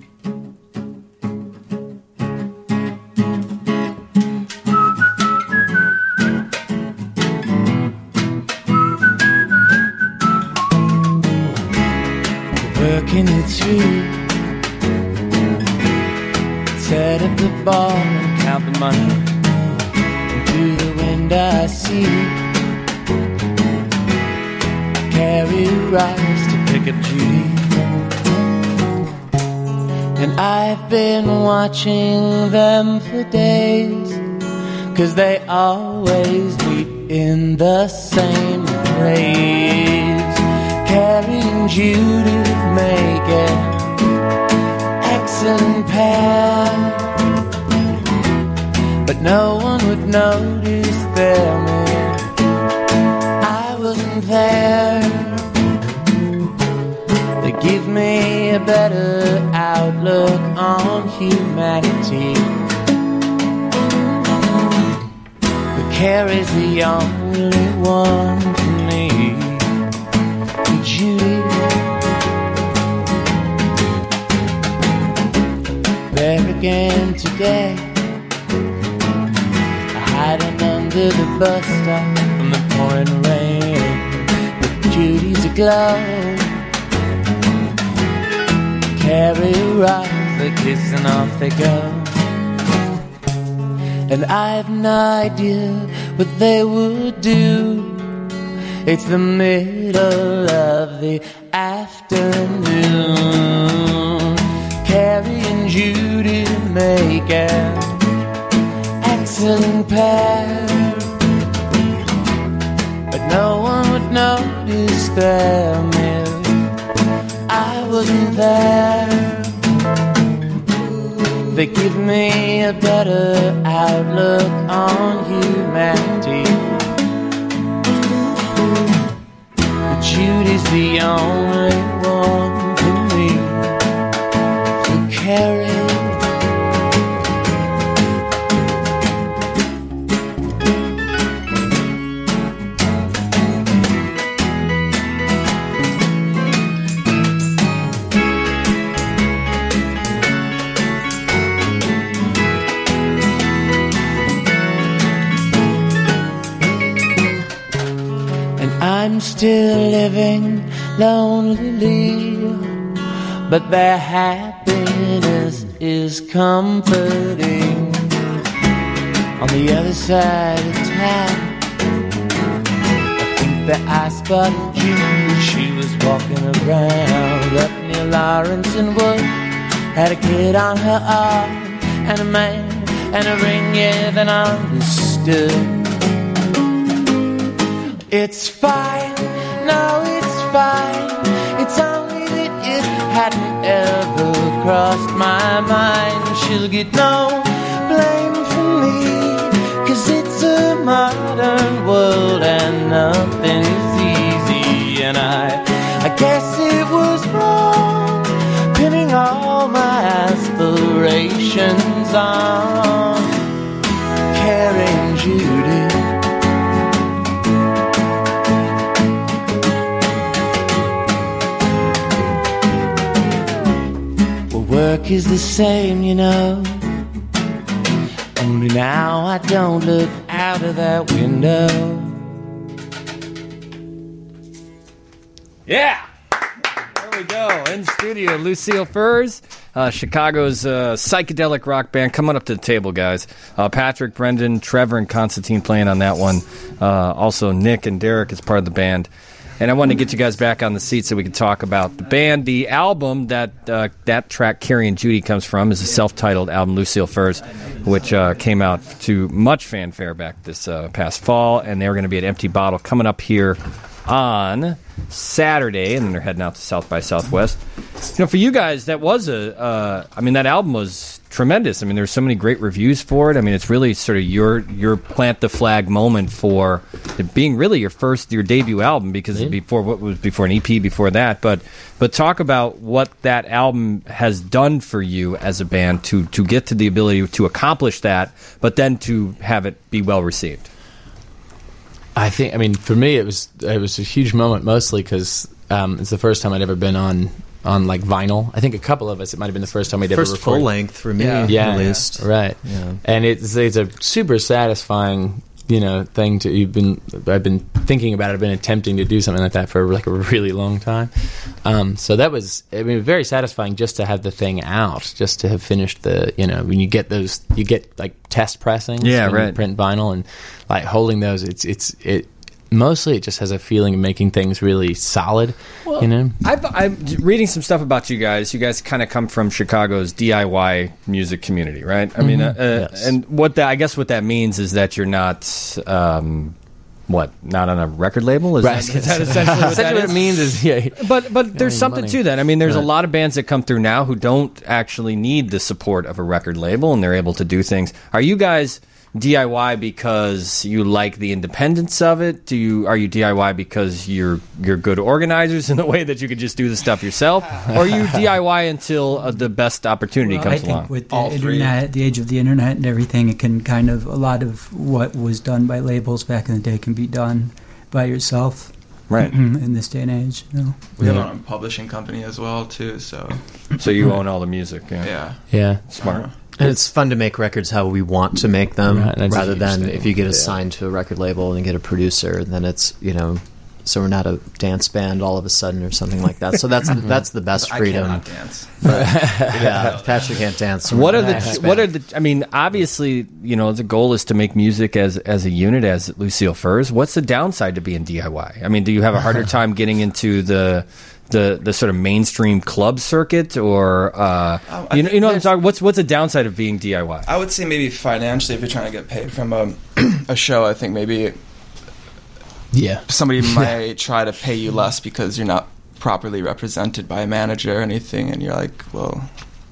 Working it through, set up the bar and count the money. And through the window I see Carrie arrives to pick up Judy. And I've been watching them for days, 'cause they always meet in the same place. Carrie and Judy make an excellent pair, but no one would notice them if I wasn't there. They give me a better outlook on humanity, but Carrie's the only one for me. For Judy, there again today, hiding under the bus stop from the pouring rain. But Judy's aglow. Carrie arrives, they kiss and off they go. And I've no idea what they would do. It's the middle of the afternoon. Carrie and Judy make an excellent pair, but no one would notice them if I wasn't there. They give me a better outlook on humanity, but Judy's the only one for me. For Carrie, I'm still living lonely, but their happiness is comforting. On the other side of town, I think that I spotted you. She was walking around up near Lawrence and Wood, had a kid on her arm, and a man, and a ring, yeah, that understood. It's fine, no, it's fine. It's only that it hadn't ever crossed my mind. She'll get no blame from me, 'cause it's a modern world and nothing's easy. And I guess it was wrong pinning all my aspirations on caring Judy. Work is the same, you know, only now I don't look out of that window. Yeah! There we go. In studio, Lucille Furs, Chicago's psychedelic rock band. Coming up to the table, guys. Patrick, Brendan, Trevor, and Constantine playing on that one. Also, Nick and Derek is part of the band. And I wanted to get you guys back on the seat so we could talk about the band. The album that track, Carrie and Judy, comes from is a self-titled album, Lucille Furs, which came out to much fanfare back this past fall. And they were going to be at Empty Bottle coming up here on Saturday, and then they're heading out to South by Southwest. You know, for you guys, that was that album was tremendous. I mean, there's so many great reviews for it. I mean, it's really sort of your plant the flag moment for it being really your debut album, because before an EP before that. But talk about what that album has done for you as a band to get to the ability to accomplish that, but then to have it be well received. I think, I mean, for me, it was a huge moment, mostly because it's the first time I'd ever been on like vinyl. I think a couple of us, it might have been the first time we'd ever recorded. First full length for me, at least. Right. Yeah. And it's a super satisfying, thing I've been thinking about it. I've been attempting to do something like that for like a really long time. So that was, very satisfying just to have the thing out, just to have finished when you get like test pressings, when you print vinyl, and like holding those, it mostly it just has a feeling of making things really solid. Well, I'm reading some stuff about you guys. You guys kind of come from Chicago's DIY music community, right? I mean, yes. And what that means is that you're not. Not on a record label? Is that essentially what that is? What it means is, But there's something to that. I mean, there's a lot of bands that come through now who don't actually need the support of a record label, and they're able to do things. Are you guys DIY because you like the independence of it? Are you DIY because you're good organizers in the way that you could just do the stuff yourself? Or are you DIY until the best opportunity comes along? I think with the internet, the age of the internet and everything, it can a lot of what was done by labels back in the day can be done by yourself. Right. In this day and age. We have our own publishing company as well, too. So you own all the music. Yeah. Smart. And it's fun to make records how we want to make them, rather than if you get assigned to a record label and get a producer, then it's, so we're not a dance band all of a sudden or something like that. So that's the best freedom. I cannot dance. Yeah, Patrick can't dance. What are the? I mean, obviously, the goal is to make music as a unit, as Lucille Furs. What's the downside to being DIY? I mean, do you have a harder time getting into the sort of mainstream club circuit, or what I'm talking? What's the downside of being DIY? I would say maybe financially, if you're trying to get paid from a show, I think maybe somebody might try to pay you less because you're not properly represented by a manager or anything, and you're like, well,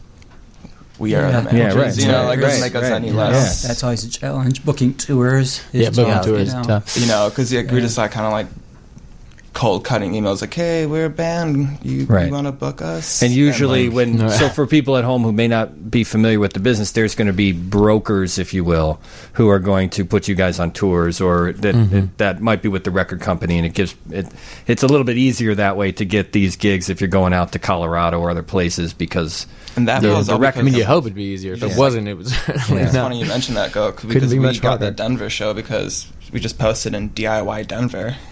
we are the managers. It doesn't make us any less. That's always a challenge. Booking tours is tough, is tough. Because we're just like kind of like cold cutting emails like, hey, we're a band, you want to book us? And usually so for people at home who may not be familiar with the business, there's going to be brokers, if you will, who are going to put you guys on tours, or that might be with the record company, and it's a little bit easier that way to get these gigs if you're going out to Colorado or other places, because and that you hope it'd be easier. If it wasn't, it was it's funny you mentioned that, because we got the Denver show because we just posted in DIY Denver.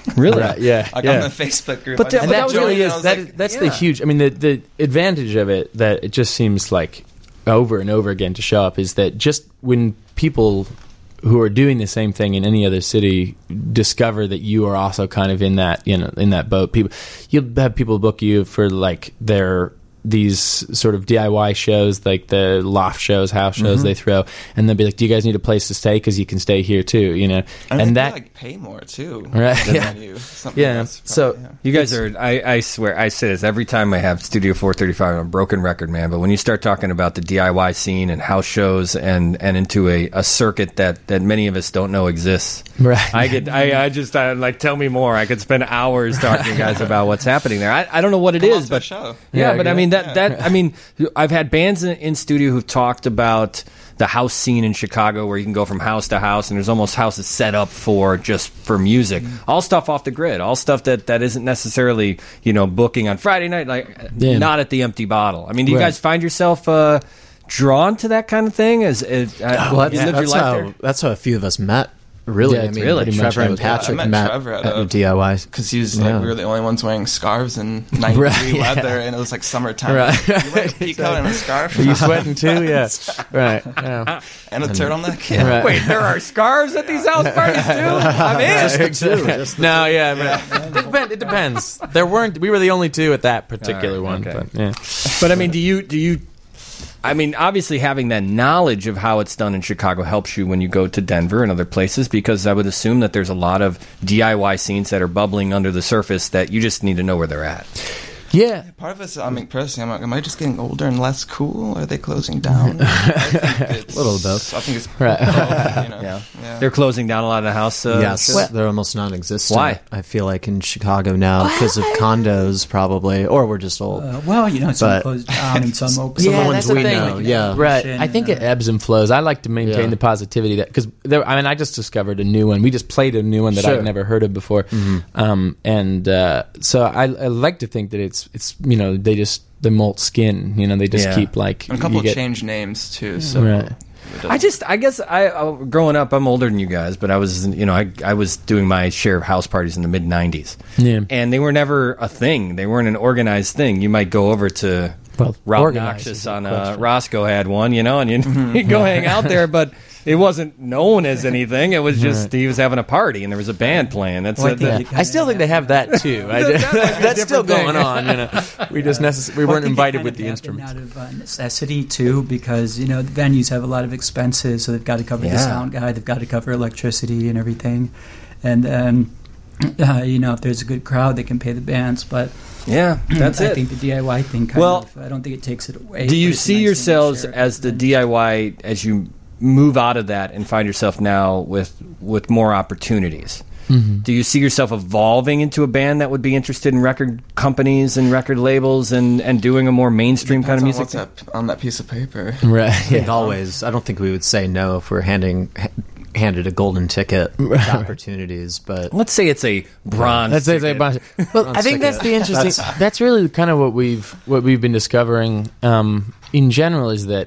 Really? Yeah. Like on the Facebook group. But that really is that's the huge. I mean, the advantage of it that it just seems like over and over again to show up is that just when people who are doing the same thing in any other city discover that you are also kind of in that in that boat, you'll have people book you for like these sort of DIY shows, like the loft shows, house shows they throw, and they'll be like, "Do you guys need a place to stay? Because you can stay here too." And that like pay more too, right? Yeah. So you guys are. I swear, I say this every time I have Studio 435 on a broken record, man. But when you start talking about the DIY scene and house shows and into a circuit that many of us don't know exists, right? I just like tell me more. I could spend hours talking to you guys about what's happening there. I don't know what it is, but but I mean. I mean, I've had bands in studio who've talked about the house scene in Chicago where you can go from house to house and there's almost houses set up for music. All stuff off the grid, all stuff that isn't necessarily, booking on Friday night, not at the Empty Bottle. I mean, do you guys find yourself drawn to that kind of thing? That's how a few of us met. Really, I mean, really. Trevor and Patrick met at DIY because he was like we were the only ones wearing scarves and 93 leather, and it was like summertime. Right. You wear a peacoat and a scarf. Are you sweating too? Yeah, right. Yeah. And a turtleneck. Yeah. Right. Wait, there are scarves at these house parties too? I'm in. It depends. We were the only two at that particular one. Okay. But I mean, do you? I mean, obviously having that knowledge of how it's done in Chicago helps you when you go to Denver and other places, because I would assume that there's a lot of DIY scenes that are bubbling under the surface that you just need to know where they're at. Yeah. Part of it is, I mean, personally, I'm like, am I just getting older and less cool? Are they closing down? I think it's a little of both. I think it's right. Yeah. They're closing down a lot of the house. Yes, they're almost non-existent. Why? I feel like in Chicago now because of condos, probably, or we're just old. Some closed down and some open. Some ones we know. Yeah, right. I think it ebbs and flows. I like to maintain the positivity that because I just discovered a new one. We just played a new one that I'd never heard of before, so I like to think that it's they molt skin. They just keep like and a couple change names too. So. Right. I guess growing up, I'm older than you guys, but I was, I was doing my share of house parties in the mid '90s, and they were never a thing. They weren't an organized thing. You might go over to Rob Noxious on Roscoe had one, and you'd go hang out there, but it wasn't known as anything. It was just he was having a party and there was a band playing. I still think they have that too. That's still going on. We just we weren't invited with the instruments. Out of necessity too, because the venues have a lot of expenses, so they've got to cover the sound guy, they've got to cover electricity and everything, and then if there's a good crowd, they can pay the bands, but. Yeah, that's I think the DIY thing I don't think it takes it away. Do you see yourselves as the DIY as you move out of that and find yourself now with more opportunities? Mm-hmm. Do you see yourself evolving into a band that would be interested in record companies and record labels and doing a more mainstream kind of music? What's on that piece of paper? Right. Always. I don't think we would say no if we're handed a golden ticket with opportunities, but let's say it's a bronze. Let's say it's a bronze. Well, I think that's the interesting. That's really kind of what we've been discovering in general is that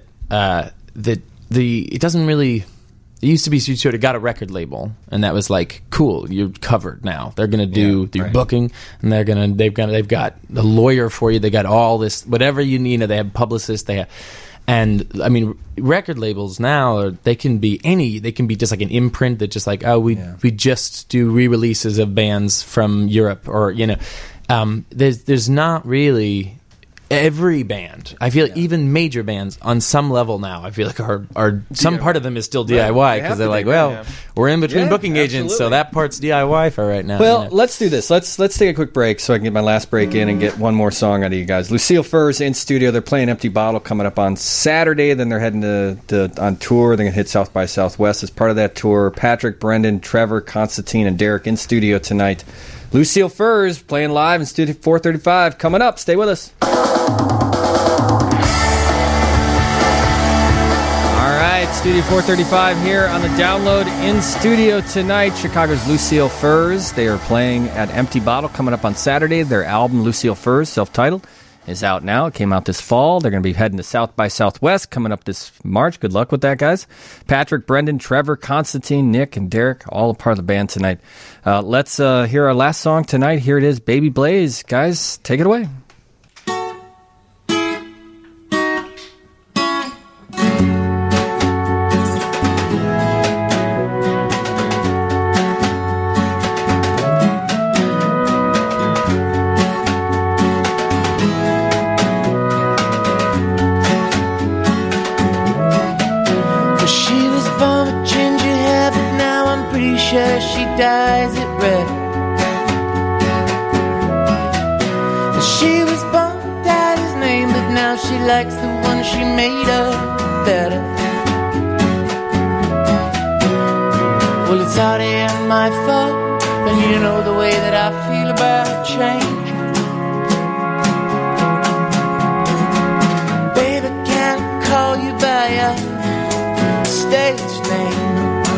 it doesn't really. It used to be you sort of got a record label, and that was like cool. You're covered now. They're going to do your booking, and they've got a lawyer for you. They got all this whatever you need. They have publicists. They have. And I mean, record labels now they can be just like an imprint that just like we just do re-releases of bands from Europe or there's not really every band. I feel like even major bands on some level now I feel like are some part of them is still DIY because they're like we're in between booking agents, so that part's DIY for right now. Well, let's do this. Let's take a quick break so I can get my last break in and get one more song out of you guys. Lucille Furs in studio. They're playing Empty Bottle coming up on Saturday. Then they're heading on tour. They're going to hit South by Southwest as part of that tour. Patrick, Brendan, Trevor, Constantine, and Derek in studio tonight. Lucille Furs playing live in Studio 435 coming up. Stay with us. Studio 435 here on the Download in studio tonight. Chicago's Lucille Furs. They are playing at Empty Bottle coming up on Saturday. Their album, Lucille Furs, self-titled, is out now. It came out this fall. They're going to be heading to South by Southwest coming up this March. Good luck with that, guys. Patrick, Brendan, Trevor, Constantine, Nick, and Derek, all a part of the band tonight. Let's hear our last song tonight. Here it is, Baby Blaze. Guys, take it away. She dyes it red. She was born with Daddy's name, but now she likes the one she made up better. Well, it's hardly my fault, and you know the way that I feel about change. Baby, can't I call you by your stage name?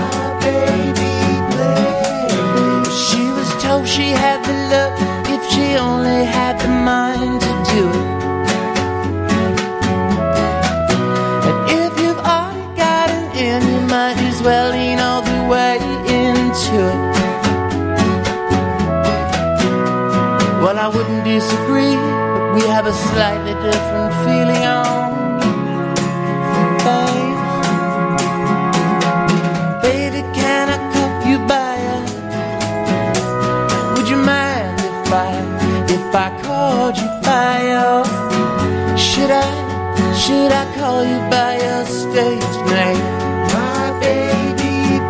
She had the look if she only had the mind to do it. And if you've already got an in, you might as well lean all the way into it. Well, I wouldn't disagree, but we have a slightly different feeling on things. Baby, can I call you by if I called you by your, should I call you by your stage name? My baby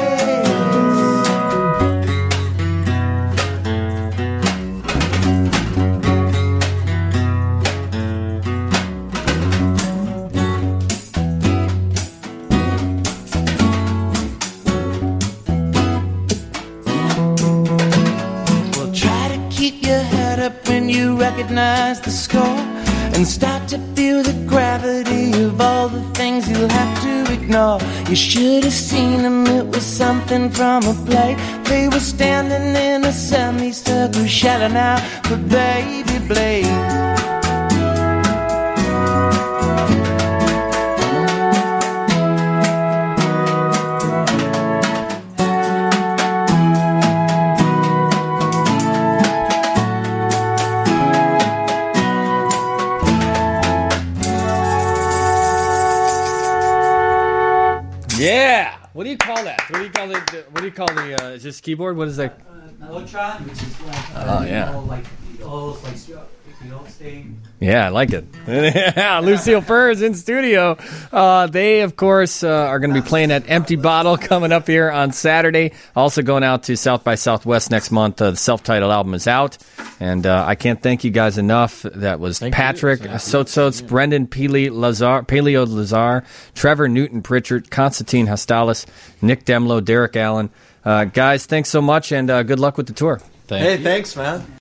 recognize the score and start to feel the gravity of all the things you'll have to ignore. You should have seen them, it was something from a play. They were standing in a semicircle shelling out for Baby Blaze. Yeah. What do you call that? What do you call the? Is this keyboard? What is that? Mellotron, which is like the old thing. Yeah, I like it. Yeah, Lucille Fur is in studio. They, of course, are going to be playing at Empty Bottle coming up here on Saturday. Also going out to South by Southwest next month. The self-titled album is out. And I can't thank you guys enough. That was Patrick Sotsots, Brendan Paleo Lazar, Trevor Newton Pritchard, Constantine Hastalis, Nick Demlo, Derek Allen. Guys, thanks so much, and good luck with the tour. Thanks, man.